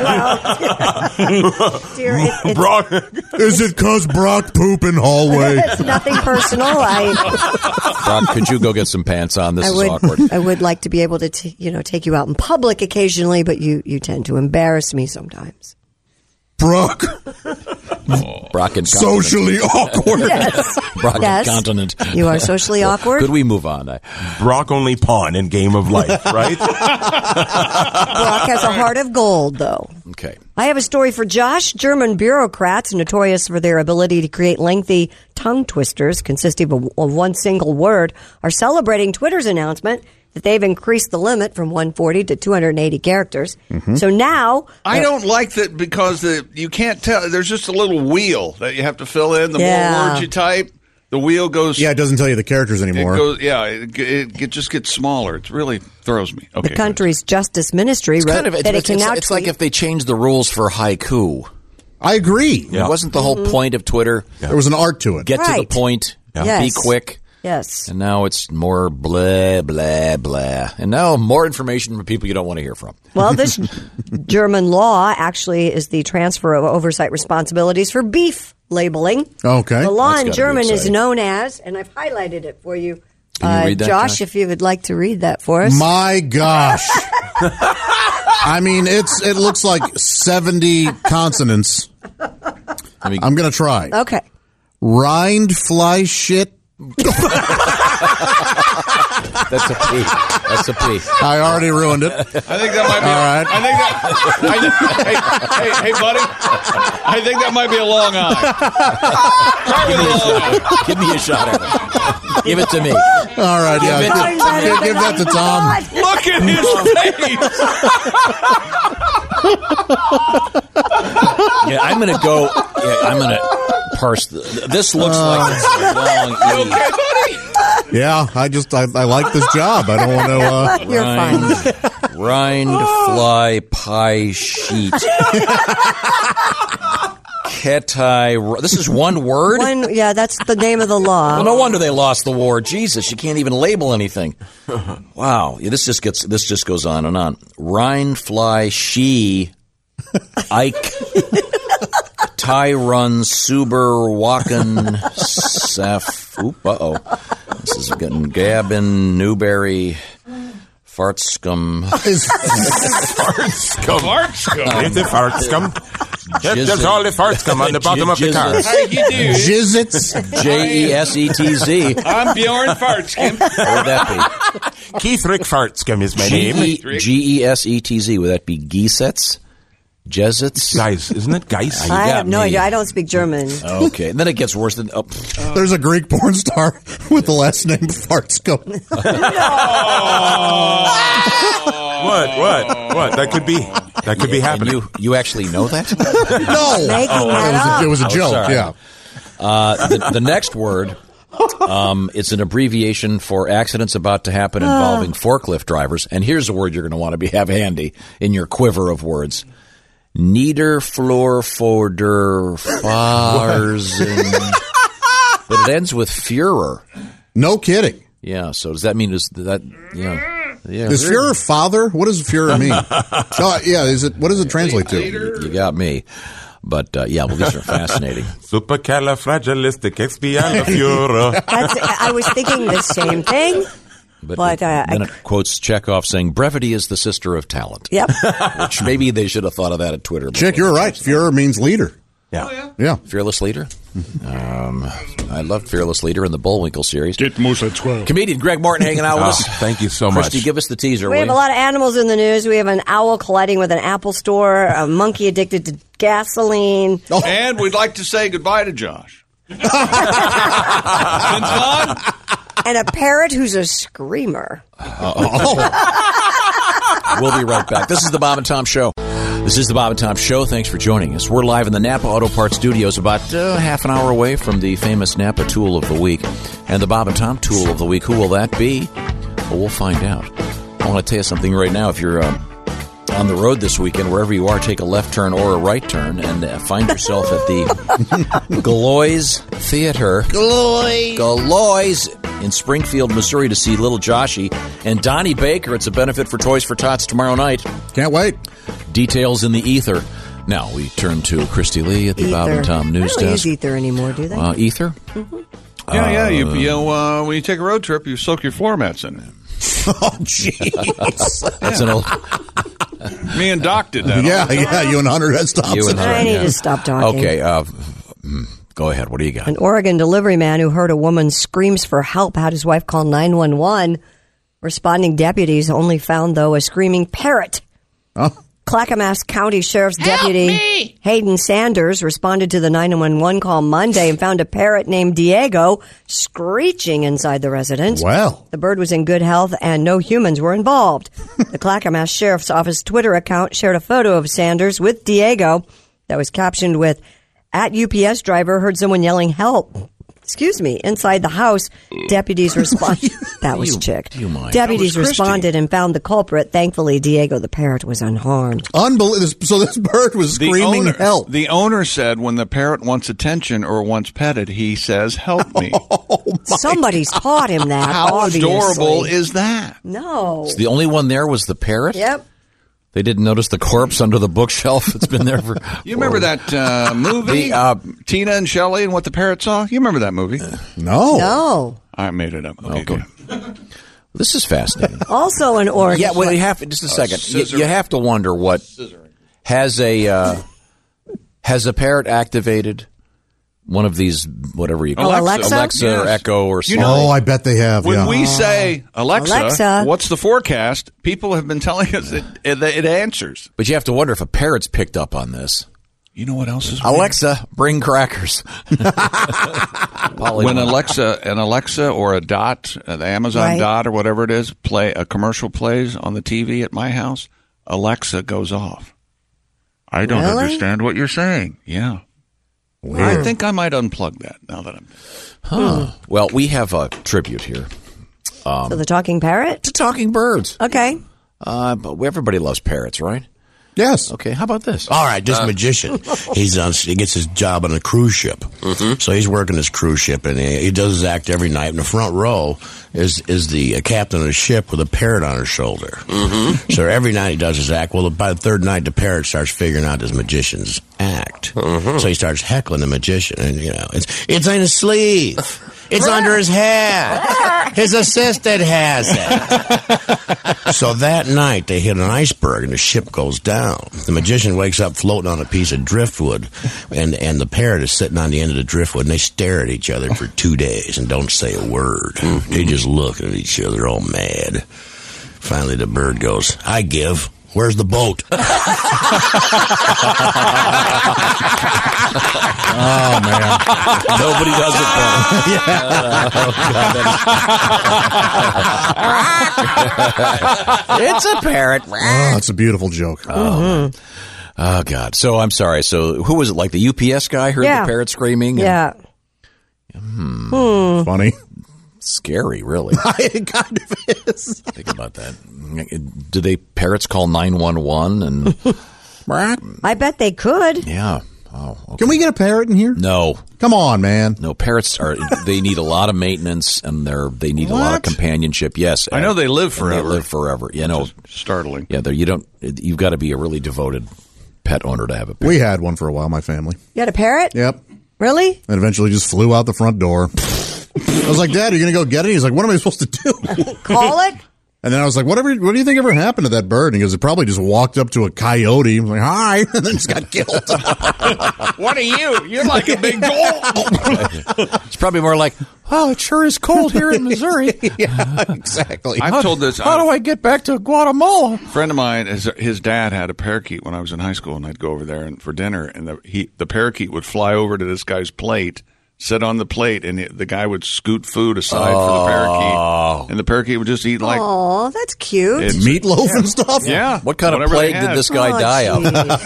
Dear, it, it's, Brock. Is it cause Brock poop in hallway? it's nothing personal. I, Brock, could you go get some pants on? This I is would, awkward. I would like to be able to, t- you know, take you out in public occasionally, but you, you tend to embarrass me sometimes. Brock, Brock and socially awkward. Yes. Brock Yes. Continent. You are socially awkward. Could we move on? I, Brock only pawn in Game of Life, right? Brock has a heart of gold, though. okay. I have a story for Josh. German bureaucrats, notorious for their ability to create lengthy tongue twisters consisting of, of one single word, are celebrating Twitter's announcement that they've increased the limit from one hundred forty to two hundred eighty characters. So now... I don't like that because the, you can't tell. There's just a little wheel that you have to fill in. The Yeah. more words you type, the wheel goes. Yeah, it doesn't tell you the characters It anymore. goes. Yeah, it, it, it just gets smaller. It really throws me. Okay. The country's Justice Ministry It's wrote kind of, that it's, it can it's, now it's like tweet- if they changed the rules for haiku. I agree. Yeah. Wasn't the whole Mm-hmm. point of Twitter There was an art to it. get to Right. the point, Yes. be quick? Yes. And now it's more blah, blah, blah. And now more information from people you don't want to hear from. Well, this German law actually is the transfer of oversight responsibilities for beef labeling. Okay. The law That's in gotta be German is exciting. known as, and I've highlighted it for you, Can you Uh, read that, Josh, Josh? if you would like to read that for us. My gosh. I mean, it's it looks like seventy consonants. I I'm going to try. Okay. Rind fly shit. That's a P. That's a P. I already ruined it. I think that might be. All right. I think that. I think, hey, hey, hey, buddy. I think that might be a long eye. Try with a long eye. Give me a shot at it. Give it to me. All right, yeah. Give it Give, to- give- give that to Tom. Look at his face. Yeah, I'm going to go. Yeah, I'm going to parse. The, this looks Uh, like it's a long E. Okay, buddy. Yeah, I just I, I like this job. I don't want to. Uh, You're Rind, rind fly pie sheet. Ketai. This is one word? One, yeah, that's the name of the law. Well, no wonder they lost the war. Jesus, you can't even label anything. Wow. Yeah, this just gets. This just goes on and on. Rind fly she. Ike. Tai run Suber Wacken Saf. Oop, uh oh. This is getting Gabin Newberry Fart Scum. Fart scum. Fart scum. It's a fart scum. There's all the fart scum on the bottom of the car. How you do? Jizzits. J E S E T Z. I'm Bjorn Fartskin. What would that be? Keith Rick Fartscum is my G name. E G E S E T Z. Would that be Giesets? Jesuits? Guys, isn't it Geis? You I got have no me. idea. I don't speak German. Okay, and then it gets worse than. Oh. There's a Greek porn star with the last name Fartsco. What? What? What? That could be. That could be And happening. you, you actually know that? No, Making oh, that it, was up. a, it was a Oh, joke. sorry. Yeah. Uh, the, the next word, um, it's an abbreviation for accidents about to happen involving forklift drivers. And here's a word you're going to want to be have handy in your quiver of words. Niederflurforder Farsen. But it ends with Führer. No kidding. Yeah, so does that mean is that yeah. Yeah, Is Führer father? What does Führer mean? Oh, yeah, is it? What does it translate to? You got me. But, uh, yeah, well, these are fascinating. Supercalifragilisticexpialidocious. That's, I was thinking the same thing. But, But, uh, then I- it quotes Chekhov saying, brevity is the sister of talent. Yep. Which maybe they should have thought of that at Twitter. Chick, you're right. Führer means leader. Yeah. Yeah. Fearless Leader. Um, I loved Fearless Leader in the Bullwinkle series. Get Moose at twelve. Comedian Greg Martin hanging out with Oh, us. thank you so much. Christy, give us the teaser, We will have you? a lot of animals in the news. We have an owl colliding with an Apple store, a monkey addicted to gasoline. And we'd like to say goodbye to Josh. Been fun? And a parrot who's a screamer. We'll be right back. This is the Bob and Tom Show. This is the Bob and Tom Show. Thanks for joining us. We're live in the Napa Auto Parts Studios, about uh, half an hour away from the famous Napa Tool of the Week. And the Bob and Tom Tool of the Week, who will that be? Well, we'll find out. I want to tell you something right now. If you're um, on the road this weekend, wherever you are, take a left turn or a right turn and uh, find yourself at the Galois Theater. Galois. Galois in Springfield, Missouri to see Little Joshy and Donnie Baker. It's a benefit for Toys for Tots tomorrow night. Can't wait. Details in the ether. Now we turn to Christy Lee at the Bob and Tom News They don't Desk. use ether anymore, do they? Uh, ether? Yeah, yeah. You, you know, uh, when you take a road trip, you soak your floor mats in it. Oh, jeez. That's an old. Me and Doc did that. Yeah, yeah. You and Hunter has stopped. You and her, I need yeah. to stop talking. Okay, uh, mm, go ahead. What do you got? An Oregon delivery man who heard a woman screams for help had his wife call nine one one. Responding deputies only found, though, a screaming parrot. Oh. Clackamas County Sheriff's Deputy Hayden Sanders responded to the nine one one call Monday and found a parrot named Diego screeching inside the residence. Well. The bird was in good health and no humans were involved. The Clackamas Sheriff's Office Twitter account shared a photo of Sanders with Diego that was captioned with, "At U P S driver heard someone yelling help." Excuse me, inside the house, deputies responded. That was You- Chick. you mind. Deputies That was Christy. responded and found the culprit. Thankfully, Diego the parrot was unharmed. Unbelievable. So this bird was The screaming owner, help. The owner said when the parrot wants attention or wants petted, he says, "Help me." Somebody's taught him that. How obviously. adorable is that? No. The only one there was the parrot? Yep. They didn't notice the corpse under the bookshelf. It's been there for. You remember that uh, movie, The, uh, Tina and Shelley and What the Parrot Saw? You remember that movie? No. No. I made it up. Okay, Okay. good. This is fascinating. Also an Oregon. Yeah, well, you have just a second. You, you have to wonder what has a uh, has a parrot activated one of these, whatever you call Oh, it, Alexa? Alexa or Yes. Echo or You something. know- Oh, I bet they have. When yeah. we say, Alexa, Alexa. what's the forecast? People have been telling us it, it, it answers. But you have to wonder if a parrot's picked up on this. You know what else is weird? Alexa, bring crackers. When Alexa, an Alexa or a Dot, uh, the Amazon Right. Dot or whatever it is, play a commercial plays on the T V at my house, Alexa goes off. I don't Really? understand what you're saying. Yeah. I think I might unplug that now that I'm. Huh. Well, we have a tribute here. Um, So the talking parrot? to talking birds. Okay. Uh, but everybody loves parrots, right? Yes. Okay, how about this? All right, this magician. He's on. He gets his job on a cruise ship. Mm-hmm. So he's working this cruise ship, and he, he does his act every night. In the front row is is the uh, captain of the ship with a parrot on her shoulder. Mm-hmm. So every night he does his act. Well, by the third night, the parrot starts figuring out this magician's act. Mm-hmm. So he starts heckling the magician, and you know, it's it's in his sleeve. It's under his hat. His assistant has it. So that night, they hit an iceberg, and the ship goes down. The magician wakes up floating on a piece of driftwood, and, and the parrot is sitting on the end of the driftwood, and they stare at each other for two days and don't say a word. They just look at each other all mad. Finally, the bird goes, I give. Where's the boat? Oh, man. Nobody does it better. It's a parrot. Oh, that's a beautiful joke. Oh, oh, God. So I'm sorry. So who was it? Like the U P S guy heard Yeah. the parrot screaming? And- Yeah. Hmm. Funny. Scary, really. It kind of is. Think about that. Do they parrots call nine one one? And I bet they could. yeah. Oh, okay. Can we get a parrot in here? No. Come on, man. No, parrots are. They need a lot of maintenance, and they're they need a lot of What? companionship. Yes, I know they live and they forever. live forever. You know, Startling. yeah. they're- You don't. You've got to be a really devoted pet owner to have a parrot. We had one for a while, my family. You had a parrot? Yep. Really? And eventually just flew out the front door. I was like, Dad, are you going to go get it? He's like, what am I supposed to do? Call it? And then I was like, whatever, what do you think ever happened to that bird? And he goes, it probably just walked up to a coyote. I was like, hi. And then just got killed. What are you? You're like a big goal. It's probably more like, oh, it sure is cold here in Missouri. Yeah, exactly. I've How- told this. How do I get back to Guatemala? A friend of mine, his, his dad had a parakeet when I was in high school, and I'd go over there and for dinner, and the he, the parakeet would fly over to this guy's plate, sit on the plate, and it, the guy would scoot food aside for the parakeet, and the parakeet would just eat like Oh, that's cute. It's- Meatloaf and stuff? yeah. What kind of whatever they plague did had. this guy Oh, die of?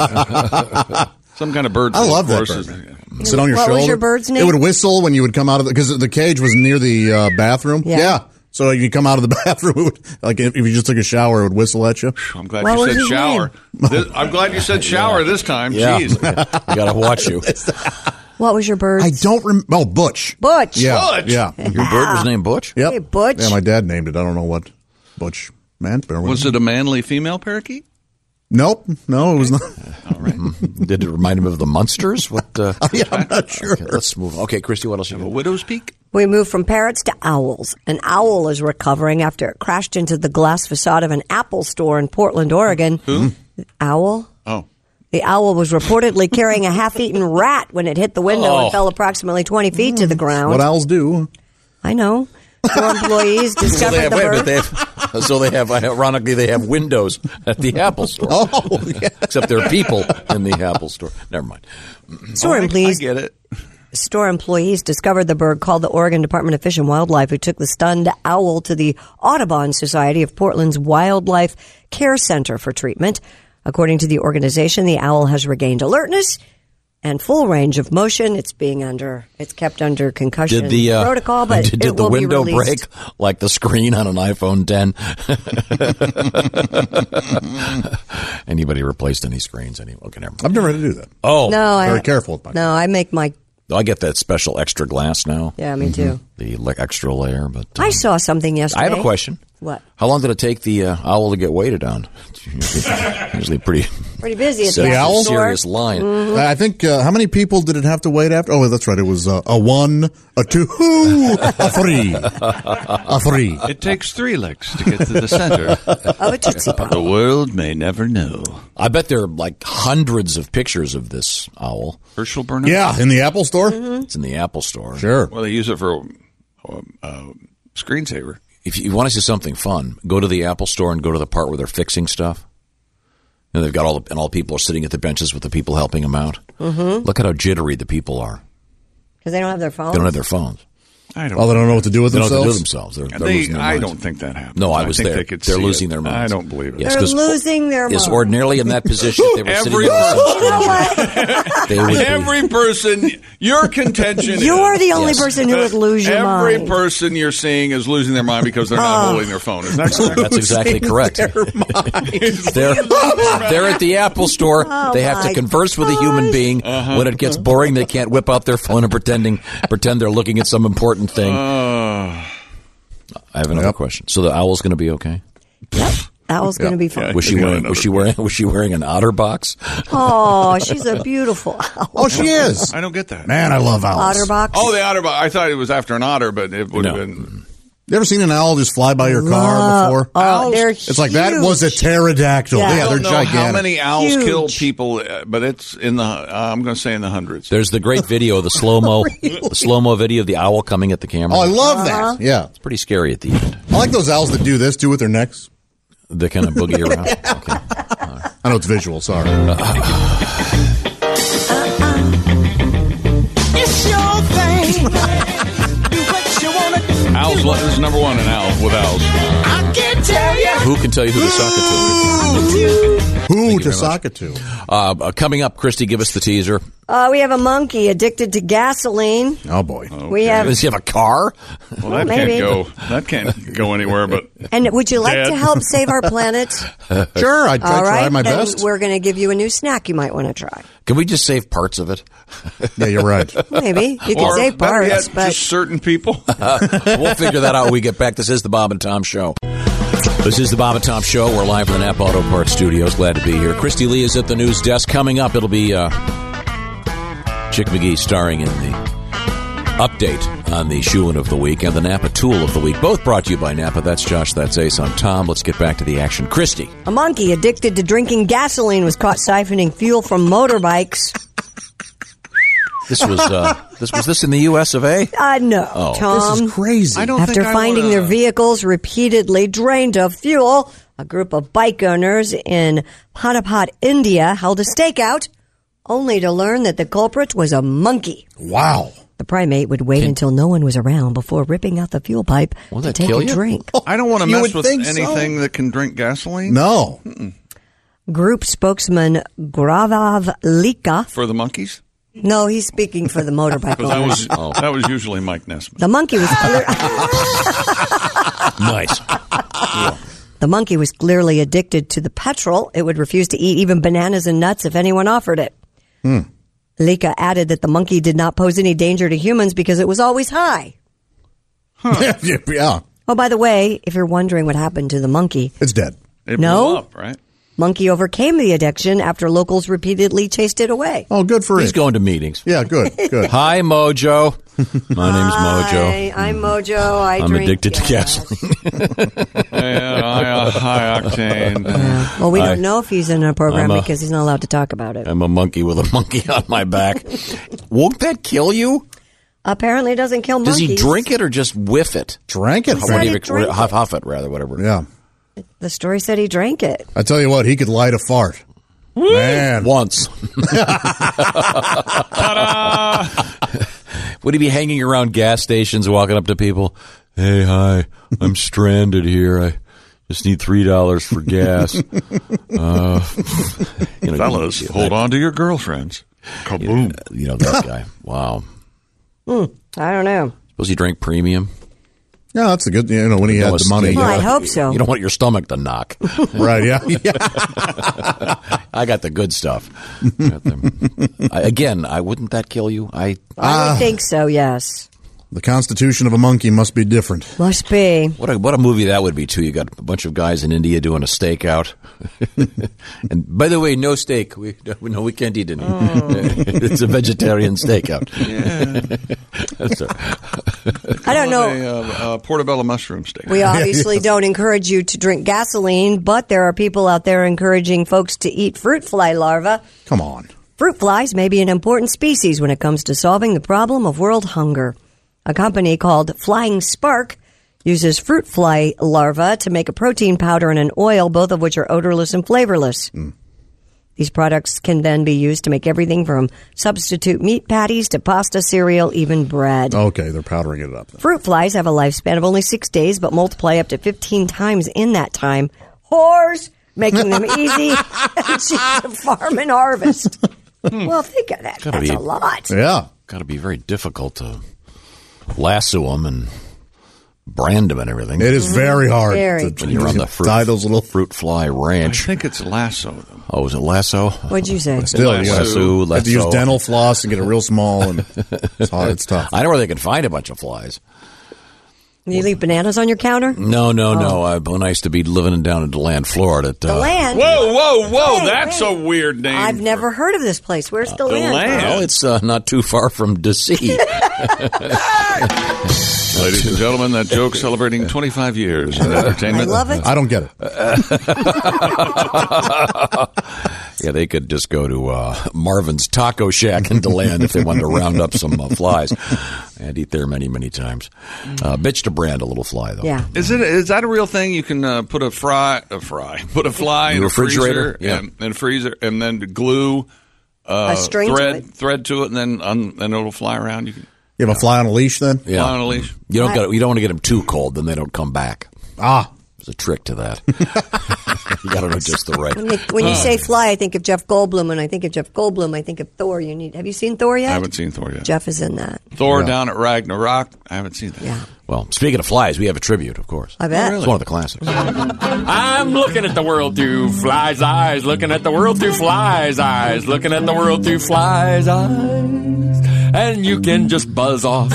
geez. Some kind of bird. I flu, love of that course. bird. Sit on your What shoulder. was your bird's name? It would whistle when you would come out of the, because the cage was near the uh, bathroom. Yeah. So you come out of the bathroom, it would, like if you just took a shower, it would whistle at you. I'm glad What you was said his shower. This, I'm glad you said shower this time. Yeah. Jeez. You got to watch you. What was your bird? I don't remember. Oh, Butch. Butch. Yeah. Butch. Yeah. Your bird was named Butch? Yep. Hey, Butch. Yeah, my dad named it. I don't know what. Butch. Man, bear with Was me. it a manly female parakeet? Nope. No, it was not. All right. Did it remind him of the Munsters? What? Uh, Yeah, I'm not sure. okay, let's move. Okay, Christy, what else you A got? widow's peak? We move from parrots to owls. An owl is recovering after it crashed into the glass facade of an Apple store in Portland, Oregon. Who? Owl? Oh. The owl was reportedly carrying a half-eaten rat when it hit the window Oh. and fell approximately twenty feet to the ground. What owls do. I know. Store employees So discovered they have, the wait a bird. minute, they have, so they have, ironically, they have windows at the Apple store. Oh, yeah. Except there are people in the Apple store. Never mind. Store Oh, I- employees. I get it. Store employees discovered the bird, called the Oregon Department of Fish and Wildlife, who took the stunned owl to the Audubon Society of Portland's Wildlife Care Center for treatment. According to the organization, the owl has regained alertness and full range of motion. It's being under, it's kept under concussion Did the uh, protocol, but did, did it the will window be released. break like the screen on an iPhone ten? Anybody replaced any screens? Any? Okay, never mind. I've never had to do that. Oh, No, Very I, careful with my. no, I make my, I get that special extra glass now. yeah, me too. The le- extra layer, but uh, I saw something yesterday. I have a question. What? How long did it take the uh, owl to get weighted on? Usually pretty Pretty busy at se- the Apple Store. serious line. Mhm. I think, uh, how many people did it have to wait after? Oh, that's right. It was uh, a one, a two, a three. A three. It takes three legs to get to the center of a Tootsie Pop. The world may never know. I bet there are like hundreds of pictures of this owl. Herschel Burnett? Yeah, in the Apple Store? Mm-hmm. It's in the Apple Store. Sure. Well, they use it for a uh, screensaver. If you want to see something fun, go to the Apple Store and go to the part where they're fixing stuff. And they've got all the, and all the people are sitting at the benches with the people helping them out. Mm-hmm. Look at how jittery the people are. Because they don't have their phones. They don't have their phones. I don't. Oh, they don't know what to do with They don't know what to do themselves? with themselves. They're, they're They, losing their I minds. don't think that happens. No, I I was think there. they could They're see losing it. their minds. I don't believe it. Yes, They're 'cause losing their Yes, mind. ordinarily in that position, if they were sitting Every there with some person- stranger, they would be. Every person, your contention is... You're the only Yes. person who would lose your Every mind. person you're seeing is losing their mind because they're not Oh. holding their phone. Is that correct? That's exactly correct. Their They're, they're at the Apple Store. Oh, they have to my converse with a human gosh. being. Uh-huh. When it gets boring, they can't whip out their phone and pretending pretend they're looking at some important thing. Uh, I have another Yep. question. So the owl's going to be okay? Owl's going to be fun. Yeah. Was she got wearing? another Was she wearing? Was she wearing an otter box? Oh, she's a beautiful owl. Oh, she is. I don't get that. Man, I love owls. Otterbox. Oh, the otter. I thought it was after an otter, but it would have No. been... You ever seen an owl just fly by your car Love- before? Oh, Owls- they're It's like that huge. was a pterodactyl. Yeah. Yeah, I I they're don't know gigantic. how many owls Huge. kill people, uh, but it's in the... Uh, I'm going to say in the hundreds. There's the great video, the slow mo, the slow mo video of the owl coming at the camera. Oh, I love Uh-huh. that. Yeah. It's pretty scary at the end. I like those owls that do this, too, with their necks. They kind of boogie around. Okay. I know it's visual, sorry. It's your thing. Do what you wanna do. Owls, this is number one in owls, with owls. I can tell you. Who can tell you who to sock it to? Who to sock it to? Uh, uh, coming up, Christy, give us the teaser. Uh, we have a monkey addicted to gasoline. Oh, boy. We have, Does he have a car? Well, that maybe. can't go. That can't go anywhere. But and would you like Dead. to help save our planet? Sure, I'd try, All right, try my then best. we're going to give you a new snack you might want to try. Can we just save parts of it? Yeah, you're right. Maybe you can or save better parts, yet, but just certain people. We'll figure that out when we get back. This is the Bob and Tom Show. This is the Bob and Tom Show. We're live from the Napa Auto Parts Studios. Glad to be here. Christy Lee is at the news desk. Coming up, it'll be uh, Chick McGee starring in the update on the Shoein' of the Week and the Napa Tool of the Week. Both brought to you by Napa. That's Josh. That's Ace. I'm Tom. Let's get back to the action. Christy. a monkey addicted to drinking gasoline was caught siphoning fuel from motorbikes. This was uh, this was this in the U S of A? Uh, no, Oh. Tom. This is crazy. I don't After think I finding wanna- their vehicles repeatedly drained of fuel, a group of bike owners in Panapat, India held a stakeout, only to learn that the culprit was a monkey. Wow. The primate would wait until no one was around before ripping out the fuel pipe Will to that take kill a you? drink. I don't want to You mess would with think so. anything that can drink gasoline. No. Group spokesman Gravav Lika. For the monkeys, No, he's speaking for the motorbike because that owners. was that was usually Mike Nesmith. The monkey was clear- Nice. the monkey was clearly addicted to the petrol. It would refuse to eat even bananas and nuts if anyone offered it. Hmm. Lika added that the monkey did not pose any danger to humans because it was always high. Yeah. Oh, by the way, if you're wondering what happened to the monkey, It's dead. It No. blew up, right? monkey overcame the addiction after locals repeatedly chased it away. Oh, good for He's it. going to meetings. Yeah, good, good. Hi, Mojo. My name's Mojo. Hi, I'm Mojo. I I'm drink addicted to gas. gasoline. Yeah, high octane. Well, we I- don't know if he's in a program I'm a- because he's not allowed to talk about it. I'm a monkey with a monkey on my back. Won't that kill you? Apparently, it doesn't kill Does monkeys. he drink it or just whiff it? Drank it. He said What do he you- drank huff, it. huff it, rather, whatever. Yeah. The story said he drank it. I tell you what, he could light a fart. Man. Once. Would he be hanging around gas stations, walking up to people? Hey, hi, I'm stranded here. I just need three dollars for gas. Uh, you know, Fellas, you know, hold that- on to your girlfriends. Kaboom. You know that guy. Wow. Hmm, I don't know. Suppose he drank premium. Yeah, that's a good, you know, when he You had know, the money. Well, yeah. I hope so. You don't want your stomach to knock. Right, yeah. I got the good stuff. Got the- I, again, I wouldn't that kill you? I I would think so, yes. The constitution of a monkey must be different. Must be. What a, what a movie that would be, too. You got a bunch of guys in India doing a stakeout. And by the way, no steak. We no, we can't eat any. Oh. It's a vegetarian stakeout. Yeah. I don't know. A, uh, a portobello mushroom steak. We obviously don't encourage you to drink gasoline, but there are people out there encouraging folks to eat fruit fly larvae. Come on. Fruit flies may be an important species when it comes to solving the problem of world hunger. A company called Flying Spark uses fruit fly larvae to make a protein powder and an oil, both of which are odorless and flavorless. Mm. These products can then be used to make everything from substitute meat patties to pasta, cereal, even bread. Okay, they're powdering it up. Then. Fruit flies have a lifespan of only six days, but multiply up to fifteen times in that time. Whores, making them easy and cheap to farm and harvest. Well, think of that. Gotta That's be, a lot. Yeah. Got to be very difficult to lasso them and brand them and everything. It is very hard. Very. To, when you're on the fruit, tie those little fruit fly ranch. I think it's lasso. Though. Oh, is it lasso? What'd you say? Still, lasso. you gotta, lasso, you lasso. have to use dental floss and get it real small. And it's hard. It's tough. I know where they can find a bunch of flies. You leave bananas on your counter? No, no, oh. no. I, when I used to be living down in DeLand, Florida. At, uh, DeLand? Whoa, whoa, whoa. Hey, That's hey. a weird name. I've never heard of this place. Where's DeLand? DeLand? Well, it's uh, not too far from D C Ladies and gentlemen, that joke celebrating twenty-five years in entertainment. I love it. I don't get it. Yeah, they could just go to uh, Marvin's Taco Shack in DeLand if they wanted to round up some uh, flies and eat there many, many times. Uh, bitch to brand a little fly, though. Yeah. Is it? Is that a real thing? You can uh, put a fry, a fry, put a fly in a refrigerator, freezer, yeah, and, and freezer, and then glue uh, a string thread to it. thread to it, and then un, and it'll fly around. You can You have a fly on a leash then? Yeah. fly on a leash. You don't got. You don't want to get them too cold, then they don't come back. Ah. There's a trick to that. You got to know just the right. When, they, when you say fly, I think of Jeff Goldblum. When I think of Jeff Goldblum, I think of Thor. You need. Have you seen Thor yet? I haven't seen Thor yet. Jeff is in that. Thor Yeah. down at Ragnarok. I haven't seen that. Yeah. Well, speaking of flies, we have a tribute, of course. I bet. Oh, really? It's one of the classics. I'm looking at the world through flies' eyes, looking at the world through flies' eyes, looking at the world through flies' eyes, and you can just buzz off.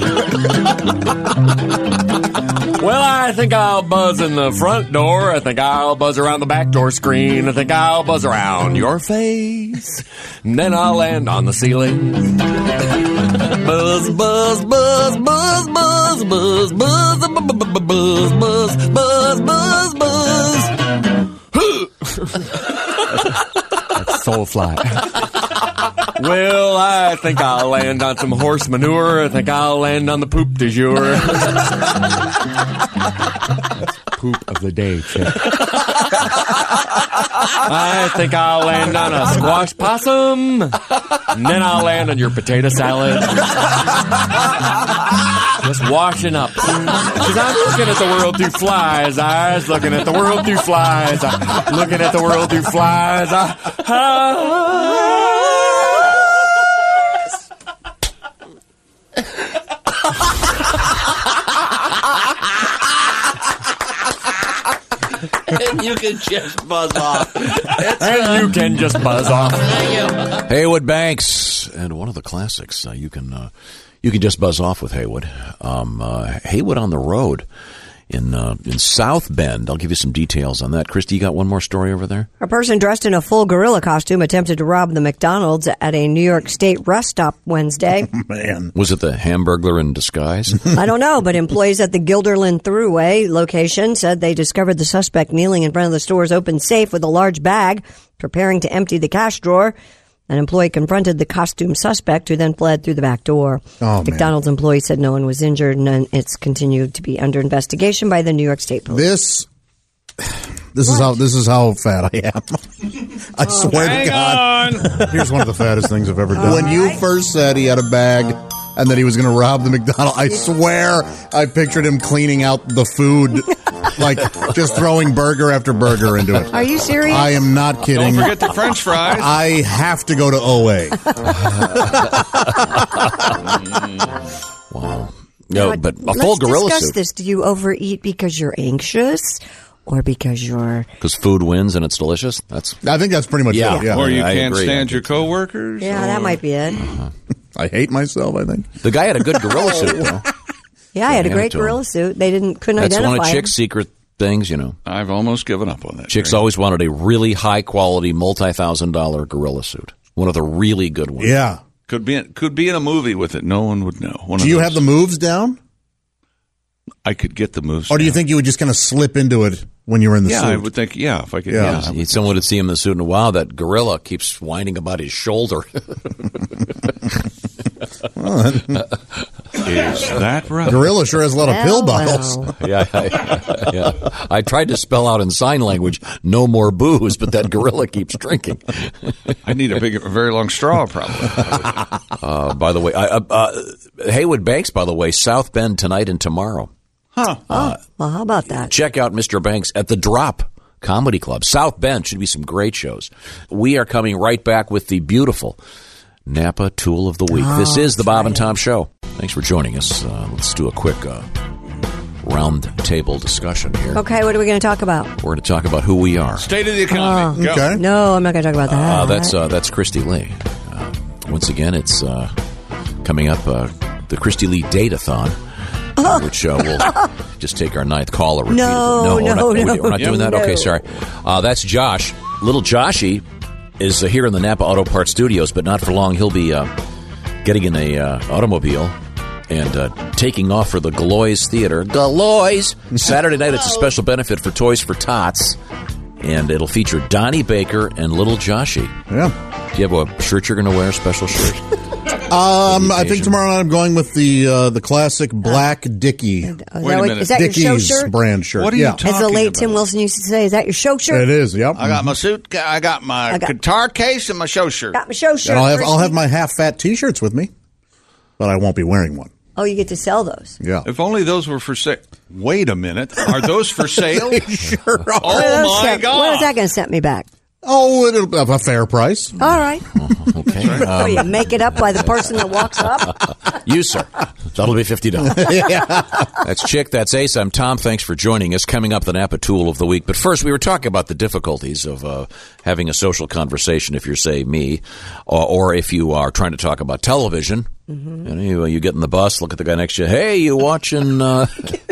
Well, I think I'll buzz in the front door. I think I'll buzz around the back door screen. I think I'll buzz around your face. And then I'll land on the ceiling. Buzz, buzz, buzz, buzz, buzz, buzz, buzz, buzz, buzz, buzz, buzz, buzz. That's Soulfly. Well, I think I'll land on some horse manure. I think I'll land on the poop du jour. Poop of the day, chick. I think I'll land on a squash possum. And then I'll land on your potato salad. Just washing up. Because I'm looking at the world through flies' eyes. Looking at the world through flies' eyes. Looking at the world through flies' eyes. And you can just buzz off. And you can just buzz off. Haywood Banks, and one of the classics. Uh, you can uh, you can just buzz off with Haywood. Um, uh, Haywood on the road in uh, in South Bend. I'll give you some details on that. Christy, you got one more story over there? A person dressed in a full gorilla costume attempted to rob the McDonald's at a New York State rest stop Wednesday. Man. Was it the Hamburglar in disguise? I don't know, but employees at the Guilderland Thruway location said they discovered the suspect kneeling in front of the store's open safe with a large bag, preparing to empty the cash drawer. An employee confronted the costume suspect, who then fled through the back door. Oh, McDonald's man. employee said no one was injured, and it's continued to be under investigation by the New York State Police. This, this is how this is how fat I am. I swear Hang to God. on. Here's one of the fattest things I've ever done. All When you right. first said he had a bag and that he was going to rob the McDonald's, I swear I pictured him cleaning out the food, like just throwing burger after burger into it. Are you serious? I am not kidding. Don't forget the French fries. I have to go to O A. Wow. No, Now, but a let's full gorilla discuss suit. this. Do you overeat because you're anxious, or because you're? Because food wins and it's delicious. That's I think that's pretty much Yeah. it. Yeah. Or you I can't agree. stand your coworkers. Yeah, or- that might be it. I I hate myself, I think. The guy had a good gorilla suit, though. Yeah, I had a hand it great to him. gorilla suit. They didn't couldn't That's identify one of him. Chick's secret things, you know. I've almost given up on that. Chicks Jerry. always wanted a really high-quality, multi-thousand dollar gorilla suit. One of the really good ones. Yeah. Could be could be in a movie with it. No one would know. One Do of you those. have the moves down? I could get the moves. Or do you down. think you would just kind of slip into it when you were in the Yeah, suit? I would think. Yeah, if I could. Yeah. Yeah, I would- Someone would see him in the suit, and wow, that gorilla keeps whining about his shoulder. Is that right? Gorilla sure has a lot of pill bottles. yeah, I, yeah. I tried to spell out in sign language, no more booze, but that gorilla keeps drinking. I need a big, a very long straw, probably. Uh, by the way, I, uh, uh, Haywood Banks, by the way, South Bend tonight and tomorrow. Huh. Oh, well, how about that? Check out Mister Banks at the Drop Comedy Club. South Bend should be some great shows. We are coming right back with the beautiful Napa Tool of the Week. Oh, this is the Bob right. and Tom Show. Thanks for joining us. Uh, let's do a quick uh, round table discussion here. Okay, what are we going to talk about? We're going to talk about who we are. State of the economy. Oh, Go. No, I'm not going to talk about that. Uh, that's uh, that's Christy Lee. Uh, once again, it's uh, coming up uh, the Christy Lee Date-a-thon, uh, which uh, we'll just take our ninth caller. Repeatedly. No, we're no, not, no, we're not doing that. no. Okay, sorry. Uh, that's Josh. Little Joshy is uh, here in the Napa Auto Parts Studios, but not for long. He'll be uh, getting in a uh, automobile and uh, taking off for the Galois Theater. Galois! Saturday night, it's a special benefit for Toys for Tots. And it'll feature Donnie Baker and Little Joshy. Yeah. Do you have a shirt you're going to wear, a special shirt? Um, I think tomorrow night I'm going with the uh, the classic black Dickie. Is that, what, is that your show Dickie's shirt? brand shirt. What are you yeah. talking As the late about? Tim Wilson used to say, is that your show shirt? It is, yep. I got my suit. I got my I got- guitar case and my show shirt. Got my show shirt. And I'll have I'll Christy. have my half fat T-shirts with me, but I won't be wearing one. Oh, you get to sell those. Yeah. If only those were for sale. Wait a minute. Are those for sale? Sure. What Oh, else my set- God. What is that going to set me back? Oh, it'll be a fair price. All right. Okay. Oh, Um, you make it up by the person that walks up? you, sir. That'll be fifty dollars. That's Chick. That's Ace. I'm Tom. Thanks for joining us. Coming up, the Napa Tool of the Week. But first, we were talking about the difficulties of uh, having a social conversation if you're, say, me, or, or if you are trying to talk about television. Mm-hmm. You know, you, you get in the bus, look at the guy next to you. Hey, you watching... Uh,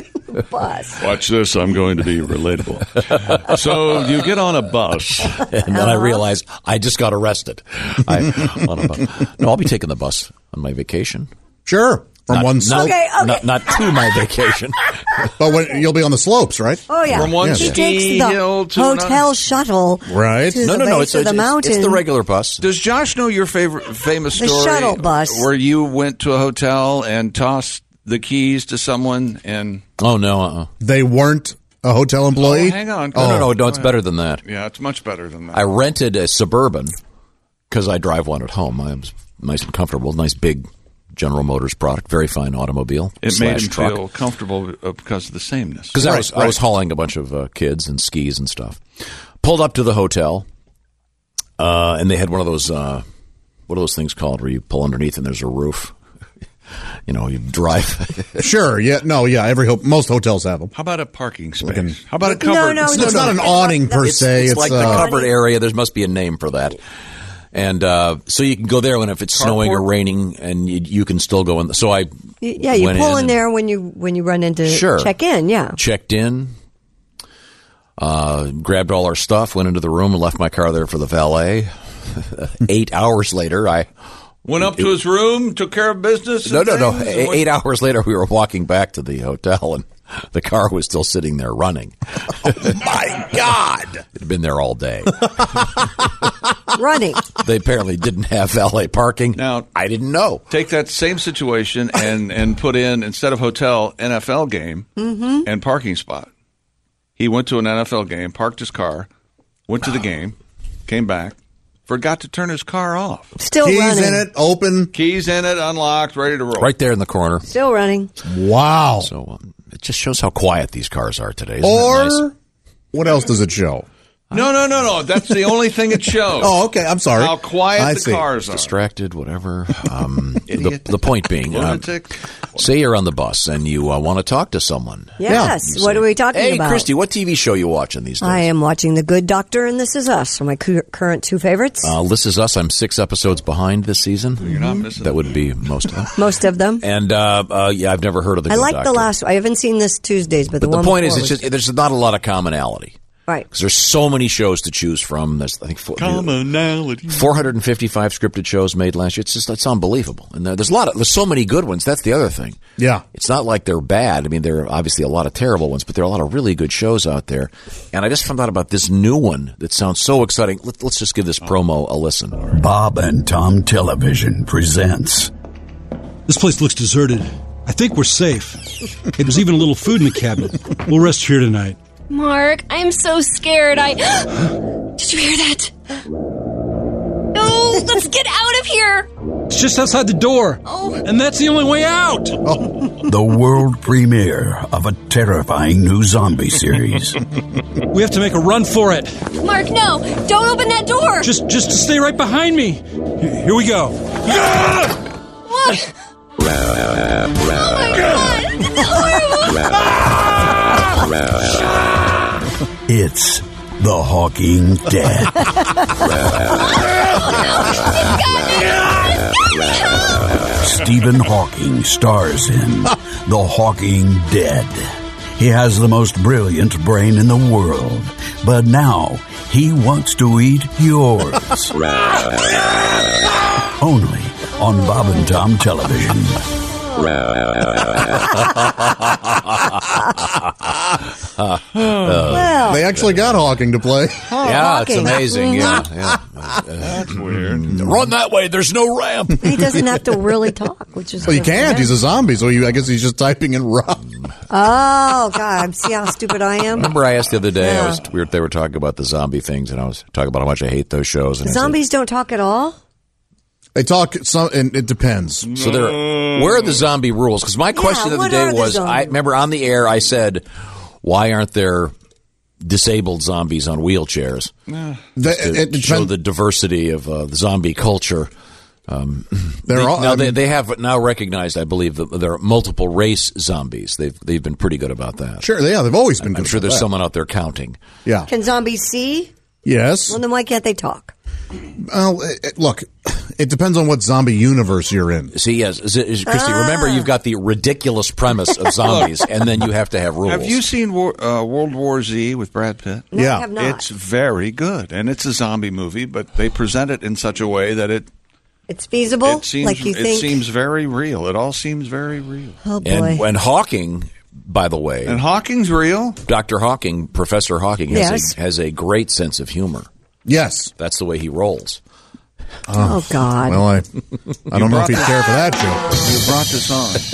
Bus. Watch this. I'm going to be relatable. So you get on a bus. and then I realized I just got arrested. I, on a bus. No, I'll be taking the bus on my vacation. Sure. From Not- one not- slope. Okay, okay. Not, not to my vacation. But when, you'll be on the slopes, right? Oh, yeah. From one he ski takes hill the to hotel another. shuttle Right. to No, the no, no. base It's, of it's, the mountain. it's the regular bus. Does Josh know your favorite famous The story? shuttle bus. Where you went to a hotel and tossed the keys to someone and... Oh, no. Uh-uh. They weren't a hotel employee? Oh, hang on. No, no, no, no. It's Go better ahead. than that. Yeah, it's much better than that. I rented a Suburban because I drive one at home. I was nice and comfortable. Nice big General Motors product. Very fine automobile. It made slash him truck. feel comfortable uh, because of the sameness. Because I Right, was I right. was hauling a bunch of uh, kids and skis and stuff. Pulled up to the hotel, uh, and they had one of those uh, what are those things called where you pull underneath and there's a roof. You know, you drive. Sure. Yeah. No. Yeah. Every ho- most hotels have them. How about a parking space? Looking- How about a No, covered? no, It's, no, it's no. not an awning per it's, se. it's It's, like uh, the covered area. There must be a name for that. And uh, so you can go there when if it's snowing or Carport? raining, and you, you can still go in. So I Y- yeah, you went pull in, and there when you when you run into Sure. check in. Yeah. checked in, uh, grabbed all our stuff, went into the room, and left my car there for the valet. Eight hours later, I Went up to his room, took care of business. no and no no. things, and Eight, went- eight hours later, we were walking back to the hotel, and the car was still sitting there running. my God. It had been there all day. Running. They apparently didn't have valet parking. Now I didn't know. Take that same situation and and put in instead of hotel N F L game Mm-hmm. and parking spot. He went to an N F L game, parked his car, went to the game, came back, forgot to turn his car off. Still Keys running. in it, open. Keys in it, unlocked, ready to roll. Right there in the corner. Still running. Wow. So um, it just shows how quiet these cars are today. Isn't Or it nice? what else does it show? No, no, no, no. That's the only thing it shows. Oh, okay. I'm sorry. How quiet I the see. cars are. Distracted, whatever. Um, the, Idiot. the point being, uh, Lunatic. say you're on the bus and you uh, want to talk to someone. Yes. What are we talking Hey, about? Christy, what T V show you watching these days? I am watching The Good Doctor and This Is Us. Are my cu- current two favorites. Uh, This Is Us. I'm six episodes behind this season. You're not missing. That would be most of them. Most of them. And uh, uh, yeah, I've never heard of the. I Good like Doctor. the last. I haven't seen this Tuesdays, but, But the, the one point is, before it's was- just there's not a lot of commonality. Right. Because there's so many shows to choose from. There's I think four, Commonality. four hundred fifty-five scripted shows made last year. It's just it's unbelievable. And there, there's a lot of there's so many good ones. That's the other thing. Yeah. It's not like they're bad. I mean, there are obviously a lot of terrible ones, but there are a lot of really good shows out there. And I just found out about this new one that sounds so exciting. Let, let's just give this promo a listen. Bob and Tom Television presents. This place looks deserted. I think we're safe. Hey, there's even a little food in the cabinet. We'll rest here tonight. Mark, I'm so scared. I. Did you hear that? No, let's get out of here. It's just outside the door. Oh. And that's the only way out. The world premiere of a terrifying new zombie series. We have to make a run for it. Mark, no, don't open that door. Just just stay right behind me. Here, here we go. What? Oh my God, it's horrible. It's The Hawking Dead. Stephen Hawking stars in The Hawking Dead. He has the most brilliant brain in the world, but now he wants to eat yours. Only on Bob and Tom Television. Uh, they actually got Hawking to play. Oh, yeah, Hawking. it's amazing. Yeah, yeah. That's weird. Run that way. There's no ramp. He doesn't have to really talk, which is Well, he good for can't. him. He's a zombie, so you, I guess he's just typing in rough. Oh God! See how stupid I am. Remember, I asked the other day. Yeah. I was we were, they were talking about the zombie things, and I was talking about how much I hate those shows. And I said, Zombies don't talk at all. They talk. Some, and it depends. So there, where are the zombie rules? Because my question of the what day are the was, zombie I remember on the air I said, why aren't there disabled zombies on wheelchairs? The- Just to it show depend- the diversity of uh, the zombie culture. Um, They're they, all- now I they, mean- they have now recognized, I believe, that there are multiple race zombies. They've they've been pretty good about that. Sure, yeah, they've always been. I'm good sure about there's that. someone out there counting. Yeah. Can zombies see? Yes. Well, then why can't they talk? Well, it, it- look, it depends on what zombie universe you're in. See, yes, is, is, Christy. Ah. Remember, you've got the ridiculous premise of zombies, and then you have to have rules. Have you seen War, uh, World War Z with Brad Pitt? No, Yeah. I have not. It's very good, and it's a zombie movie, but they present it in such a way that it It's feasible. it seems like you it think. seems very real. It all seems very real. Oh boy. And, and Hawking, by the way, And Hawking's real. Doctor Hawking, Professor Hawking, has, Yes. a, has a great sense of humor. Yes. That's the way he rolls. oh God. Well, I, I don't know if he'd care for that joke. You brought this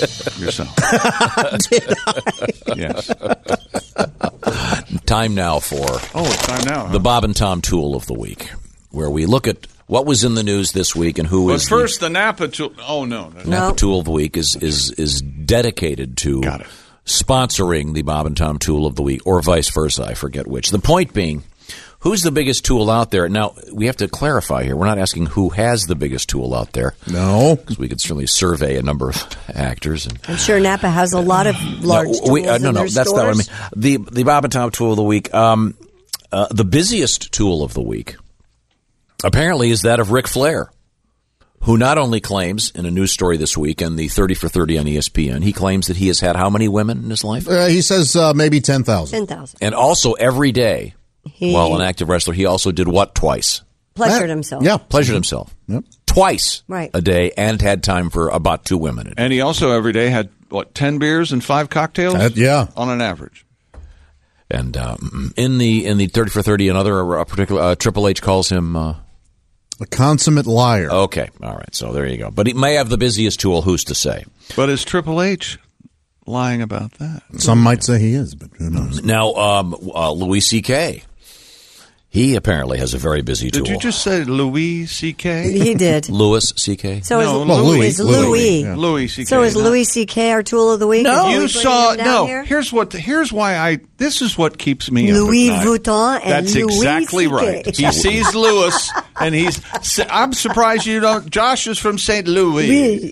on yourself. Yes. Time now for Oh, it's time now. Huh? the Bob and Tom Tool of the Week, where we look at what was in the news this week and who But is first, the Napa tool. Oh no, the Napa Tool of the Week is is is dedicated to Got it. sponsoring the Bob and Tom Tool of the Week, or vice versa. I forget which. The point being, who's the biggest tool out there? Now, we have to clarify here. We're not asking who has the biggest tool out there. No. Because we could certainly survey a number of actors. And, I'm sure Napa has a lot of large no, tools we, uh, no, in no, their that's stores. not what I mean. The, the Bob and Tom Tool of the Week, um, uh, the busiest tool of the week, apparently is that of Ric Flair, who not only claims, in a news story this week, and the thirty for thirty on E S P N, he claims that he has had how many women in his life? Uh, he says uh, maybe ten thousand. Ten thousand. And also every day, He while an active wrestler, he also did what twice? pleasured himself. Yeah. Pleasured himself. Yep. Twice Right. a day, and had time for about two women a day. And he also every day had what ten beers and five cocktails. That- yeah. on an average. And um, in the in the thirty for thirty, another uh, particular uh, Triple H calls him. Uh, A consummate liar. okay, all right. So there you go. But he may have the busiest tool. Who's to say? But is Triple H lying about that? Some might say he is, but who knows? Now, um, uh, Louis C K. He apparently has a very busy tool. Did you just say Louis C K? He did. Louis C K? So No, is well, Louis. Louis. Is Louis. Louis. Yeah. Louis C K, So is not- Louis C K our tool of the week? No, Is you we saw putting him down no. here? Here's what. Here's why I. This is what keeps me Louis up at night. Vuitton and That's Louis exactly C K. right. He sees Louis, and he's. I'm surprised you don't. Josh is from Saint Louis.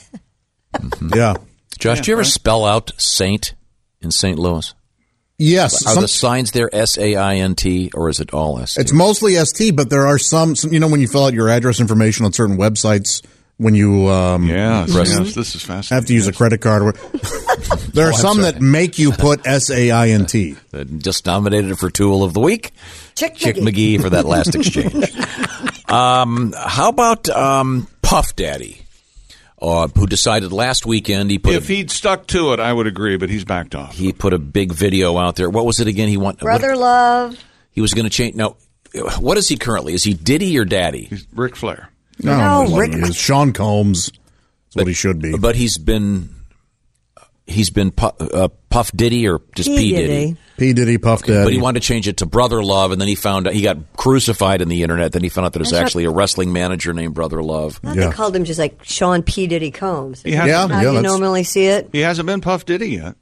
Yeah. Josh, Yeah, do you ever right. spell out Saint in Saint Louis? Yes. Are some- the signs there S A I N T or is it all S T? It's mostly S T, but there are some, some, you know, when you fill out your address information on certain websites, when you um, Yes, press- yes, this is fascinating. have to use a credit card. Or, there are Oh, I'm some sorry. that make you put S A I N T. Just nominated for Tool of the Week. Chick, Chick McGee. McGee for that last exchange. um, how about um, Puff Daddy, uh, who decided last weekend he put If a, he'd stuck to it, I would agree, but he's backed off. he put a big video out there. What was it again? He want Brother what- Love. he was going to change. No, what is he currently? Is he Diddy or Daddy? He's Ric Flair. No, No, no Rick- he is. Sean Combs. That's what he should be. But he's been he's been Pu- uh, Puff Diddy or just P. P Diddy. Diddy. P. Diddy, Puff Daddy. But he wanted to change it to Brother Love, and then he found out he got crucified in the internet. Then he found out there was That's actually a wrestling manager named Brother Love. I thought they called him just like Sean P. Diddy Combs. He hasn't- Yeah, How yeah, you that's- normally see it? He hasn't been Puff Diddy yet.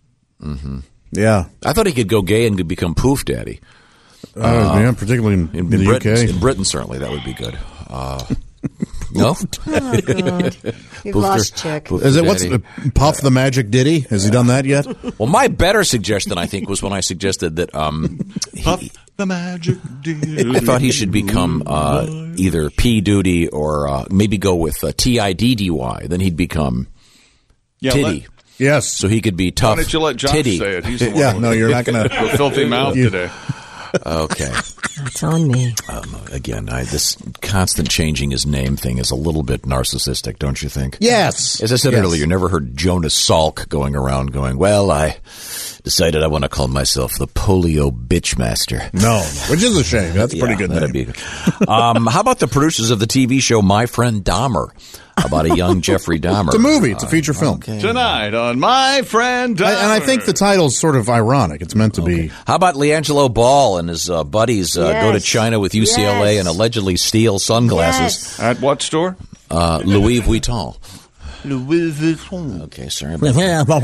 Yeah. I thought he could go gay and could become Poof Daddy. Uh, yeah, particularly in, In, in in the Britain, U K. in Britain, certainly that would be good. Uh, no, Oh, God. You've Poof lost Der- Chick. Poof Is Der it what's Daddy. uh, Puff the Magic Diddy? Has he done that yet? Well, my better suggestion, I think, was when I suggested that um, Puff he, the Magic Diddy. I thought he should become uh, either P Duty or uh, maybe go with uh, T I D D Y. Then he'd become Yeah, Titty. Yes. So he could be Why tough. don't you let Josh titty. say it? He's the one Yeah, with no, the- you're not going the to. filthy mouth You- today. Okay. That's on me. Um, again, I, this constant changing his name thing is a little bit narcissistic, don't you think? Yes. As I said Yes. earlier, you never heard Jonas Salk going around going, well, I decided I want to call myself the Polio Bitchmaster. No, which is a shame. That's a pretty Yeah, good that'd name. be good. Um, how about the producers of the T V show My Friend Dahmer, about a young Jeffrey Dahmer? It's a movie. It's a feature film. Tonight on My Friend I, and I Dahmer. think the title's sort of ironic. It's meant to be. How about Leangelo Ball and his uh, buddies uh, go to Yes. China with U C L A Yes. and allegedly steal sunglasses? Yes. At what store? Uh, Louis Vuitton. Louis Vuitton. Okay, sorry about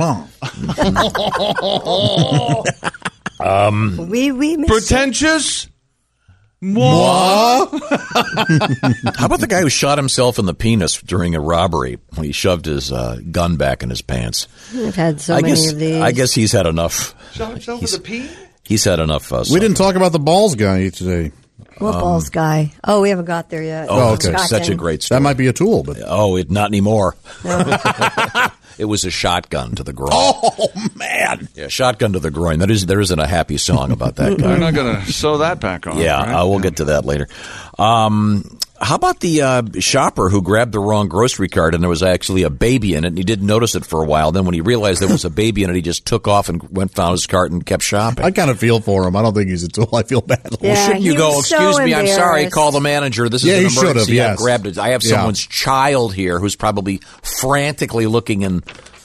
Um, We we miss Pretentious? Moi? How about the guy who shot himself in the penis during a robbery when he shoved his uh, gun back in his pants? I've had so I many guess of these. I guess he's had enough. Shot himself with a pee? He's had enough. Uh, We didn't talk about the balls guy today. What balls guy? Oh, we haven't got there yet. Oh, okay. it's such a great story. That might be a tool, but Oh, it not anymore. It was a shotgun to the groin. oh man, Yeah, shotgun to the groin. That is, there isn't a happy song about that guy. They're not going to sew that back on. Yeah, right? uh, we'll get to that later. Um, how about the uh, shopper who grabbed the wrong grocery cart and there was actually a baby in it and he didn't notice it for a while. Then when he realized there was a baby in it, he just took off and went found his cart and kept shopping. I kind of feel for him. I don't think he's a tool. I feel bad. Yeah, Well, shouldn't you he go, was so excuse me, I'm sorry, embarrassed. call the manager. This is Yeah, an he should have, emergency. I yes. grabbed it. I have Yeah. someone's child here who's probably frantically looking in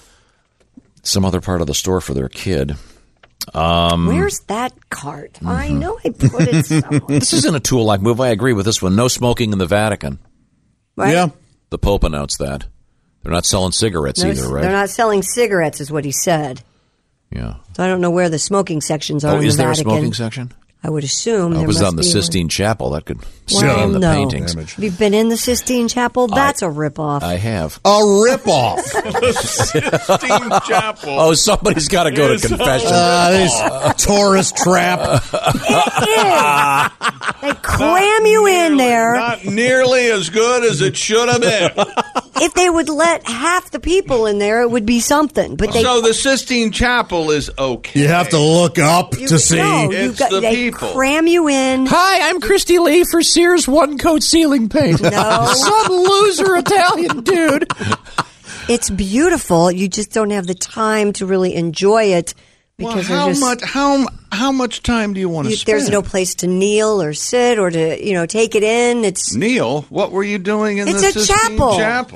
some other part of the store for their kid. Um, Where's that cart? I know I put it somewhere. this isn't a tool-like move. I agree with this one. No smoking in the Vatican. Right? Yeah. The Pope announced that. They're not selling cigarettes No, either, right? They're not selling cigarettes, is what he said. Yeah. So I don't know where the smoking sections are Oh, in is the there Vatican. a smoking section? I would assume Oh, there it was must on the be Sistine Chapel. That could one. see Well, in the no. paintings. Have you been in the Sistine Chapel? That's a ripoff. I have. A ripoff. Sistine Chapel. Oh, somebody's got to go to Yes. confession. Uh, this tourist trap. It is. They cram you in there. Not nearly as good as it should have been. If they would let half the people in there, it would be something. But they So the Sistine Chapel is okay. You have to look up you, to see. no, It's you've got, the they people. cram you in. Hi, I'm Christy Lee for Sears One Coat Ceiling Paint. No. Some loser Italian dude. It's beautiful. You just don't have the time to really enjoy it Well, because how there's just, much? How how much time do you want to you, spend? there's no place to kneel or sit or to you know take it in. It's Neil, what were you doing in It's the a Sistine chapel. Chapel?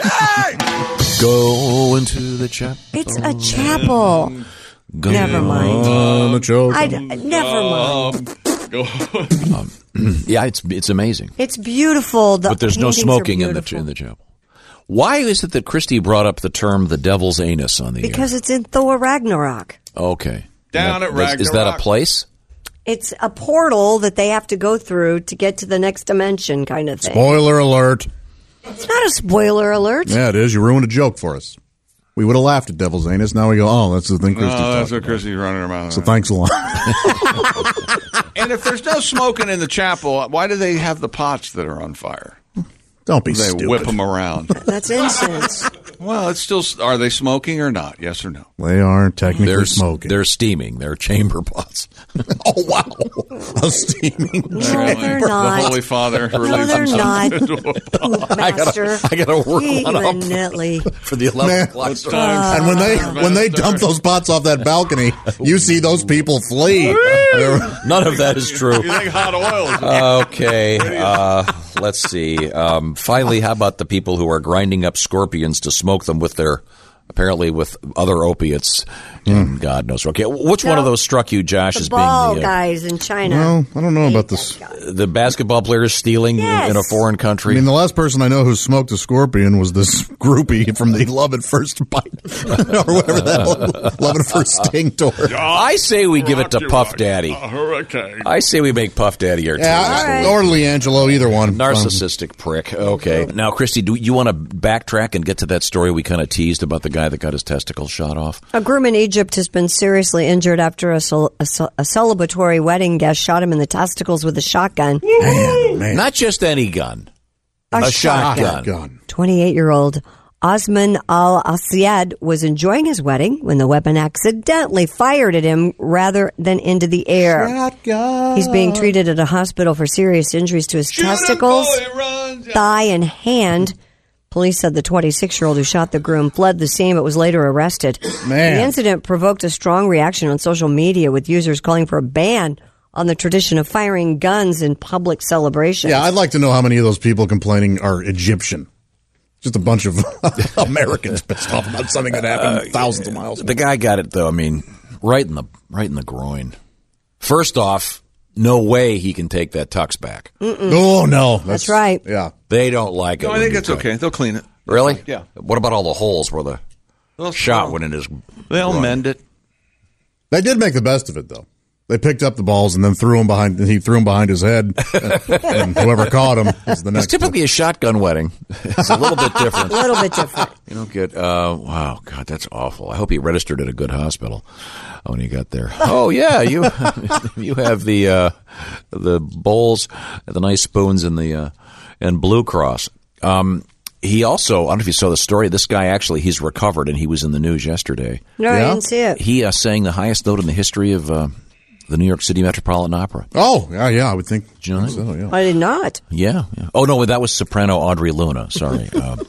Go into the chapel. it's a chapel. Go Never mind. On the choke. I never mind. um, yeah, it's it's amazing. It's beautiful. The but there's no paintings are smoking in the beautiful. in the chapel. Why is it that Christy brought up the term "the devil's anus" on the Because air? it's in Thor Ragnarok. Okay, Down that, at Ragnarok. Is that a place? It's a portal that they have to go through to get to the next dimension, kind of thing. Spoiler alert. It's not a spoiler alert. Yeah, it is. You ruined a joke for us. We would have laughed at Devil's Anus. Now we go, oh, that's the thing Christy Oh, that's talked what about. Christy's running her mouth. So thanks a lot. And if there's no smoking in the chapel, why do they have the pots that are on fire? Don't be they stupid. whip them around. That's incense. Well, it's still. Are they smoking or not? Yes or no? They are technically They're smoking. They're steaming. They're chamber pots. Oh, wow. A steaming No, they're not. The Holy Father No, releases they're not. something. Master. I gotta work one up Eminently. for the eleven Man, o'clock. it's start. time. And when they when they dump those pots off that balcony, you see those people flee. They're- None of that is true. You think hot oil? Is Okay, uh, let's see. Um, finally, how about the people who are grinding up scorpions to smoke them with their, apparently with other opiates, and God knows. Okay, which one No. of those struck you, Josh, The as being ball the, uh, guys in China. well, I don't know about this. the basketball players stealing Yes. in a foreign I country? mean, the last person I know who smoked a scorpion was this groupie from the Love at First Bite, or whatever that Love at First Sting tour. I say we give it to Puff Daddy. hurricane. I say we make Puff Daddy our Yeah, tour. or Leangelo, either one. Narcissistic prick. Okay. Now, Christy, do you want to backtrack and get to that story we kind of teased about the guy that got his testicles shot off? A groom in Egypt has been seriously injured after a, cel- a, ce- a celebratory wedding guest shot him in the testicles with a shotgun. Man, man. Not just any gun. A, A shotgun. shotgun. Gun. twenty-eight-year-old Osman Al-Asiyad was enjoying his wedding when the weapon accidentally fired at him rather than into the air. Shotgun. He's being treated at a hospital for serious injuries to his testicles, thigh, and hand. Police said the twenty-six-year-old who shot the groom fled the scene but was later arrested. Man. The incident provoked a strong reaction on social media, with users calling for a ban on the tradition of firing guns in public celebrations. Yeah, I'd like to know how many of those people complaining are Egyptian. Just a bunch of Americans pissed off about something that happened thousands of miles away. The guy got it though. I mean, right in the right in the groin. First off, no way he can take that tux back. Oh no, That's right. Yeah, They don't like it. No, I when think you it's cut. okay. They'll clean it. Really? Yeah. What about all the holes where the They'll shot they'll- went in his? They'll groin? mend it. they did make the best of it though. They picked up the balls and then threw them behind. He threw them behind his head, and whoever caught him is the It's next. typically a shotgun wedding. It's a little bit different. A little bit different. You don't get. Uh, wow, God, that's awful. I hope he registered at a good hospital when he got there. Oh yeah, you you have the uh, the bowls, the nice spoons, and the uh, and Blue Cross. Um, he also, I don't know if you saw the story. This guy actually, he's recovered, and he was in the news yesterday. No, I didn't see it. He uh, sang the highest note in the history of uh, the New York City Metropolitan Opera. Oh yeah, yeah, I would think. Did you know that? So, yeah. I did not. Yeah, yeah. Oh no, that was soprano Audrey Luna. Sorry, um,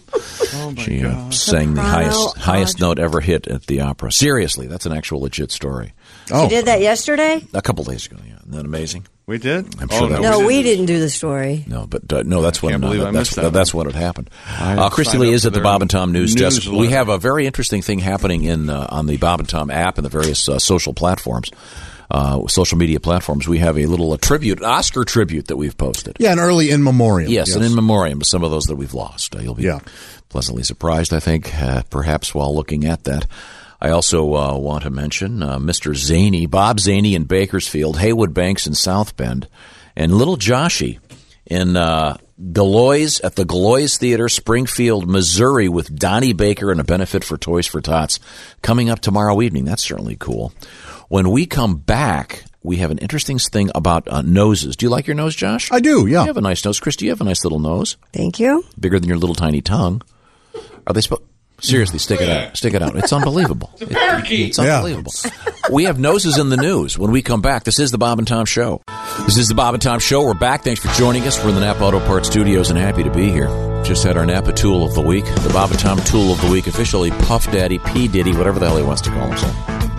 she uh, sang the Soprano highest highest Audrey. note ever hit at the opera. Seriously, that's an actual legit story. Oh, You did that yesterday? A couple days ago. Yeah, isn't that amazing? We did? I'm sure Oh, that No, was- we didn't do the story. No, but uh, no, that's when can't uh, believe I that's, missed that that's when it happened. I Uh, Christy signed Lee up is for at the their Bob and Tom News Desk. newsletter. We have a very interesting thing happening in uh, on the Bob and Tom app and the various uh, social platforms, uh, social media platforms. We have a little a tribute, Oscar tribute that we've posted. yeah, an early in memoriam. Yes, and in memoriam of some of those that we've lost. Uh, you'll be Yeah. pleasantly surprised, I think, uh, perhaps while looking at that. I also uh, want to mention uh, Mister Zaney, Bob Zaney in Bakersfield, Haywood Banks in South Bend, and little Joshy in uh, Galois at the Galois Theater, Springfield, Missouri, with Donnie Baker and a benefit for Toys for Tots coming up tomorrow evening. That's certainly cool. When we come back, we have an interesting thing about uh, noses. Do you like your nose, Josh? I do. Yeah, You have a nice nose. Christy, you have a nice little nose. Thank you. Bigger than your little tiny tongue. Are they supposed... Seriously, stick it out. Stick it out. It's unbelievable. It- it's Yeah. unbelievable. We have noses in the news. When we come back, this is the Bob and Tom Show. This is the Bob and Tom Show. We're back. Thanks for joining us. We're in the Napa Auto Parts Studios and happy to be here. Just had our Napa Tool of the Week. The Bob and Tom Tool of the Week. Officially Puff Daddy, P. Diddy, whatever the hell he wants to call himself.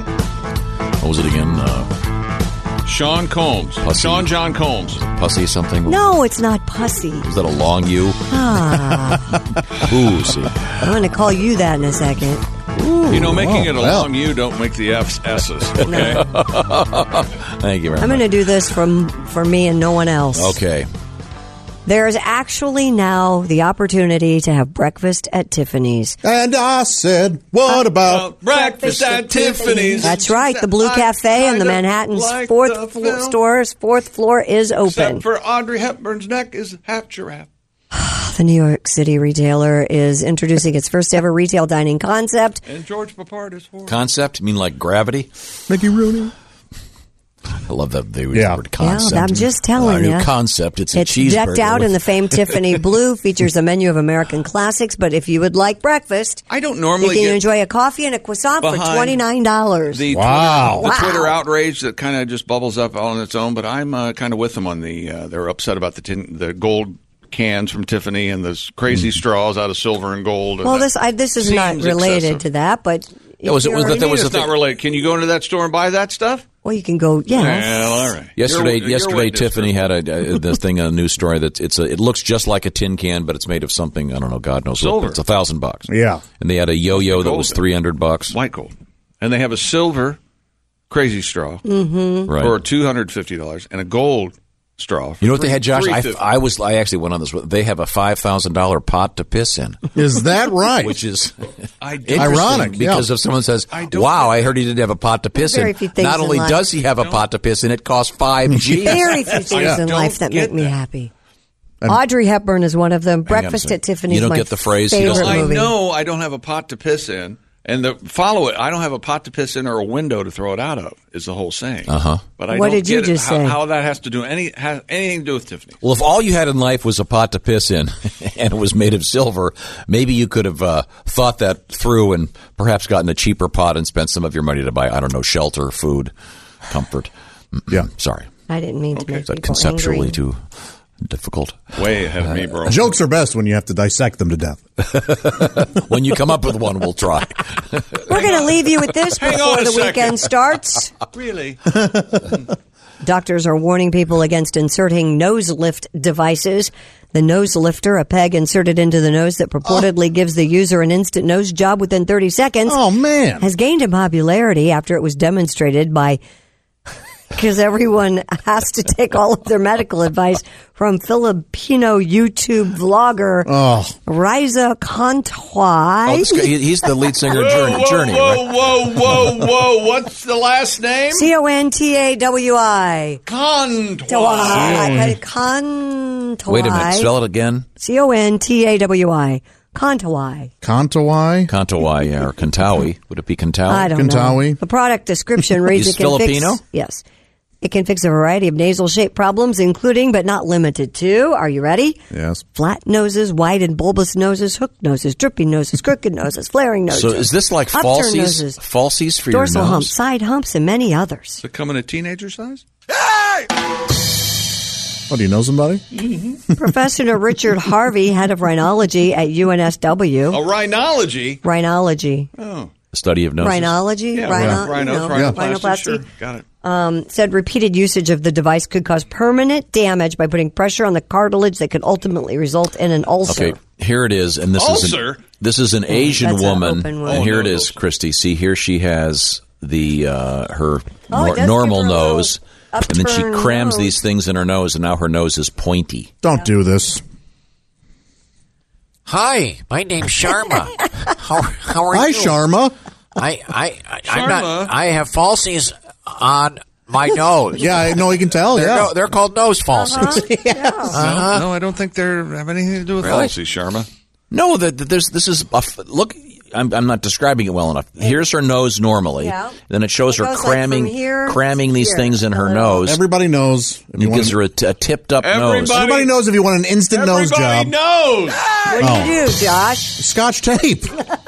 What was it again? Uh, Sean Combs. Pussy. Sean John Combs. Pussy something? No, it's not pussy. Is that a long U? Ah, Pussy. I'm going to call you that in a second. Ooh, you know, making oh, it a well. long U don't make the F's S's. Okay. Thank you very I'm much. going to do this from for me and no one else. Okay. There's actually now the opportunity to have breakfast at Tiffany's. And I said, what about breakfast at Tiffany's? That's right. The Blue Cafe in the Manhattan's like fourth the floor film. store's fourth floor is open. Except for Audrey Hepburn's neck is half giraffe. The New York City retailer is introducing its first ever retail dining concept. And George Papard is for Concept? You mean like gravity? Mickey Rooney? I love that they use Yeah. the word concept. Yeah, I'm just telling Our new you. concept. It's, It's a cheeseburger. decked out with- in the famed Tiffany blue, features a menu of American classics, but if you would like breakfast, I don't normally you can get enjoy a coffee and a croissant for behind twenty-nine dollars. the Wow. Twitter, the Twitter Wow. outrage that kind of just bubbles up all on its own. But I'm uh, kind of with them on the. Uh, they're upset about the tin, the gold cans from Tiffany and those crazy straws out of silver and gold. Well, this I, this is not Seems related excessive. to that, but Yeah, was it- if was you're- that- there was it's a not thing- related. Can you go into that store and buy that stuff? well, you can go. Yeah, Well, all right. Yesterday, You're- you're yesterday, witness Tiffany for- had a, a this thing, a news story that it's a. It looks just like a tin can, but it's made of something. I don't know. God knows. Silver. What, it's a thousand bucks. Yeah. And they had a yo-yo that was Golden. three hundred bucks. white gold, and they have a silver crazy straw Mm-hmm. Right. for two hundred fifty dollars and a gold straw. For You know what they had, Josh? I, three fifty. I was. I actually went on this. They have a five thousand dollar pot to piss in. Is that right? Which is I don't- interesting Ironic, yeah. because if someone says, I don't "Wow, think- I heard he didn't have a pot to piss Very in," few things not in only life. does he have a pot to piss in, it costs five G's. very few things I in don't life that get make me that. happy. Audrey Hepburn is one of them. Breakfast saying, at Tiffany's. you don't my get the phrase, he Favorite doesn't- I movie. know I don't have a pot to piss in, and the follow it. I don't have a pot to piss in or a window to throw it out of. Is the whole saying. Uh huh. But I What don't did you get it, just how, say? how that has to do any has anything to do with Tiffany. Well, if all you had in life was a pot to piss in and it was made of silver, maybe you could have uh, thought that through and perhaps gotten a cheaper pot and spent some of your money to buy, I don't know, shelter, food, comfort. Mm-mm. Yeah. Sorry. I didn't mean to make Is that people conceptually angry. too difficult? Way ahead of me, bro. Jokes are best when you have to dissect them to death. When you come up with one, we'll try. We're going to leave you with this Hang before on a the second. weekend starts. Really? Doctors are warning people against inserting nose lift devices. The nose lifter, a peg inserted into the nose that purportedly gives the user an instant nose job within thirty seconds, Oh, man. has gained in popularity after it was demonstrated by, because everyone has to take all of their medical advice from Filipino YouTube vlogger Oh. Riza Oh, Contwai. this guy, he- he's the lead singer of Journey, whoa, Journey whoa, right? whoa, whoa, whoa! What's the last name? C O N T A W I. Contwai. Contwai. Wait a minute. Spell it again. C O N T A W I. Contawai. Contawai? Kantawi or Kantawi. Would it be Kantawi? I don't know. The product description reads He's it can Filipino? fix. Yes. It can fix a variety of nasal shape problems, including but not limited to. Are you ready? Yes. Flat noses, wide and bulbous noses, hooked noses, dripping noses, crooked noses, flaring noses. So is this like upturned falsies? noses, Falsies for dorsal your nose? humps, side humps, and many others. Does it come in a teenager size? Oh, do you know somebody? Professor Richard Harvey, head of rhinology at U N S W. A rhinology? Rhinology. Oh. The study of noses. Rhinology? Yeah, Rhino, rhino, you know, rhinoplasty, rhinoplasty. sure. Got it. Um, said repeated usage of the device could cause permanent damage by putting pressure on the cartilage that could ultimately result in an ulcer. Okay, here it is, and this is Ulcer? an, this is an Asian That's an woman, open wound. and Oh, here no, it is, those- Christy. See, here she has the uh, her Oh, it nor- does normal give her a little nose, and then she upturned crams nose. these things in her nose, and now her nose is pointy. Don't do this. Hi, my name's Sharma. How, how are Hi, you? Sharma. I, I, I, I'm Sharma? not, I have falsies on my nose. Yeah, I know you can tell. They're, Yeah. no, they're called nose falsies. No, no, I don't think they have anything to do with Really? falsies, Sharma. No, that that there's this is a f- look. I'm, I'm not describing it well enough. Here's her nose normally. Yeah. Then it shows It her goes, like, cramming from here cramming to these here. things in her A little. nose. Everybody knows. If It you want gives her a, t- a tipped up nose. Everybody- Everybody knows if you want an instant nose Everybody job. knows. What do Oh. you do, Josh? Scotch tape.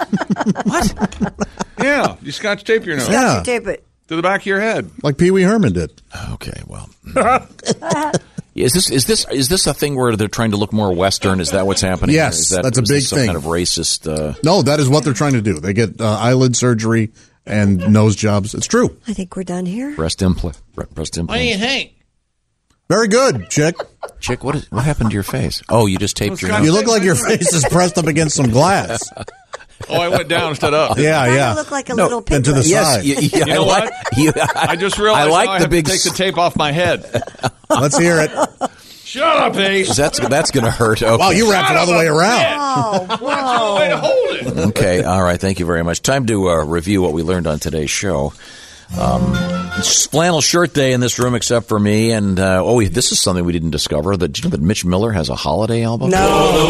Yeah, you scotch tape your nose Yeah. You tape it. to the back of your head. Like Pee Wee Herman did. Okay, well, is this is this is this a thing where they're trying to look more Western? Is that what's happening? Yes, Is that, that's a is big this some thing. kind of racist. Uh, No, that is what they're trying to do. They get uh, eyelid surgery and nose jobs. It's true. I think we're done here. breast implant. Breast What do you implant. think? Very good, chick. Chick, what is what happened to your face? Oh, you just taped your Well, nose. You look like your face is pressed up against some glass. Oh, I went down instead of up. Yeah, Kinda yeah. look like a No, little and to the piglet. side. Yes, you, you, You know I what? like, you, I just realized I like now I the have big. to take the tape off my head. Let's hear it. Shut up, Ace. That's that's going to hurt. Okay. Wow, you wrapped it all the way around. Oh, whoa. Way to hold it. Okay, all right. Thank you very much. Time to uh, review what we learned on today's show. Um, it's flannel shirt day in this room, except for me. And uh, oh, this is something we didn't discover. That, did you know that Mitch Miller has a holiday album? No.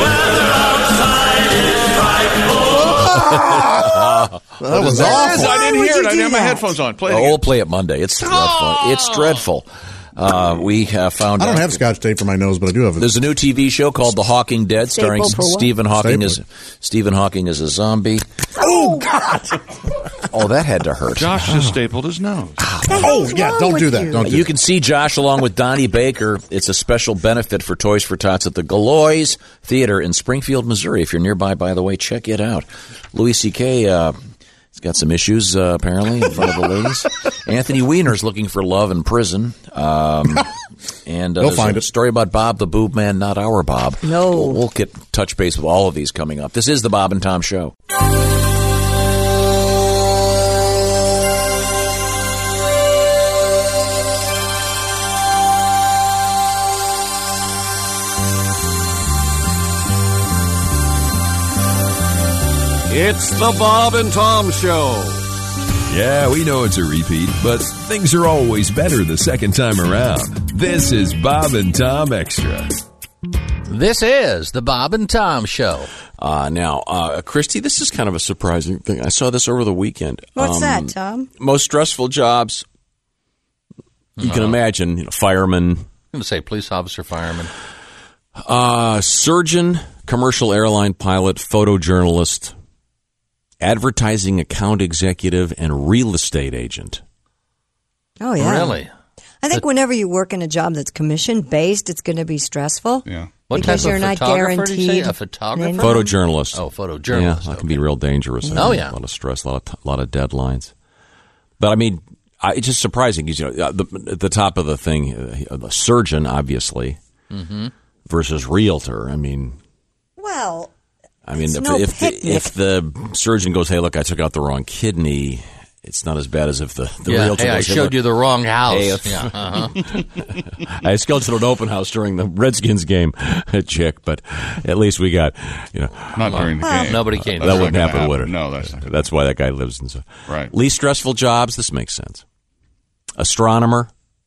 That was There it awful. is. I didn't Why hear would it. I you didn't have do my that? headphones on. Play it Oh, again. we'll play it Monday. It's dreadful. It's dreadful. Uh, we uh, found I don't out have Scotch tape for my nose, but I do have it. there's a new T V show called The Hawking Dead, starring Staple for what? Stephen Hawking as Staple. Stephen Hawking as a zombie. Oh, God. Oh, that had to hurt. Josh just stapled his nose. Oh, yeah, don't do that. Don't do You that. can see Josh along with Donnie Baker. It's a special benefit for Toys for Tots at the Galois Theater in Springfield, Missouri. If you're nearby, by the way, check it out. Louis C K Uh, He's got some issues, uh, apparently, in front of the ladies. Anthony Weiner's looking for love in prison. Um, and uh, He'll there's find a it. story about Bob the Boob Man, not our Bob. No. We'll, we'll get touch base with all of these coming up. This is the Bob and Tom Show. It's the Bob and Tom Show. Yeah, we know it's a repeat, but things are always better the second time around. This is Bob and Tom Extra. This is the Bob and Tom Show. Uh, now, uh, Christy, this is kind of a surprising thing. I saw this over the weekend. What's Um, that, Tom? Most stressful jobs you can Uh-huh. imagine. You know, fireman, I'm going to say police officer, fireman. uh, surgeon, commercial airline pilot, photojournalist, advertising account executive, and real estate agent. Oh, yeah. Really? I think whenever you work in a job that's commission based, it's going to be stressful. Yeah. What because type you're of not photographer, did you say? guaranteed. A photographer? income. Photojournalist. Oh, photojournalist. Yeah, that can be real dangerous. I Oh, mean, yeah. A lot of stress, a lot of, a lot of deadlines. But, I mean, I, it's just surprising. 'Cause, you know, uh, the, at the top of the thing, uh, the surgeon, obviously, Mm-hmm. versus realtor. I mean, Well, I mean, It's if, no if, the, picnic. if the surgeon goes, hey, look, I took out the wrong kidney, it's not as bad as if the, the Yeah, realtor hey, I goes, hey, showed look, you the wrong house. Hey, if- Yeah, uh-huh. I scheduled an open house during the Redskins game, chick, but at least we got, you know. Not during the Well, game. nobody came. That's That not wouldn't gonna happen, would it? No, that's not. That's why that guy lives in. So. Right. Least stressful jobs. This makes sense. Astronomer.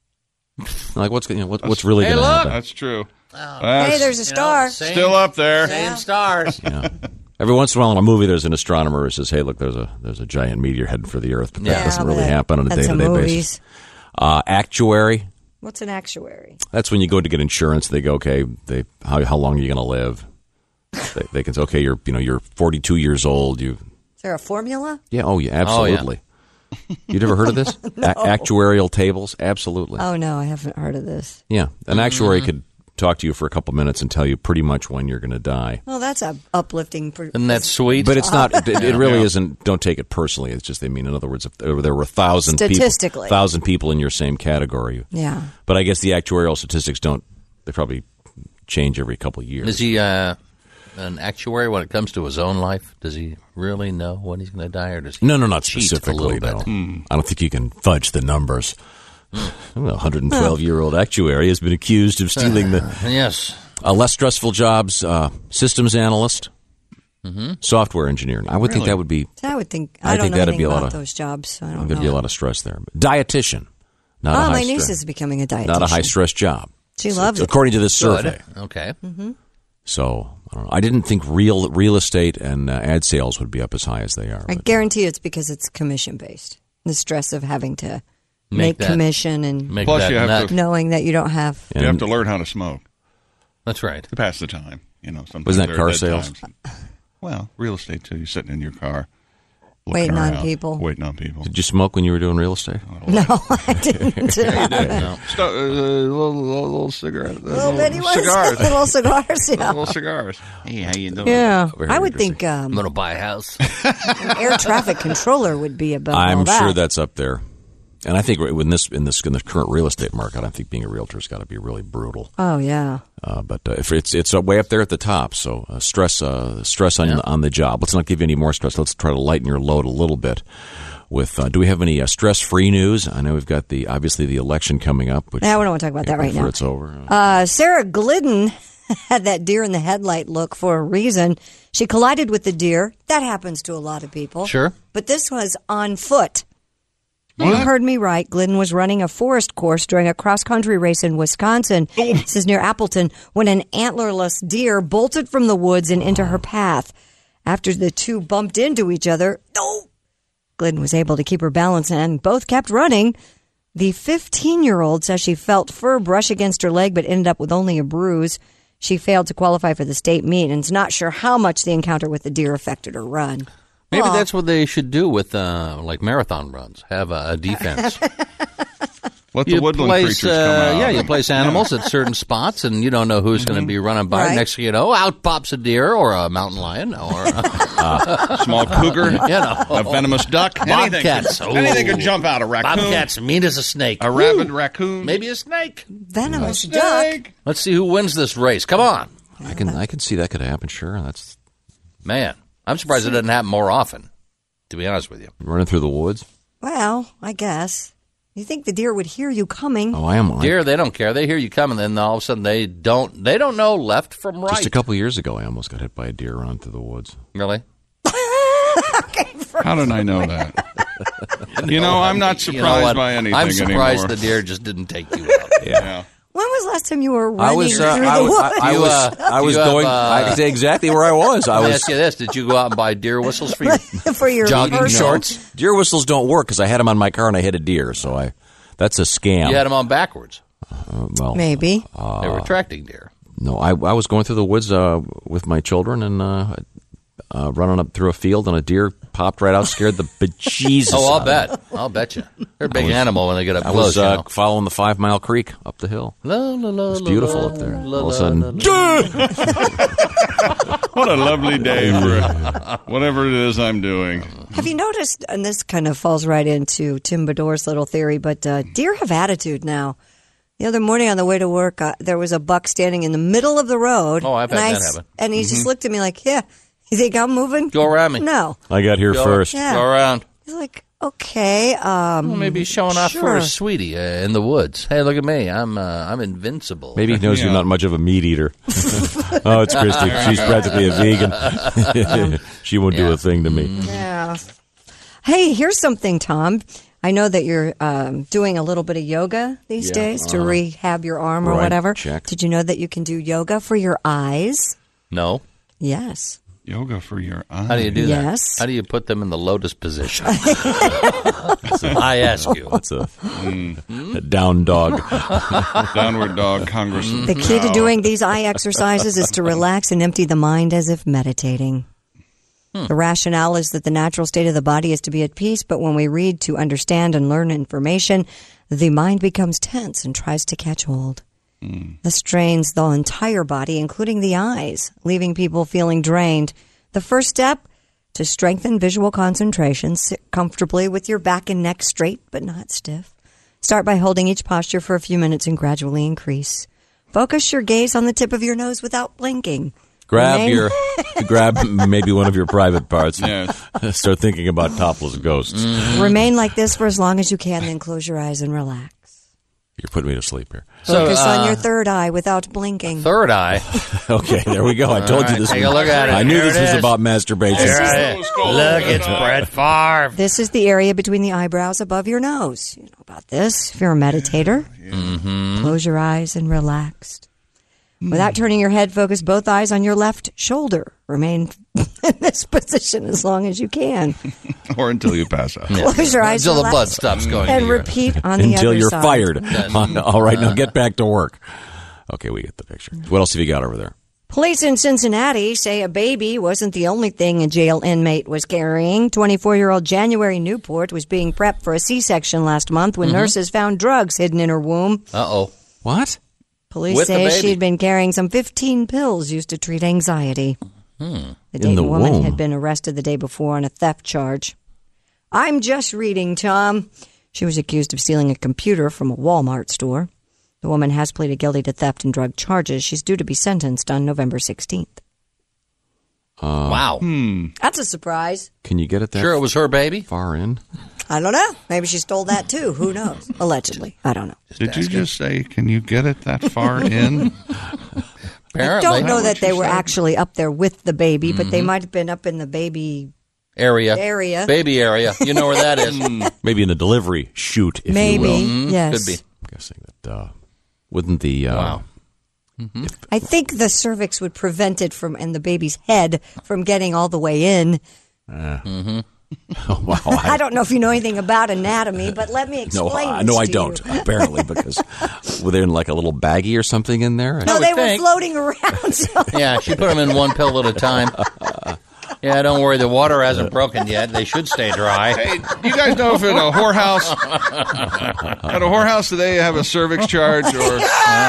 Like what's you know, what, what's really Hey, going to look. happen? That's true. hey, That's there's a star. still up there. Same stars. Yeah. Every once in a while in a movie, there's an astronomer who says, "Hey, look, there's a there's a giant meteor heading for the Earth," but that Yeah, doesn't but really that- happen on a that's day to in day movies. basis. Uh, actuary. What's an actuary? That's when you go to get insurance. They go, okay, they how how long are you going to live? They, they can say, okay, you're you know you're forty-two years old. You Is there a formula? yeah, oh yeah, absolutely. You've never heard of this? No. A- actuarial tables, absolutely. Oh, no, I haven't heard of this. Yeah, an actuary Mm-hmm. could talk to you for a couple minutes and tell you pretty much when you're going to die. Well, that's a uplifting. Per- Isn't that sweet? But it's not. It, it really Yeah. isn't. Don't take it personally. It's just. I mean, in other words, if there there were a thousand people, Statistically. thousand people in your same category. Yeah. But I guess the actuarial statistics don't. They probably change every couple of years. Is he uh, an actuary when it comes to his own life? Does he really know when he's going to die, or does he No, no, not cheat specifically. a little bit? No. I don't think you can fudge the numbers. A one hundred twelve year old actuary has been accused of stealing the. Yes. Uh, less stressful jobs: uh, systems analyst, Mm-hmm. software engineer. I would think Really? that would be. I would think. I, I don't think know that'd anything be a lot about of- those jobs. So I don't There'd know. be a lot of stress there. Dietitian, not a oh, high my niece stress, is becoming a dietitian. not a high stress job. She loves it. according to this Good. survey. Okay. Mm-hmm. So I don't know. I didn't think real real estate and uh, ad sales would be up as high as they are. I but- guarantee you it's because it's commission based. The stress of having to Make make, that- commission and Make Plus that you have nut. to- knowing that you don't have. You have to learn how to smoke That's right. to pass the time. You know, sometimes Wasn't that there car are dead sales? times. Well, real estate too. You're sitting in your car, Waiting looking on around, people. waiting on people. Did you smoke when you were doing real estate? No, I didn't. Yeah, you did. No. Sto- uh, little, little, little cigarette, uh, Little bitty ones? cigars, Little cigars, yeah. little cigars. Hey, how you doing? Yeah, Very I would interesting. think I'm um, going to buy a house. an air traffic controller would be above all I'm that. sure that's up there. And I think in this in this in the current real estate market, I think being a realtor has got to be really brutal. Oh yeah. Uh, but uh, if it's it's uh, way up there at the top, so uh, stress uh, stress on yeah. on the job. Let's not give you any more stress. Let's try to lighten your load a little bit. With uh, do we have any uh, stress free news? I know we've got the obviously the election coming up. Which, yeah, we don't want to talk about that right now. It's over. Uh, Sarah Glidden had that deer in the headlight look for a reason. She collided with the deer. That happens to a lot of people. Sure. But this was on foot. What? You heard me right. Glidden was running a forest course during a cross-country race in Wisconsin. Oh. This is near Appleton, when an antlerless deer bolted from the woods and into her path. After the two bumped into each other, oh, Glidden was able to keep her balance and both kept running. The fifteen-year-old says she felt fur brush against her leg but ended up with only a bruise. She failed to qualify for the state meet and is not sure how much the encounter with the deer affected her run. Maybe Well, that's what they should do with uh, like marathon runs. Have a, a defense. Let the You woodland place, creatures uh, come out. Yeah, you place animals at certain spots, and you don't know who's going to be running by. Right. Next thing you know, out pops a deer or a mountain lion or a small cougar, you know, a venomous duck, bobcats. anything, could, anything could jump out. A raccoon, Bobcats mean as a snake. a rabid raccoon, Maybe a snake. Venomous duck. Let's see who wins this race. Come on, I can I can see that could happen. Sure, that's man. I'm surprised it doesn't happen more often. To be honest with you, running through the woods. Well, I guess. You think the deer would hear you coming? Oh, I am. deer. They don't care. They hear you coming, then all of a sudden they don't. They don't know left from right. Just a couple of years ago, I almost got hit by a deer running through the woods. Really? How did I know that? You know, I'm not surprised You know what? by anything I'm surprised anymore. the deer just didn't take you out. Yeah. When was the last time you were running I was. Uh, through I the was. woods? I, I You, was. uh, I was you have, going. uh, I can say exactly where I was. I Let me was. ask you this: did you go out and buy deer whistles for your for your jogging personal- shorts? Deer whistles don't work because I had them on my car and I hit a deer. So I. That's a scam. You had them on backwards. Uh, well, Maybe. Uh, They were attracting deer. No, I, I was going through the woods uh, with my children and uh, uh, running up through a field, and a deer popped right out, scared the bejesus. Oh, I'll out of bet. me. I'll bet you. They're a big I was- animal when they get up I close. was you uh, know. following the Five Mile Creek up the hill. La, la, la, It's la, beautiful la, up there. la, All of a la, sudden, la, la. What a lovely day for whatever it is I'm doing. Have you noticed, and this kind of falls right into Tim Bedore's little theory, but uh, deer have attitude now. The other morning on the way to work, uh, there was a buck standing in the middle of the road. Oh, I've and had I that s- happen. And he Mhm. just looked at me like, yeah, you think I'm moving? Go around me. No. I got here Go- first. Yeah. Go around. He's like, okay. Um, Well, maybe he's showing off for sure. a sweetie uh, in the woods. Hey, look at me. I'm uh, I'm invincible. Maybe he knows Yeah. you're not much of a meat eater. Oh, it's Christy. She's practically a vegan. She won't do Yeah. a thing to me. Yeah. Hey, here's something, Tom. I know that you're um, doing a little bit of yoga these Yeah, days to uh-huh. rehab your arm or Right, whatever. check. Did you know that you can do yoga for your eyes? No. Yes. Yoga for your eyes. How do you do Yes. that? How do you put them in the lotus position? I ask you. That's a, a down dog. Downward dog, Congressman. The key to No. doing these eye exercises is to relax and empty the mind as if meditating. Hmm. The rationale is that the natural state of the body is to be at peace, but when we read to understand and learn information, the mind becomes tense and tries to catch hold. This strains the entire body, including the eyes, leaving people feeling drained. The first step, to strengthen visual concentration, sit comfortably with your back and neck straight but not stiff. Start by holding each posture for a few minutes and gradually increase. Focus your gaze on the tip of your nose without blinking. Grab Remain- your, grab maybe one of your private parts. Yes. Start thinking about topless ghosts. Remain like this for as long as you can, then close your eyes and relax. You're putting me to sleep here. Focus So, uh, on your third eye without blinking. Third eye. Okay, there we go. I told All you right, this. take was- a look at it. I knew There this it was is. about masturbation. There it is. Look, it's Brett Favre. This is the area between the eyebrows above your nose. You know about this. If you're a meditator, Mm-hmm. close your eyes and relax. Without turning your head, focus both eyes on your left shoulder. Remain in this position as long as you can. Or until you pass out. Close your eyes, Until the relax, blood stops going. and to your- repeat on the Until other you're side. fired. All right, now get back to work. Okay, we get the picture. What else have you got over there? Police in Cincinnati say a baby wasn't the only thing a jail inmate was carrying. twenty-four-year-old January Newport was being prepped for a C-section last month when Mhm. nurses found drugs hidden in her womb. Uh-oh. What? Police With the say baby. she'd been carrying some fifteen pills used to treat anxiety. Hmm. The In Dayton the woman womb. had been arrested the day before on a theft charge. I'm just reading, Tom. She was accused of stealing a computer from a Walmart store. The woman has pleaded guilty to theft and drug charges. She's due to be sentenced on November sixteenth. Uh, wow. Hmm. That's a surprise. Can you get it that Sure, it was her baby. far in? I don't know. Maybe she stole that too. Who knows? Allegedly. I don't know. Did you just say, can you get it that far in? I don't know that they were actually up there with the baby, but they Mhm. might have been up in the baby Area. Area. Baby area. You know where that is. Maybe in the delivery chute, if Maybe, you will. Mm, yes. Could be. I'm guessing that uh, wouldn't the uh, Wow. I think the cervix would prevent it from, and the baby's head from getting all the way in. Uh, mm-hmm. oh, wow, I, don't know if you know anything about anatomy, but let me no, explain I this no, I to don't. you. Apparently, because were they in like a little baggie or something in there? No, they were think. floating around. So. Yeah, she put them in one pill at a time. Yeah, don't worry. The water hasn't broken yet. They should stay dry. Hey, you guys know if at a whorehouse, at a whorehouse, do they have a cervix charge or? Are you,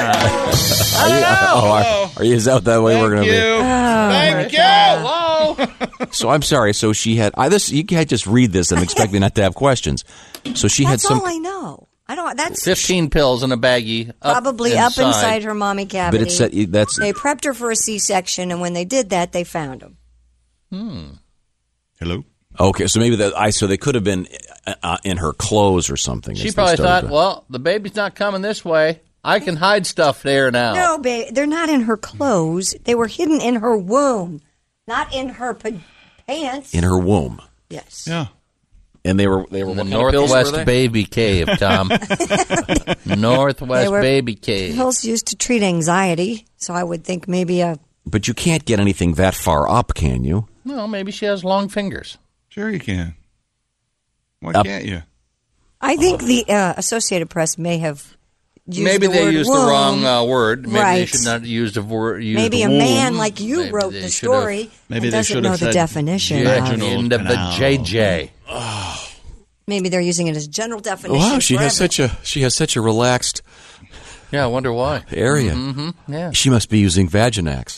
oh, are, are you, is that that way we're going to be? Thank you. Hello. So I'm sorry. So she had. I this you can't just read this and expect me not to have questions. So she That's had some. all I know. I don't. That's Fifteen pills in a baggie. Up probably inside. up inside her mommy cavity. But it said that's. They prepped her for a C-section, and when they did that, they found him. Hmm. Hello. Okay, so maybe that I so they could have been uh, in her clothes or something. She as they probably started thought, to- well, the baby's not coming this way. I can hide stuff there now. No, babe, they're not in her clothes. They were hidden in her womb, not in her pa- pants. in her womb. Yes. Yeah. And they were they were The what kind of pills were Northwest they? Baby Cave, Tom. Northwest They were Baby Cave. Pills used to treat anxiety, so I would think maybe a. But you can't get anything that far up, can you? Well, maybe she has long fingers. Sure you can. Why Up. can't you? I think the uh, Associated Press may have used Maybe the they word used womb. the wrong uh, word. Maybe they Right. should not use the word. Use Maybe the a womb. man like you Maybe wrote they the should have- story Maybe and they doesn't should know have the said definition. Yeah, of- the end of the J J. Maybe they're using it as general definition. Wow, she for has everything. such a she has such a relaxed Yeah, I wonder why. area. Mm-hmm. Yeah. She must be using Vaginax.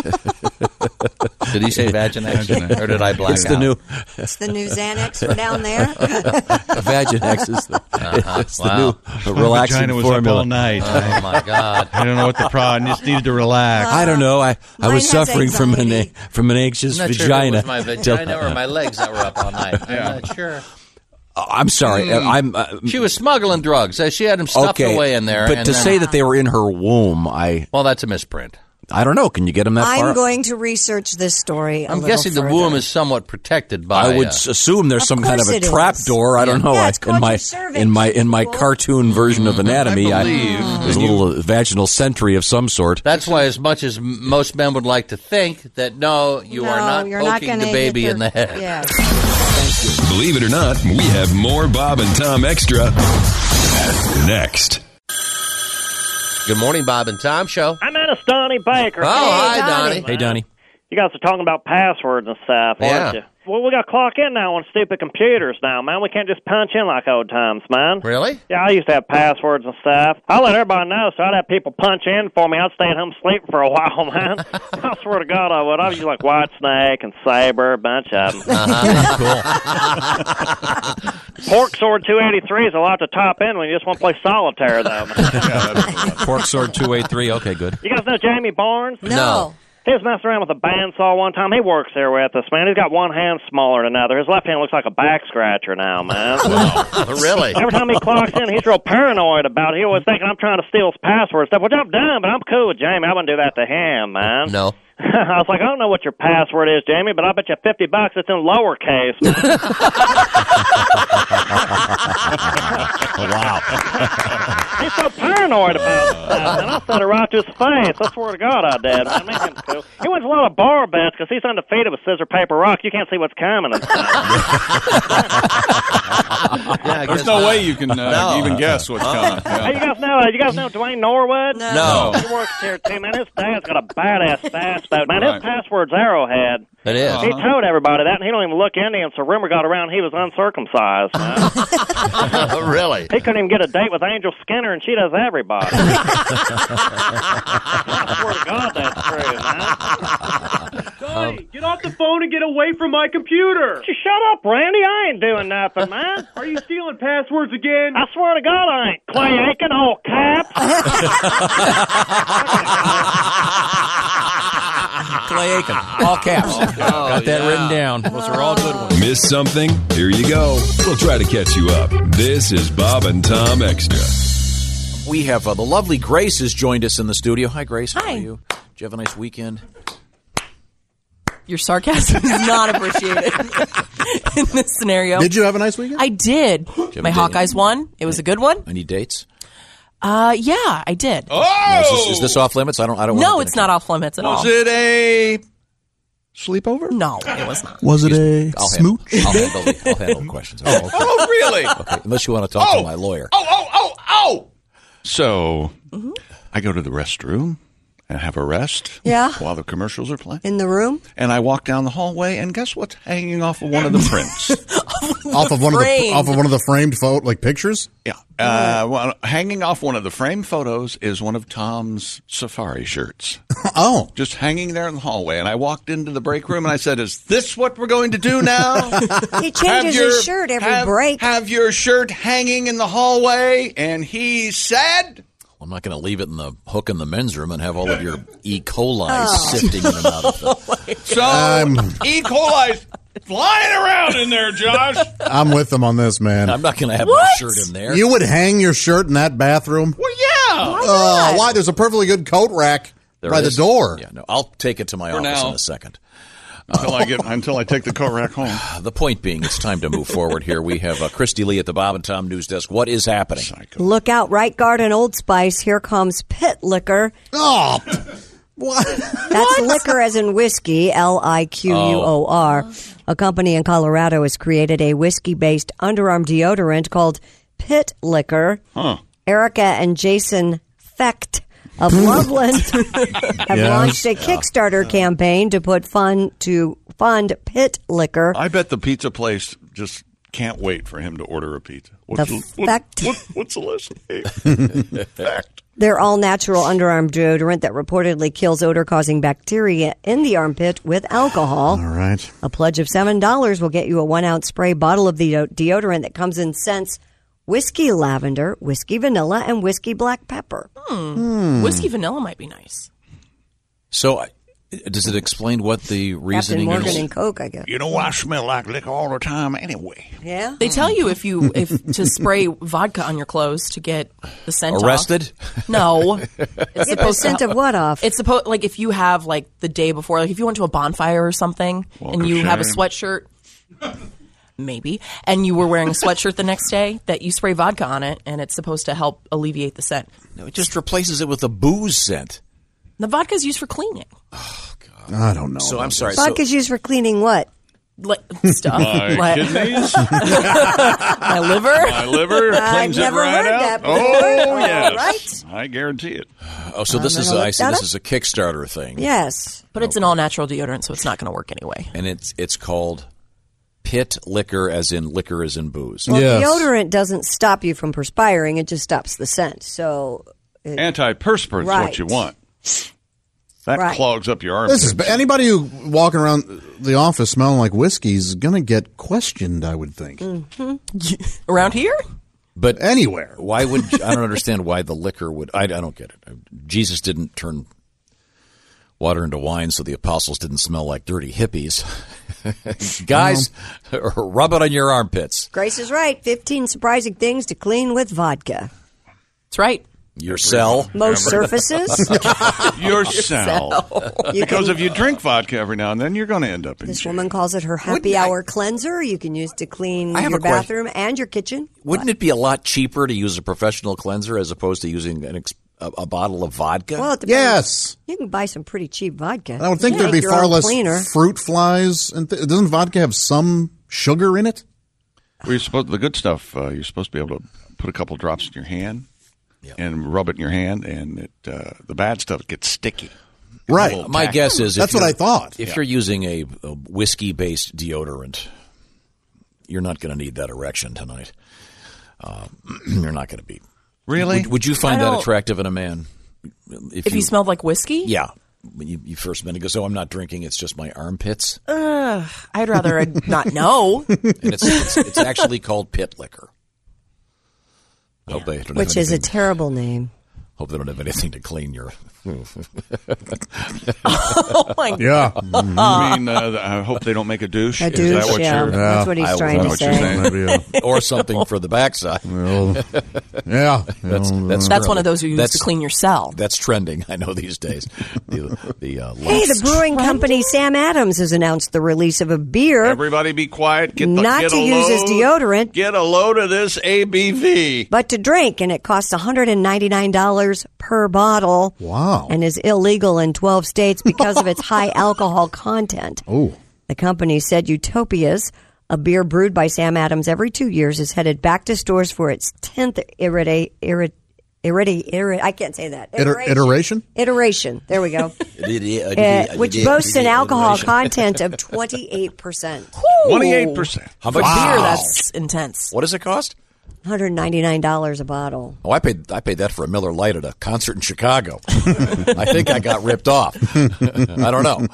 Did he say Vaginax, or did I black It's out? the new It's the new Xanax from down there. Vaginax is the, Uh-huh. it's Wow. the new relaxing vagina was formula. up all night. Oh my God! I don't know what the problem. I just needed to relax. I don't know. I, I Mine was has suffering from an anxiety. a- from an anxious I'm not vagina. sure if it was my vagina or my legs that were up all night. I'm not sure. I'm sorry. I'm. Uh, She was smuggling drugs. Uh, She had them stuffed okay, away in there. but and to then- say that they were in her womb, I well, that's a misprint. I don't know. Can you get them that far? I'm going to research this story. i I'm guessing the womb is somewhat protected by. I would uh, s- assume there's Of some kind of course a it trap is. door. I don't know. Yeah, I, it's called in my your cervix, in my in my people. cartoon version of anatomy, I I believe there's a little vaginal sentry of some sort. That's why, as much as m- most men would like to think that no, you no, are not you're not poking gonna the baby get in the head. Yeah. Believe it or not, we have more Bob and Tom Extra next. Good morning, Bob and Tom Show. I'm at a Donnie Baker. Oh, hi, Donnie. Hey, Donnie. You guys are talking about passwords and stuff, Yeah. aren't you? Well, we got to clock in now on stupid computers now, man. We can't just punch in like old times, man. Really? Yeah, I used to have passwords and stuff. I let everybody know, so I'd have people punch in for me. I'd stay at home sleeping for a while, man. I swear to God I would. I was like White Snake and Saber, a bunch of them. Uh-huh. Pork Sword two eighty-three is a lot to top in when you just want to play solitaire, though. Pork sword two eight three. Okay, good. You guys know Jamie Barnes? No. He was messing around with a bandsaw one time. He works there with us, man. He's got one hand smaller than another. His left hand looks like a back scratcher now, man. Really? Every time he clocks in, he's real paranoid about it. He always thinking I'm trying to steal his password stuff, which I've done, but I'm cool with Jamie. I wouldn't do that to him, man. No. I was like, I don't know what your password is, Jamie, but I bet you fifty bucks it's in lowercase. Man. Wow. He's so paranoid about stuff, and I said it right to his face. I swear to God I did. Man, I mean, him cool. He wins a lot of bar bets because he's undefeated with scissor, paper, rock. You can't see what's coming and stuff. Yeah, I There's guess no not. way you can uh, No. even guess what's coming. Hey, you Yeah. guys know? Uh, you guys know Dwayne Norwood? No. He works here too, man. His dad's got a badass stash, though. Man, Right. his password's Arrowhead. It is. He told everybody that, and he don't even look Indian, so rumor got around he was uncircumcised, man. Really? He couldn't even get a date with Angel Skinner, and she does everybody. I swear to God that's true, man. Donnie, get off the phone to get away from my computer. Shut up, Randy. I ain't doing nothing, man. Are you stealing passwords again? I swear to God, I ain't. Clay Aiken, all caps. Clay Aiken, all caps. Oh, Got that yeah. written down. Those are all good ones. Miss something? Here you go. We'll try to catch you up. This is Bob and Tom Extra. We have uh, the lovely Grace has joined us in the studio. Hi, Grace. How Hi. are you? Did you have a nice weekend? Your sarcasm is not appreciated in this scenario. Did you have a nice weekend? I did. Did you My have a date? Hawkeyes won. It was a good one. Any dates? Uh, yeah, I did. Oh! Now, is, this, is this off limits? I don't. I don't. No, want it's not off limits at all. Was it a sleepover? No, it was not. Was it a I'll smooch? Handle, I'll, handle the, I'll handle the questions. Oh, okay. Oh, really? Okay, unless you want to talk Oh. to my lawyer. Oh, oh, oh, oh! So, I go to the restroom and have a rest. Yeah. While the commercials are playing. In the room? And I walk down the hallway, and guess what's hanging off of one of the prints? off of one of the Framed. off of one of the framed photo like pictures. Yeah. Uh, well, hanging off one of the framed photos is one of Tom's safari shirts. Oh. Just hanging there in the hallway. And I walked into the break room and I said, is this what we're going to do now? He changes his shirt every have, break. Have your shirt hanging in the hallway. And he said... I'm not going to leave it in the hook in the men's room and have all of your E. coli Oh. sifting in and out of the... So, Um, E. coli's flying around in there, Josh. I'm with them on this, man. I'm not going to have What? my shirt in there. You would hang your shirt in that bathroom? Well, yeah. Uh, why? There's a perfectly good coat rack There by is. the door. Yeah, no, I'll take it to my For office now. in a second. Until I get until I take the coat rack home. The point being, it's time to move forward here. We have uh, Christy Lee at the Bob and Tom News Desk. What is happening? Look out, Right Guard and Old Spice. Here comes Pit Liquor. Oh, what? That's liquor as in whiskey, L I Q U O R. A company in Colorado has created a whiskey-based underarm deodorant called Pit Liquor. Huh. Erica and Jason Fecht of Loveland have Yes. launched a Kickstarter campaign to put fun to fund Pit Liquor. I bet the pizza place just can't wait for him to order a pizza. The what, fact- what, what's the list? Fact. Their all-natural underarm deodorant that reportedly kills odor-causing bacteria in the armpit with alcohol. All right. A pledge of seven dollars will get you a one-ounce spray bottle of the deodorant that comes in scents whiskey lavender, whiskey vanilla, and whiskey black pepper. Hmm. Whiskey vanilla might be nice. So, uh, does it explain what the Captain reasoning Morgan is? and Coke, I guess. You know, I smell like liquor all the time anyway. Yeah. They tell you if you if to spray vodka on your clothes to get the scent Arrested? off. No. It's Get the supposed to scent help- of what off? It's supposed like if you have like the day before, like if you went to a bonfire or something Walk and of you have a shame. sweatshirt, maybe, and you were wearing a sweatshirt the next day, that you spray vodka on it and it's supposed to help alleviate the scent. No, it just replaces it with a booze scent. The vodka is used for cleaning. I don't know. So I'm sorry. So, Vodka's used for cleaning what? Like, stuff. My Like- kidneys, my liver. my liver I've cleans it never right heard out. that before. Oh, All yes. I guarantee it. oh, so this I'm is gonna a, I look see. that This up. is a Kickstarter thing, Yes. But it's an all natural deodorant, so it's not going to work anyway. and it's it's called Pit Liquor, as in liquor, as in booze. Well, Yes. deodorant doesn't stop you from perspiring; it just stops the scent. So, it, Antiperspirant is Right. what you want. That Right. clogs up your armpits. This is anybody who walking around the office smelling like whiskey is going to get questioned. I would think Around here? But anywhere. why would I don't understand why the liquor would? I, I don't get it. Jesus didn't turn water into wine, so the apostles didn't smell like dirty hippies. Guys, rub it on your armpits. Grace is right. Fifteen surprising things to clean with vodka. That's right. Your cell. Most surfaces. Your cell. You Because can- if you drink vodka every now and then, you're going to end up in This jail. woman calls it her happy hour cleanser. You can use to clean I have your a question. bathroom and your kitchen. Wouldn't it be a lot cheaper to use a professional cleanser as opposed to using an ex- a, a bottle of vodka? Well, it depends. Yes. You can buy some pretty cheap vodka. I would think Yeah. there'd be Make your far own less cleaner. fruit flies. And th- doesn't vodka have some sugar in it? Well, you're supposed, the good stuff, uh, you're supposed to be able to put a couple drops in your hand and rub it in your hand, and it, uh, the bad stuff gets sticky. Right. A little My tacky. guess is if That's what you're- I thought. If Yeah. you're using a, a whiskey-based deodorant, you're not going to need that erection tonight. Um, you're not going to be. Really? Would, would you find I that don't- attractive in a man? If you smelled like whiskey? Yeah. when you, you first met, he goes, "Oh, I'm not drinking. It's just my armpits." Uh, I'd rather not know. And it's, it's it's actually called pit liquor. I hope they don't Which have is a anything- terrible name. Hope they don't have anything to clean your. Oh my Yeah. You mean, uh, I hope they don't make a douche? A Is douche, that what yeah. you're... That's what he's I- trying is to that what you're say. saying? Maybe, uh, or something for the backside. well, yeah. That's Well, that's, That's one of those you use that's- to clean your cell. That's trending. I know these days. The, the uh, Hey, the brewing company Sam Adams has announced the release of a beer Everybody be quiet. Get the, not get to a use as load, deodorant, Get a load of this A B V. but to drink, and it costs one hundred ninety-nine dollars per bottle. Wow. And is illegal in twelve states because of its high alcohol content. Oh. The company said Utopias, a beer brewed by Sam Adams every two years, is headed back to stores for its tenth irrita- irri- irrita- irri- I can't say that. Iter- iteration? Iteration. There we go. Uh, which boasts an alcohol content of twenty-eight percent. twenty-eight percent. How For much? beer, that's intense. What does it cost? one hundred ninety-nine dollars a bottle. Oh, I paid I paid that for a Miller Lite at a concert in Chicago. I think I got ripped off. I don't know.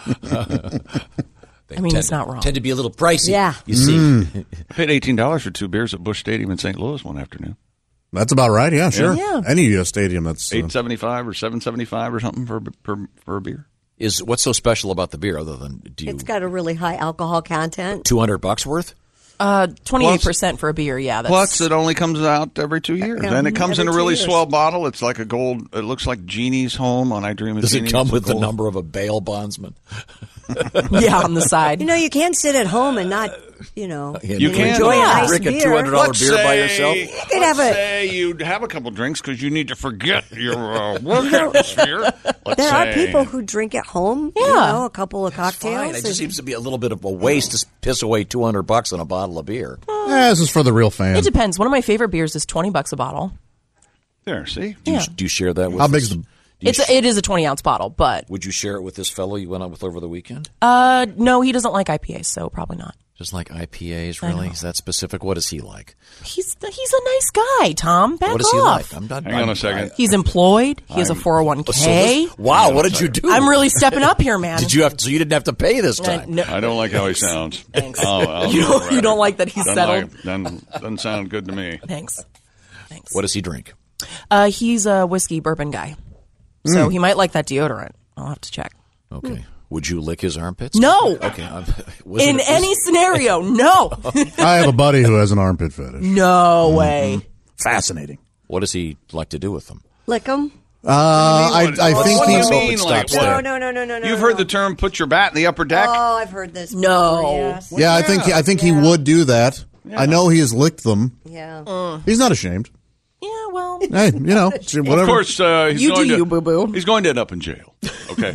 They I mean, tend, it's not wrong. Tend to be a little pricey. Yeah. You see. Mm. I paid eighteen dollars for two beers at Busch Stadium in Saint Louis one afternoon. That's about right. Yeah, sure. Yeah. Any uh, stadium that's uh, eight seventy-five or seven seventy-five or something for for for a beer. Is what's so special about the beer other than do you It's got a really high alcohol content. two hundred bucks worth? Uh, twenty-eight percent for a beer, yeah. That's, Plus, it only comes out every two years, Yeah, and it comes in a every two really years. swell bottle. It's like a gold. It looks like Jeannie's home on I Dream of Does Jeannie. it come It's a with the gold- number of a bail bondsman? yeah, on the side. You know, you can't sit at home and not, you know, You can enjoy a nice drink a beer. two hundred dollar Let's beer by say- yourself. You could have let's a- say you have a couple drinks because you need to forget your uh, work atmosphere. Let's There are say. people who drink at home. You Yeah. know, a couple of cocktails. Fine. It just seems to be a little bit of a waste to piss away two hundred bucks on a bottle of beer. eh, this is for the real fan. It depends. One of my favorite beers is twenty bucks a bottle. There, see? Do you, Yeah. do you share that with How us? big's the? Do you It's a, it is a twenty ounce bottle, but Would you share it with this fellow you went out with over the weekend? uh, no, he doesn't like I P As, so probably not. Just like I P As, I really? know. Is that specific? What is he like? He's he's a nice guy, Tom. Back what is he off. like? I'm not. Hang I'm, on a second. He's employed. He has a I'm- four oh one So k. this- wow, what did you do? I'm really stepping up here, man. Did you have? So you didn't have to pay this Uh, time. no- I don't like how he sounds. Thanks. Oh, I'll You go don't- right. you don't like that he's Doesn't settled? like- doesn't, doesn't sound good to me. Thanks. Thanks. What does he drink? Uh, he's a whiskey bourbon guy, so Mm. he might like that deodorant. I'll have to check. Okay. Would you lick his armpits? No. Okay. I'm, was In it- any scenario, no. I have a buddy who has an armpit fetish. No way. Fascinating. What does he like to do with them? Lick them. Uh, I, What- I what think do you he's. mean, like, stops what? there. No, no, no, no, no. You've no, heard no. the term "put your bat in the upper deck." Oh, I've heard this. No. before, yes. Yeah, I think he, I think he would do that. I know he has licked them. Yeah. He's not ashamed. Yeah, well. Hey, you know, whatever. Of course, uh, he's You going do to, you, boo-boo. He's going to end up in jail. Okay.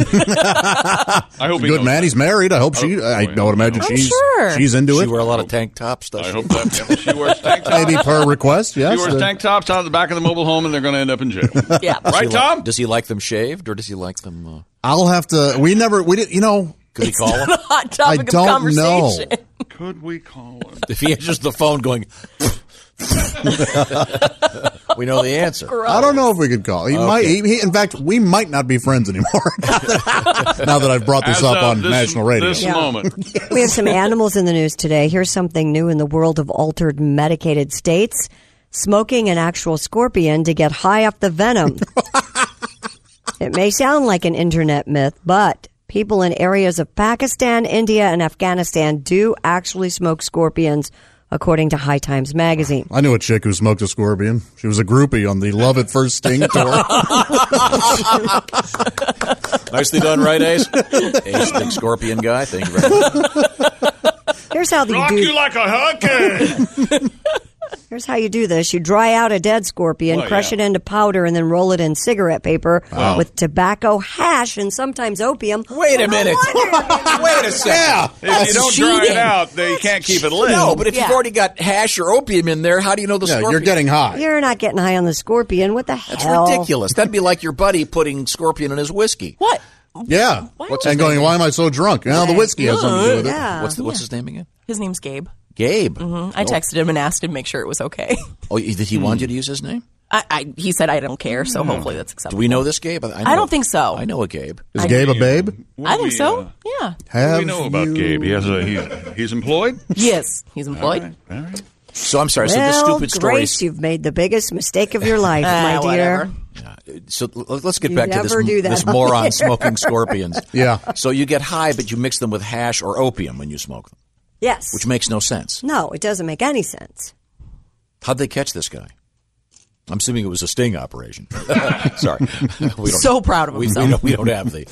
I hope he Good knows man. that. He's married. I hope she. I, I would imagine I'm she's sure. she's into She it. wear a lot of tank tops. Does I she? hope that yeah, she wears tank tops. Maybe per request. Yes. She wears Uh, tank tops out of the back of the mobile home, and they're going to end up in jail. Yeah. Does he Right, like- Tom? Does he like them shaved, or does he like them? Uh, I'll have to. We never. We did. You know. could he call him? Hot topic I of don't conversation. know. Could we call him? If he answers the phone going, we know the answer. I don't know if we could call. He Okay. might. He, he- in fact, we might not be friends anymore. now that I've brought this As up of on this- national radio. This Yeah. moment. We have some animals in the news today. Here's something new in the world of altered medicated states. Smoking an actual scorpion to get high off the venom. It may sound like an internet myth, but people in areas of Pakistan, India, and Afghanistan do actually smoke scorpions, according to High Times magazine. I knew a chick who smoked a scorpion. She was a groupie on the Love at First Sting tour. Nicely done, right, Ace? Ace, big scorpion guy. Thank you very much. Here's how you Rock do. you like a hurricane. Here's how you do this. You dry out a dead scorpion, Well, crush yeah. it into powder, and then roll it in cigarette paper Wow. with tobacco, hash, and sometimes opium. Wait a minute. Wait a second. If you don't dry it cheating. out, then you can't keep it lit. No, but if Yeah. you've already got hash or opium in there, how do you know the Yeah, scorpion? you're getting high. You're not getting high on the scorpion. What the That's hell? ridiculous. That'd be like your buddy putting scorpion in his whiskey. What? Yeah. and going, why am I so drunk? Now the whiskey has something to do with it. Yeah. What's the, what's his name again? His name's Gabe. Gabe. hmm I texted him and asked him to make sure it was okay. Oh, did he want you to use his name? I, I, he said, I don't care, so hopefully that's Do acceptable. we know this Gabe? I, know, I don't think so. I know a Gabe. Is I- Gabe a babe? I think so. Yeah. What do Have we know about you- Gabe? He has a he, he's employed. Yes, he's employed. All right, all right. So I'm sorry. Well, so this stupid story. Grace, you've made the biggest mistake of your life, Ah, my dear. whatever. So l- let's get You back to never do this, that this moron on the air. smoking scorpions. Yeah. So you get high, but you mix them with hash or opium when you smoke them, Yes. which makes no sense. No, it doesn't make any sense. How'd they catch this guy? I'm assuming it was a sting operation. Sorry. We don't, So proud of we, himself. we, don't, we don't have the.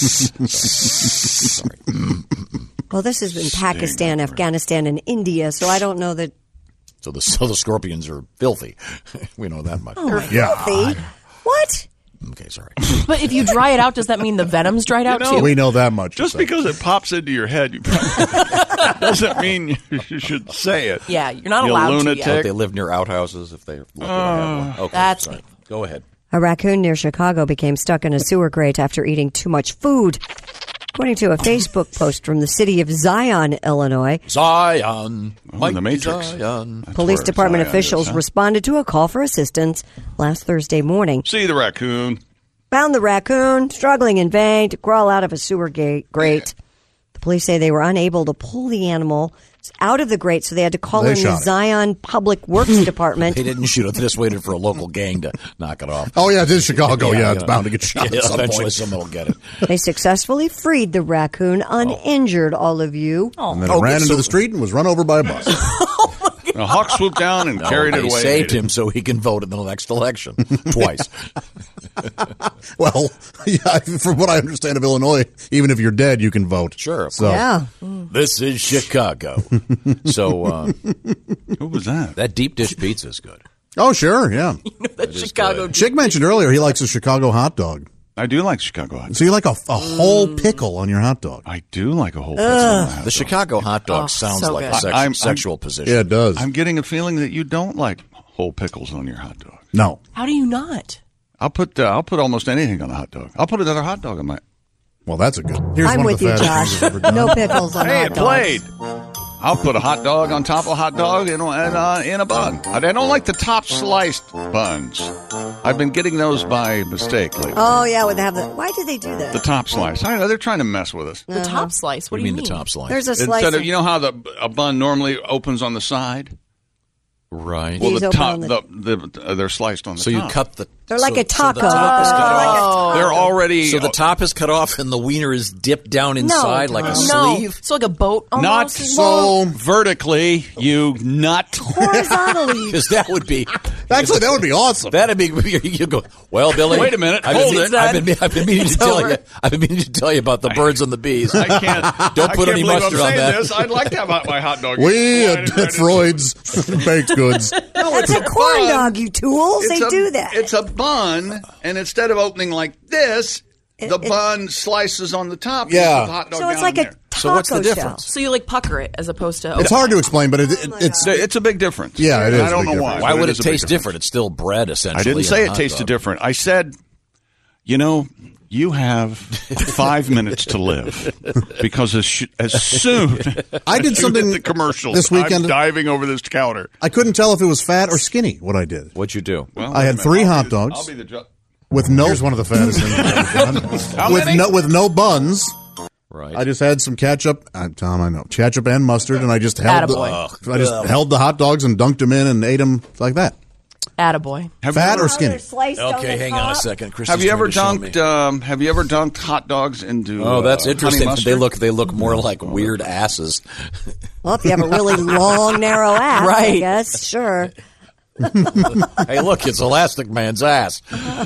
Sorry. Well, this is in Pakistan, Afghanistan, and India, so I don't know that So the so the scorpions are filthy. We know that much. they're Yeah. filthy. What? Okay, sorry. But if you dry it out, does that mean the venom's dried out know- too? We know that much. Just so. because it pops into your head, you doesn't mean you should say it. Yeah, you're not You allowed lunatic. to. If Yet. they live near outhouses, if they're lucky to have one. Okay, That's sorry. me. Go ahead. A raccoon near Chicago became stuck in a sewer grate after eating too much food. According to a Facebook post from the city of Zion, Illinois, Zion. Oh, the Matrix. Zion. That's police where department Zion officials is, huh? responded to a call for assistance last Thursday morning. See the raccoon. Found the raccoon struggling in vain to crawl out of a sewer gate grate. The police say they were unable to pull the animal out of the grate, so they had to call They in the shot it. Zion Public Works Department. They didn't shoot it. They just waited for a local gang to knock it off. Oh, yeah, this is Chicago. Yeah, you it's know. bound to get shot Yeah, at some eventually point. someone will get it. They successfully freed the raccoon uninjured, all of you. And then Oh, it ran so- into the street and was run over by a bus. A hawk swooped down and No, carried it they away. saved him so he can vote in the next election twice. Well, yeah, from what I understand of Illinois, even if you're dead, you can vote. Sure. So, Yeah. This is Chicago. So uh, Who was that? that deep dish pizza is good. Oh, sure, yeah. The Chicago. Chick mentioned earlier he likes a Chicago hot dog. I do like Chicago hot. So you like a, a whole pickle on your hot dog? I do like a whole pickle on my hot The dog. Chicago hot dog Oh, sounds so like good. a sex- I'm- I'm- sexual position. Yeah, it does. I'm getting a feeling that you don't like whole pickles on your hot dog. No. How do you not? I'll put uh, I'll put almost anything on a hot dog. I'll put another hot dog on my. Well, that's a good. Here's I'm one with of the you, fattest Josh. things I've ever done. No pickles on Hey, hot it dogs. played. I'll put a hot dog on top of a hot dog in, in, uh, in a bun. I don't like the top sliced buns. I've been getting those by mistake lately. Oh, yeah, would they have the. Why do they do that? The top slice. I know they're trying to mess with us. The top slice. What, What do you mean mean? the top slice? There's a slice. Instead of of- you know how the a bun normally opens on the side. Right. Well, These the open top on the, the, uh, they're sliced on the So top. you cut the. They're like so- a taco. So the top is cut They're like a off. They're already So the top is cut off and the wiener is dipped down inside like a no. sleeve. So like a boat almost? not so vertically, you nut. horizontally. Because that would be. Actually, that would be awesome. That'd be. You go. Well, Billy. Wait a minute, I've hold been, it. I've been, I've been meaning to It's tell over. you. I've been meaning to tell you about the birds and the bees. I can't. Don't I put can't any believe mustard I'm on saying that. This. I'd like to have my hot dog. We Why at, did I at do Freud's baked goods. That's a corn dog, you tools. It's They a- do that. It's a bun, and instead of opening like this, It- the it- bun slices on the top. Yeah. You put the hot dog So it's down like in a there. taco So what's the shell. difference? So you like pucker it as opposed to. It's hard to explain, but it, it, my it's It's a big difference. Yeah, it is I a don't big know why. difference. Why but would is it a big taste different? It's still bread, essentially. I didn't in say a it hot tasted dog. different. I said, you know, you have five minutes to live because as, sh- as soon I did as you something hit the commercials this weekend- I'm diving over this counter. I couldn't tell if it was fat or skinny. What I did What'd you do? Well, I wait a had minute. three I'll hot be- dogs. I'll be the ju- with no. Here's one of the fattest things I've ever done. How with many? no with no buns. Right. I just had some ketchup. Uh, Tom, I know ketchup and mustard, and I just held the, Attaboy. I just held the hot dogs and dunked them in and ate them like that. Attaboy. Have Fat you ever, or skinny? Okay, hang on a second. Chris Have is you trying ever to show me. dunked? Um, have you ever dunked hot dogs into? Oh, that's uh, interesting. honey They mustard? look. They look more like weird asses. Well, if you have a really long, narrow ass, I Right. guess, sure. Hey, look, it's Elastic Man's ass.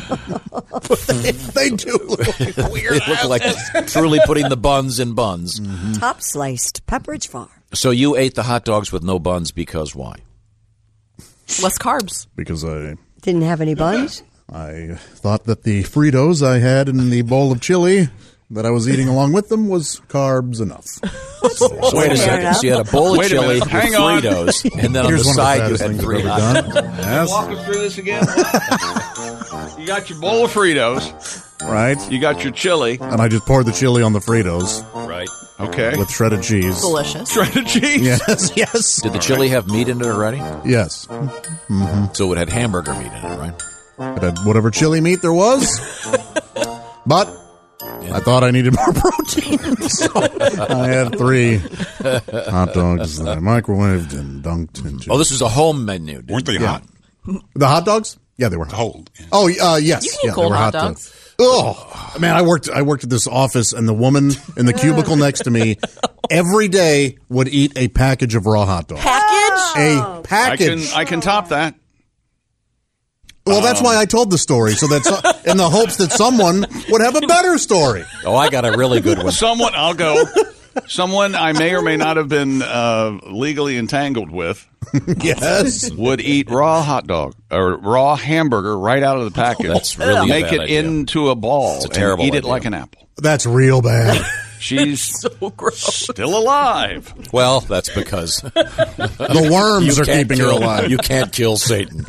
They do look like They look like truly putting the buns in buns. Top sliced Pepperidge Farm. So you ate the hot dogs with no buns because why? Less carbs. because I Didn't have any buns? I thought that the Fritos I had in the bowl of chili that I was eating along with them was carbs enough. So wait a Fair second. enough. So you had a bowl of Wait a chili minute. with Hang on. Fritos, and then Here's on the one side of you the had fattest three things hot I've dogs. ever done. Yes. Walk us through this again. You got your bowl of Fritos. Right. You got your chili. And I just poured the chili on the Fritos. Right. Okay. With shredded cheese. Delicious. Shredded cheese? Yes, yes. Did the chili have meat in it already? Yes. Mm-hmm. So it had hamburger meat in it, right? It had whatever chili meat there was. But I thought I needed more protein. So I had three hot dogs that I microwaved and dunked into. Oh, this was a home menu. Dude. Weren't they Yeah. hot? The hot dogs? Yeah, they were Cold. Oh, uh, yes. You can eat yeah, cold they were hot hot dogs. dogs. Oh man, I worked. I worked at this office, and the woman in the cubicle next to me every day would eat a package of raw hot dogs. Package? A I package. can I can top that. Well, that's why I told the story, so that's in the hopes that someone would have a better story. Oh, I got a really good one. Someone, I'll go. Someone I may or may not have been uh, legally entangled with. Yes, would eat raw hot dog or raw hamburger right out of the package. That's really a make bad it idea. into a ball. It's a terrible and eat idea. it like an apple. That's real bad. She's so gross. Still alive. Well, that's because the worms you are can't keeping kill, her alive. You can't kill Satan.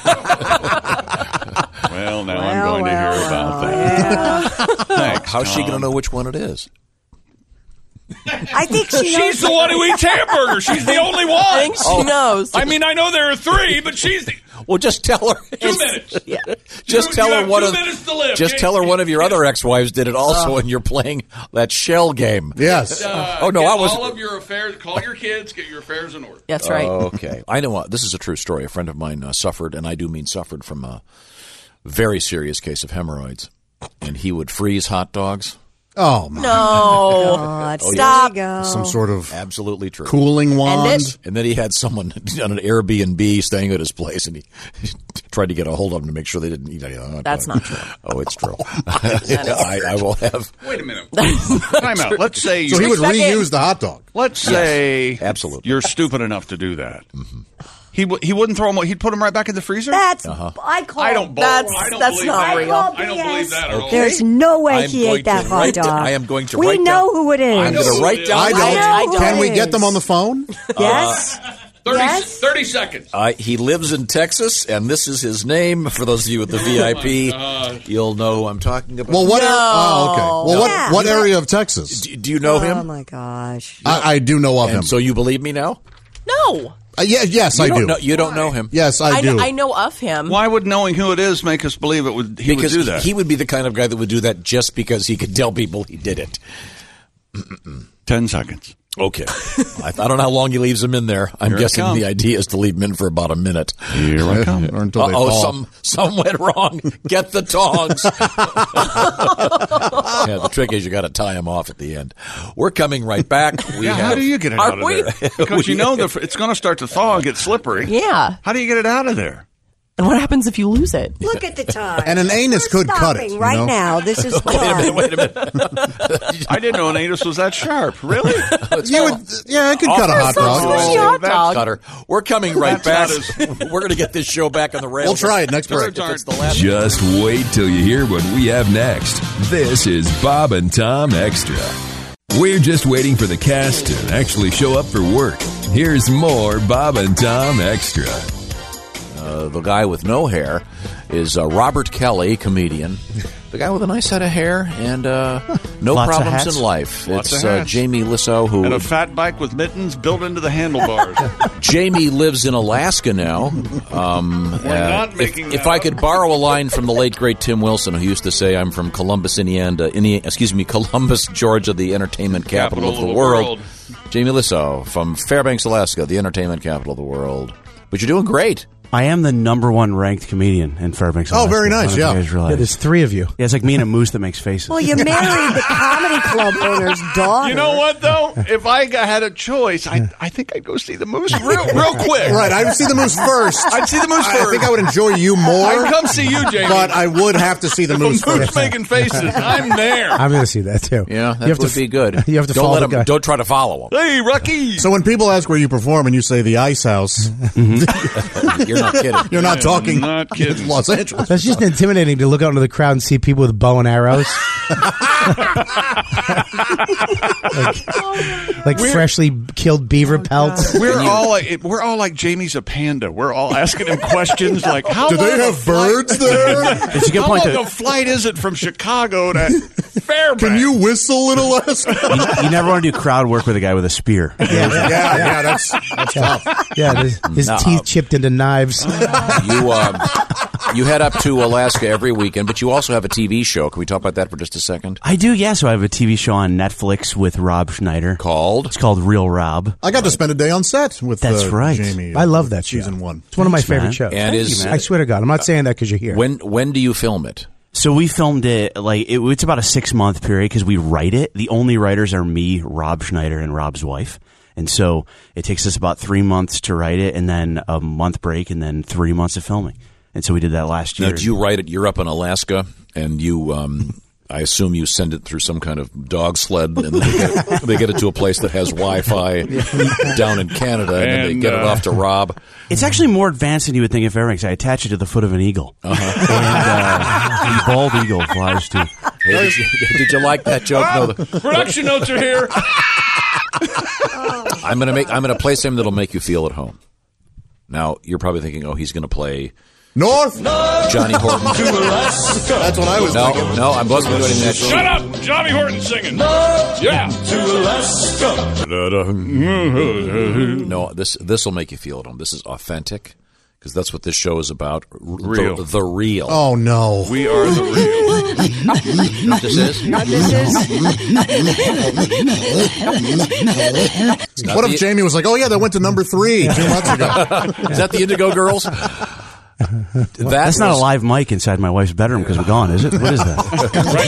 Well, now Well, I'm going well, to hear about well, that. Thanks, How's she Tom. going to know which one it is? I think she knows. She's the one who eats hamburgers. She's the only one. I think she Oh. knows. I mean, I know there are three, but she's the. Well, just tell her. Two minutes. Yeah. Just You- tell you her have one two of. minutes to live. Just Okay? tell her one of your other ex-wives did it also, and you're playing that shell game. Yes. Uh, Oh, no, get I was- all of your affairs. Call your kids. Get your affairs in order. That's right. Okay, I know. What, this is a true story. A friend of mine uh, suffered, and I do mean suffered, from a very serious case of hemorrhoids, and he would freeze hot dogs. Oh my No. God, Oh, stop. Go. Some sort of Absolutely true. cooling wand. End it? And then he had someone on an Airbnb staying at his place, and he tried to get a hold of them to make sure they didn't eat any hot That's dogs. not true. Oh, it's true. I, I will have. Wait a minute. Time out. Let's say So you, he would Second. reuse the hot dog. let's say absolutely. you're stupid enough to do that. He w- he wouldn't throw them. He'd put them right back in the freezer. That's Uh-huh. I call. I don't. That's- I don't that's believe not that. real. I don't believe that at all. There's no way I'm he going ate that to hot write dog. down- I am going to we write know down- who it is. I'm going to write down. I I don't. know Can who we it get is. them on the phone? Yes. thirty, Yes. thirty seconds. Uh, he lives in Texas, and this is his name. For those of you with the V I P, you'll know who I'm talking about. Well, what? No. Oh, okay. Well, Yeah. what what area of Texas? do, do you know Oh him? my gosh. I, I do know of And him. so you believe me now? No. Uh, yeah, yes, You I don't do. Know, you don't know him. Yes, I, I, do. I know of him. Why would knowing who it is make us believe it would? He Because would do that. he would be the kind of guy that would do that just because he could tell people he did it. Ten seconds. Okay. I, I don't know how long he leaves them in there. I'm Here it guessing comes. the idea is to leave them in for about a minute. Here I come. Or until they Uh-oh, fall. some, some went wrong. Get the tongs. Yeah, the trick is you got to tie them off at the end. We're coming right back. We Yeah, have, how do you get it Are out of we? there? Because you know the, it's going to start to thaw and get slippery. Yeah. How do you get it out of there? And what happens if you lose it? Look at the time. And an anus We're could cut it, stopping you right know? now. This is Wait a minute, fun. wait a minute. I didn't know an anus was that sharp. Really? You would, yeah, I could cut a hot so dog. squishy hot That's dog. Cutter. We're coming right back. That's We're going to get this show back on the rails. We'll try it next break. If it's the last Just wait till you hear what we have next. This is Bob and Tom Extra. We're just waiting for the cast to actually show up for work. Here's more Bob and Tom Extra. Uh, the guy with no hair is uh, Robert Kelly, comedian. The guy with a nice head of hair and uh, no Lots of problems hats. in life. Lots it's of uh, hats. Jamie Lissow, who And a fat bike with mittens built into the handlebars. Jamie lives in Alaska now. Um, We're not if, making if that I up. could borrow a line from the late great Tim Wilson, who used to say, "I'm from Columbus, Indiana, Indiana excuse me, Columbus, Georgia, the entertainment capital, of the, world." Jamie Lissow from Fairbanks, Alaska, the entertainment capital of the world. But you're doing great. I am the number one ranked comedian in Fairbanks. Oh, Alaska. very nice, I don't know if yeah. you guys realize. Yeah, there's three of you. Yeah, it's like me and a moose that makes faces. Well, you married the comedy club owner's daughter. You know what, though? If I g- had a choice, I I think I'd go see the moose real, real quick. Right, I would see the moose first. I'd see the moose I first. think I would enjoy you more. I'd come see you, Jamie. But I would have to see the If moose a moose first. making faces, I'm there. I'm going to see that too. Yeah, that You have would to, be good. You have to don't follow let the him. guy. Don't try to follow him. Hey, Rocky. So when people ask where you perform and you say the Ice House, You're not kidding. you're not talking Not kidding. Los Angeles. That's just intimidating to look out into the crowd and see people with bow and arrows. like like We're- freshly killed beaver pelts. We're all like we're all like Jamie's a panda. We're all asking him questions like, "How Do they long a have flight- birds there? It's a good How point long to- a flight is it from Chicago to Fairbanks. Can you whistle, little less? you, you never want to do crowd work with a guy with a spear. Yeah, yeah, yeah, yeah, that's, that's tough. Yeah, his, his No. teeth chipped into knives. You uh, you head up to Alaska every weekend, but you also have a T V show. Can we talk about that for just a second? I do, yeah. So I have a T V show on Netflix with Rob Schneider. Called? It's called Real Rob. I got to spend a day on set with That's uh, right. Jamie. I love that season show. one. It's one of my Thanks, favorite man. shows. And is I swear to God, I'm not saying that because you're here. when when do you film it? So we filmed it, like, it, it's about a six-month period because we write it. The only writers are me, Rob Schneider, and Rob's wife. And so it takes us about three months to write it, and then a month break, and then three months of filming. And so we did that last year. Now, do you write it? You're up in Alaska, and you, um, I assume you send it through some kind of dog sled, and then they get it, they get it to a place that has Wi-Fi down in Canada, and, and then they get uh, it off to Rob. It's actually more advanced than you would think at Fairbanks. I attach it to the foot of an eagle. Uh-huh. And uh, the bald eagle flies too. Hey, did, you, did you like that joke? No, the, Production notes are here. I'm gonna make. I'm gonna play something that'll make you feel at home. Now you're probably thinking, "Oh, he's gonna play North Johnny Horton." That's what I was no, thinking. No, I wasn't doing that. Shut up, Johnny Horton singing. Yeah. No, this this will make you feel at home. This is authentic because that's what this show is about. R- Real. the, the real. Oh no, We are the real. You know what this is? What this is? What if Jamie was like, "Oh yeah, that went to number three two months ago"? Is that the Indigo Girls? That That's not a was- live mic inside my wife's bedroom because we're gone, is it? What is that? Right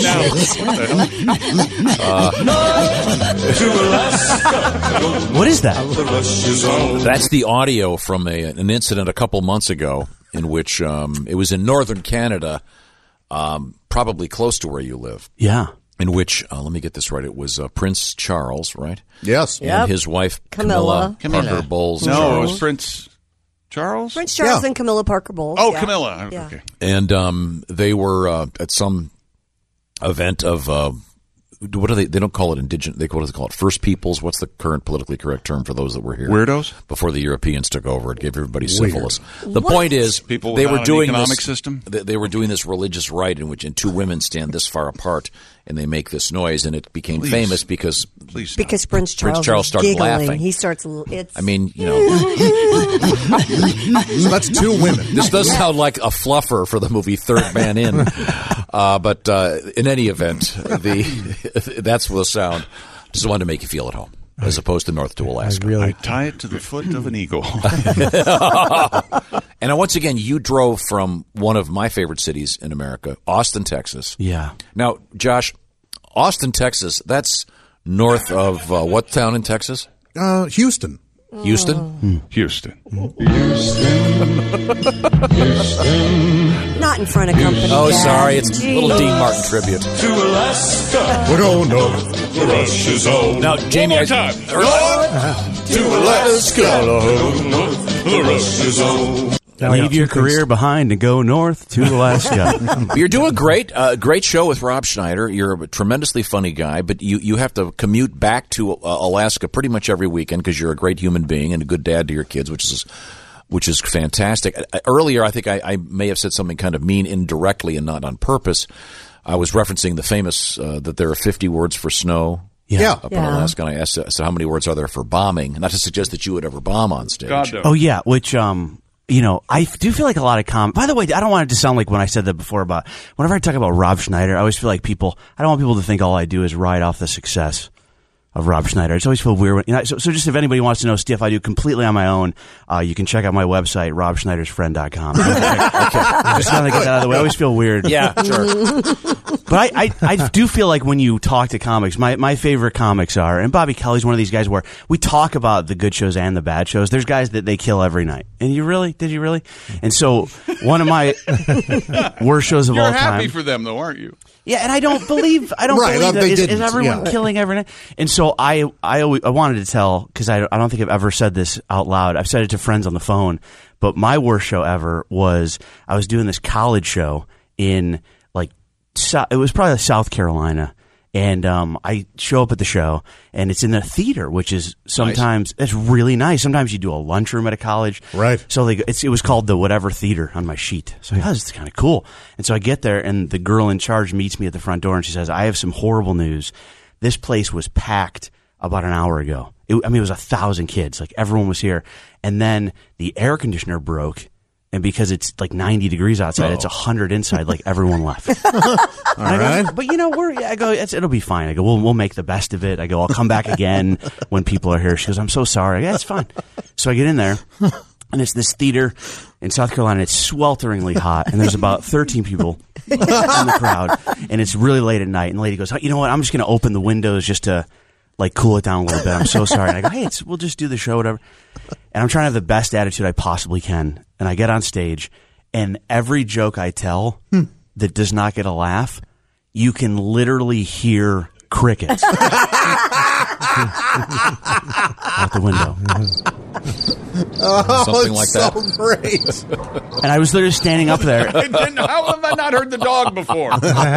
now. What is that? That's the audio from a, an incident a couple months ago in which um, it was in northern Canada, um, probably close to where you live. Yeah. In which, uh, let me get this right, it was uh, Prince Charles, right? Yes. And Yep. his wife, Camilla. Camilla, Parker Bowles. No, it Charles. was Prince Charles? Prince Charles Yeah. and Camilla Parker Bowles. Oh, yeah. Camilla. Yeah. Okay. And um, they were uh, at some event of, uh, what do they, they don't call it indigenous, they, what do they call it, First Peoples? What's the current politically correct term for those that were here? Weirdos? Before the Europeans took over, it gave everybody Weird. syphilis. The What? point is, People they without were an doing economic this, system? They, they were doing this religious rite in which and two women stand this far apart and they make this noise, and it became Please. famous because Please. Because Prince Charles, Prince Charles was started giggling. laughing. He starts. l- It's. I mean, you know, So that's two women. this does sound like a fluffer for the movie Third Man In, uh, but uh, in any event, the that's the sound. Just wanted to make you feel at home, as opposed to north to Alaska. I really- I tie it to the foot of an eagle. And uh, once again, you drove from one of my favorite cities in America, Austin, Texas. Yeah. Now, Josh, Austin, Texas, that's north of uh, what town in Texas? Uh, Houston. Houston? Houston. not in front of company. Oh, Dad. sorry. It's a Jeez. little Dean Martin tribute. To Alaska. We're going north. The rush is on. Now, Jamie, One more I- time. North to Alaska. The rush is on. Leave your career behind and go north to Alaska. You're doing great. Uh, great show with Rob Schneider. You're a tremendously funny guy, but you, you have to commute back to uh, Alaska pretty much every weekend because you're a great human being and a good dad to your kids, which is which is fantastic. Uh, earlier, I think I, I may have said something kind of mean indirectly and not on purpose. I was referencing the famous uh, that there are fifty words for snow. Yeah. Up in Yeah. Alaska, and I asked, so how many words are there for bombing? Not to suggest that you would ever bomb on stage. God, no. Oh yeah, which um, you know, I do feel like a lot of com. By the way, I don't want it to sound like when I said that before about whenever I talk about Rob Schneider, I always feel like people. I don't want people to think all I do is ride off the success of Rob Schneider. It's always feel weird. When, you know, so, so just if anybody wants to know stuff I do completely on my own, uh, you can check out my website, rob schneider's friend dot com. Okay. Just kind of get that out of the way. I always feel weird. Yeah, sure. But I, I, I do feel like when you talk to comics, my, my favorite comics are, and Bobby Kelly's one of these guys where we talk about the good shows and the bad shows. There's guys that they kill every night. And you really? Did you really? And so one of my worst shows of You're all happy time. for them, though, aren't you? Yeah, and I don't believe I don't Right, believe that that. they Is, is didn't, everyone yeah. killing every night? And so I I always, I wanted to tell because I I don't think I've ever said this out loud. I've said it to friends on the phone, but my worst show ever was I was doing this college show in like so, it was probably South Carolina, And um, I show up at the show, and it's in the theater, which is sometimes nice. It's really nice. Sometimes you do a lunchroom at a college, right? So they, it's, it was called the whatever theater on my sheet. So yeah, this is kind of cool. And so I get there, and the girl in charge meets me at the front door, and she says, "I have some horrible news. This place was packed about an hour ago. It, I mean, it was a thousand kids. Like everyone was here, and then the air conditioner broke." And because it's like ninety degrees outside, oh. it's one hundred inside, like everyone left. All right. Go, but you know, we're, I go, it's, it'll be fine. I go, we'll, we'll make the best of it. I go, I'll come back again when people are here. She goes, I'm so sorry. Yeah, it's fine. So I get in there, and it's this theater in South Carolina. It's swelteringly hot, and there's about thirteen people in the crowd, and it's really late at night. And the lady goes, oh, you know what? I'm just going to open the windows just to like cool it down a little bit. I'm so sorry. And I go, hey, it's, we'll just do the show, whatever. And I'm trying to have the best attitude I possibly can. And I get on stage, and every joke I tell hmm. that does not get a laugh, you can literally hear crickets out the window. Oh, Something like so that. Great. And I was literally standing up there. I didn't, how have I not heard the dog before?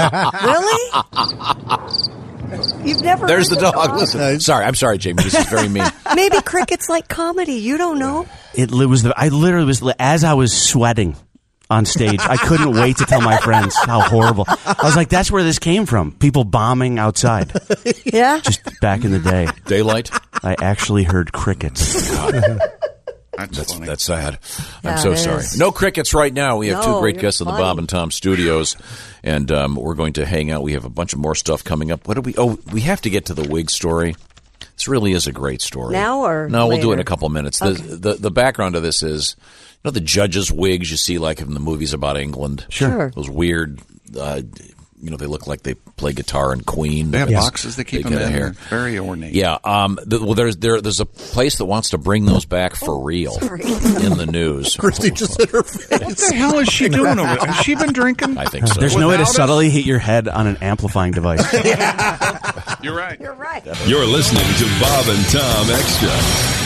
Really? You've never There's heard the dog. Listen, sorry, I'm sorry, Jamie. This is very mean. Maybe crickets like comedy. You don't know. It was the. I literally was as I was sweating on stage. I couldn't wait to tell my friends how horrible. I was like, "That's where this came from. People bombing outside." Yeah. Just back in the day, daylight. I actually heard crickets. That's that's, that's sad. Yeah, I'm so sorry. is. No crickets right now. We have No, two great you're guests in the funny. Bob and Tom studios, and um, we're going to hang out. We have a bunch of more stuff coming up. What do we? Oh, we have to get to the wig story. This really is a great story. Now or no? We'll do it in later? a couple minutes. Okay. The, the the background of this is, you know, the judges' wigs you see like in the movies about England. Sure. Sure. Those weird. Uh, You know, they look like they play guitar in Queen. They have Yes. boxes they keep They them get a in. hair. They're very ornate. Yeah. Um, the, well, there's there, there's a place that wants to bring those back for real in the news. Christy just hit her face. What the hell is she doing over there? Has she been drinking? I think so. There's no way to Without us? subtly hit your head on an amplifying device. You're right. You're right. You're listening to Bob and Tom Extra.